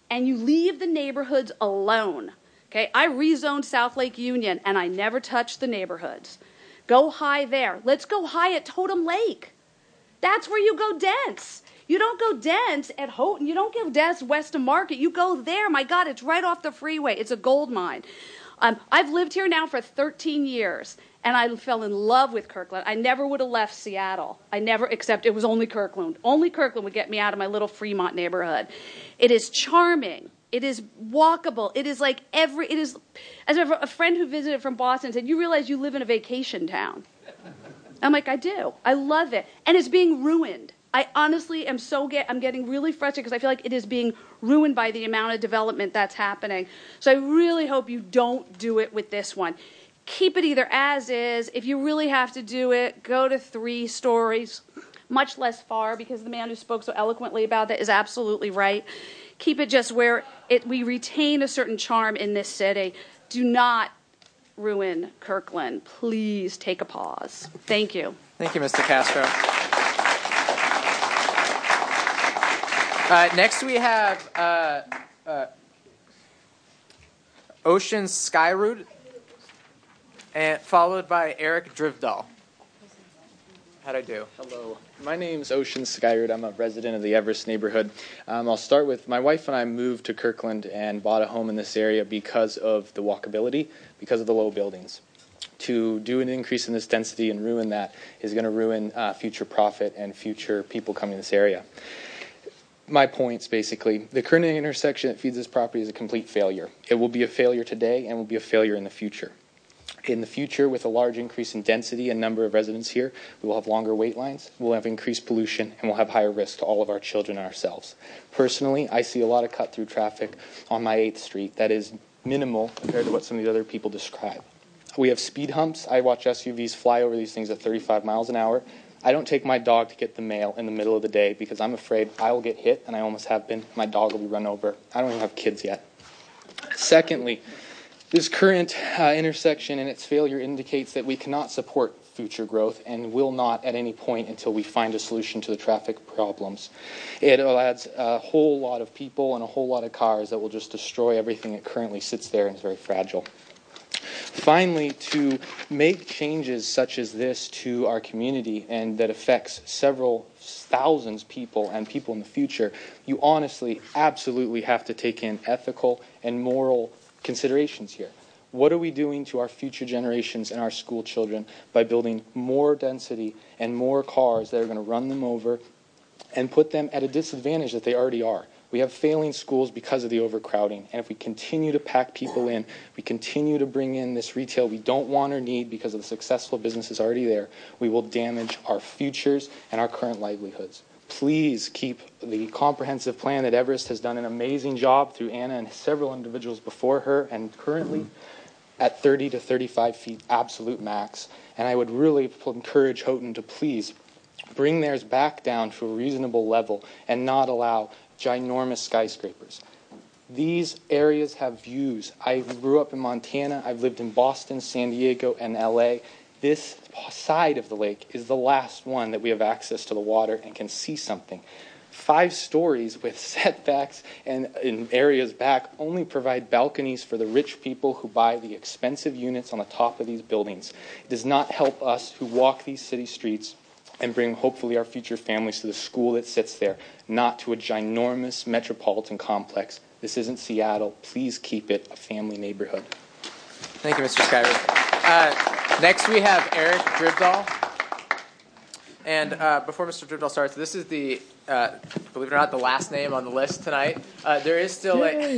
and you leave the neighborhoods alone. Okay, I rezoned South Lake Union, and I never touched the neighborhoods. Go high there. Let's go high at Totem Lake. That's where you go dense. You don't go dense at Houghton. You don't go dense west of Market. You go there. My God, it's right off the freeway. It's a gold mine. I've lived here now for 13 years, and I fell in love with Kirkland. I never would have left Seattle. I never, except it was only Kirkland. Only Kirkland would get me out of my little Fremont neighborhood. It is charming. It is walkable. It is like as a friend who visited from Boston said, you realize you live in a vacation town. I'm like, I do. I love it. And it's being ruined. I honestly am I'm getting really frustrated because I feel like it is being ruined by the amount of development that's happening. So I really hope you don't do it with this one. Keep it either as is. If you really have to do it, go to 3 stories, much less far, because the man who spoke so eloquently about that is absolutely right. Keep it just where we retain a certain charm in this city. Do not ruin Kirkland. Please take a pause. Thank you.
Thank you, Mr. Castro. Next we have Ocean Skyroot, and followed by Eric Drivdahl. How'd I do?
Hello. My name's Ocean Skyroot. I'm a resident of the Everest neighborhood. I'll start with my wife and I moved to Kirkland and bought a home in this area because of the walkability, because of the low buildings. To do an increase in this density and ruin that is going to ruin future profit and future people coming to this area. My points, basically, the current intersection that feeds this property is a complete failure. It will be a failure today and will be a failure in the future. In the future, with a large increase in density and number of residents here, we will have longer wait lines, we'll have increased pollution, and we'll have higher risk to all of our children and ourselves. Personally, I see a lot of cut-through traffic on my 8th Street that is minimal compared to what some of the other people describe. We have speed humps. I watch SUVs fly over these things at 35 miles an hour. I don't take my dog to get the mail in the middle of the day because I'm afraid I will get hit, and I almost have been. My dog will be run over. I don't even have kids yet. Secondly, this current intersection and its failure indicates that we cannot support future growth and will not at any point until we find a solution to the traffic problems. It adds a whole lot of people and a whole lot of cars that will just destroy everything that currently sits there and is very fragile. Finally, to make changes such as this to our community and that affects several thousands of people and people in the future, you honestly, absolutely have to take in ethical and moral considerations here. What are we doing to our future generations and our school children by building more density and more cars that are going to run them over and put them at a disadvantage that they already are? We have failing schools because of the overcrowding, and if we continue to pack people in, we continue to bring in this retail we don't want or need because of the successful businesses already there, we will damage our futures and our current livelihoods. Please keep the comprehensive plan that Everest has done an amazing job through Anna and several individuals before her and currently at 30 to 35 feet absolute max. And I would really encourage Houghton to please bring theirs back down to a reasonable level and not allow ginormous skyscrapers. These areas have views. I grew up in Montana. I've lived in Boston, San Diego, and LA. This side of the lake is the last one that we have access to the water and can see something. 5 stories with setbacks and in areas back only provide balconies for the rich people who buy the expensive units on the top of these buildings. It does not help us who walk these city streets and bring hopefully our future families to the school that sits there, not to a ginormous metropolitan complex. This isn't Seattle. Please keep it a family neighborhood.
Thank you, Mr. Skyroot. Next we have Eric Drivdahl. And before Mr. Drivdahl starts, this is the, believe it or not, the last name on the list tonight. There is still I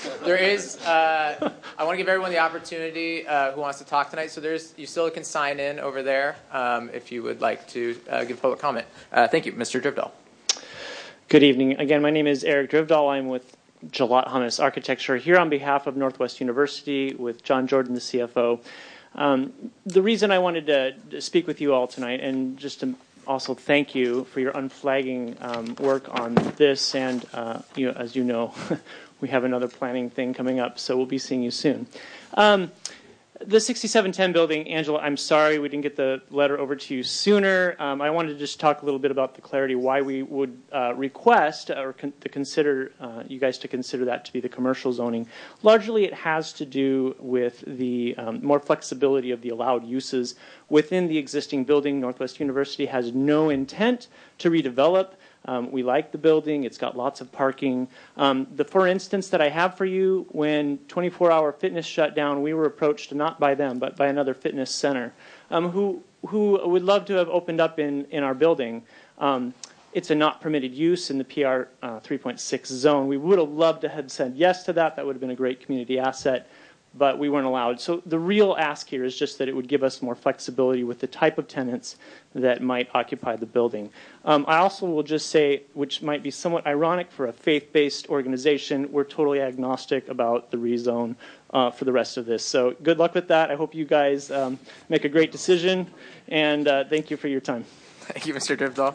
want to give everyone the opportunity who wants to talk tonight. So you still can sign in over there if you would like to give public comment. Thank you, Mr. Drivdahl.
Good evening. Again, my name is Eric Drivdahl. I'm with Jalot Hummus Architecture here on behalf of Northwest University with John Jordan, the CFO. The reason I wanted to speak with you all tonight, and just to also thank you for your unflagging work on this, and as you know, we have another planning thing coming up, so we'll be seeing you soon. The The 6710 building, Angela, I'm sorry we didn't get the letter over to you sooner. I wanted to just talk a little bit about the clarity why we would request or to consider you guys to consider that to be the commercial zoning. Largely, it has to do with the more flexibility of the allowed uses within the existing building. Northwest University has no intent to redevelop. We like the building. It's got lots of parking. The for instance that I have for you, when 24-hour fitness shut down, we were approached not by them, but by another fitness center who would love to have opened up in our building. It's a not permitted use in the PR 3.6 zone. We would have loved to have said yes to that. That would have been a great community asset, but we weren't allowed. So the real ask here is just that it would give us more flexibility with the type of tenants that might occupy the building. I also will just say, which might be somewhat ironic for a faith-based organization, we're totally agnostic about the rezone for the rest of this. So good luck with that. I hope you guys make a great decision, and thank you for your time.
Thank you, Mr. Dribdahl.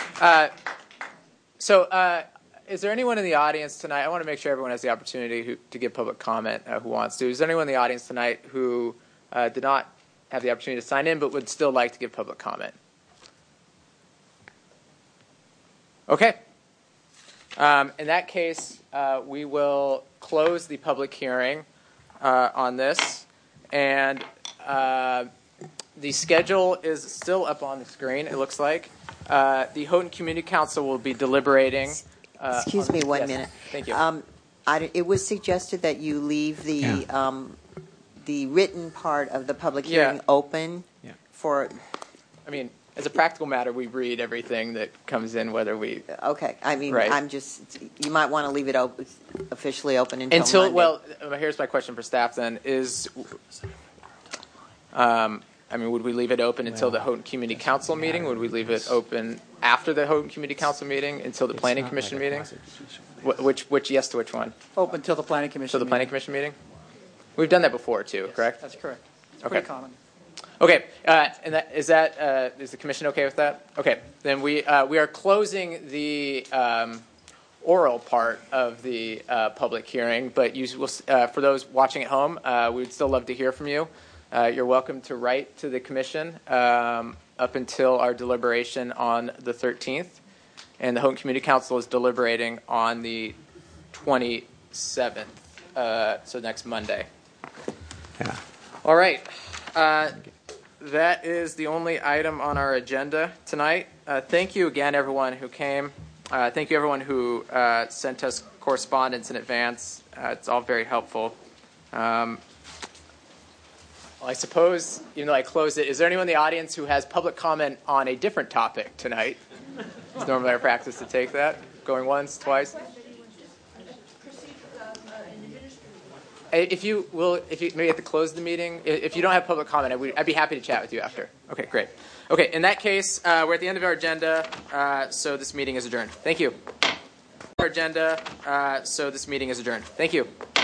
Is there anyone in the audience tonight? I want to make sure everyone has the opportunity to give public comment who wants to. Is there anyone in the audience tonight who did not have the opportunity to sign in but would still like to give public comment? Okay. In that case, we will close the public hearing on this. And the schedule is still up on the screen, it looks like. The Houghton Community Council will be deliberating.
Excuse me one minute.
Thank you.
It was suggested that you leave the written part of the public hearing open for.
I mean, as a practical matter, we read everything that comes in, whether we.
Okay. I mean,
right.
I'm just. You might want to leave it officially open until Monday.
Well, here's my question for staff. Then is. I mean, would we leave it open until the Houghton Community Council meeting? Would we leave it open after the Houghton Community Council meeting until the Planning Commission meeting? Which yes to which one?
Open until the Planning Commission.
Till the Planning Commission meeting? We've done that before too, correct?
That's correct. It's
okay.
Pretty common.
Okay, and is the commission okay with that? Okay, then we are closing the oral part of the public hearing, but you will, for those watching at home, we would still love to hear from you. You're welcome to write to the commission up until our deliberation on the 13th. And the Houghton Community Council is deliberating on the 27th, so next Monday.
Yeah.
All right. That is the only item on our agenda tonight. Thank you again, everyone who came. Thank you, everyone who sent us correspondence in advance. It's all very helpful. Well, I suppose, even though I closed it, is there anyone in the audience who has public comment on a different topic tonight? It's normally our practice to take that. Going once, twice. If you maybe have to close the meeting. If you don't have public comment, I'd be happy to chat with you after. Okay, great. Okay, in that case, we're at the end of our agenda, so this meeting is adjourned. Thank you. So this meeting is adjourned. Thank you.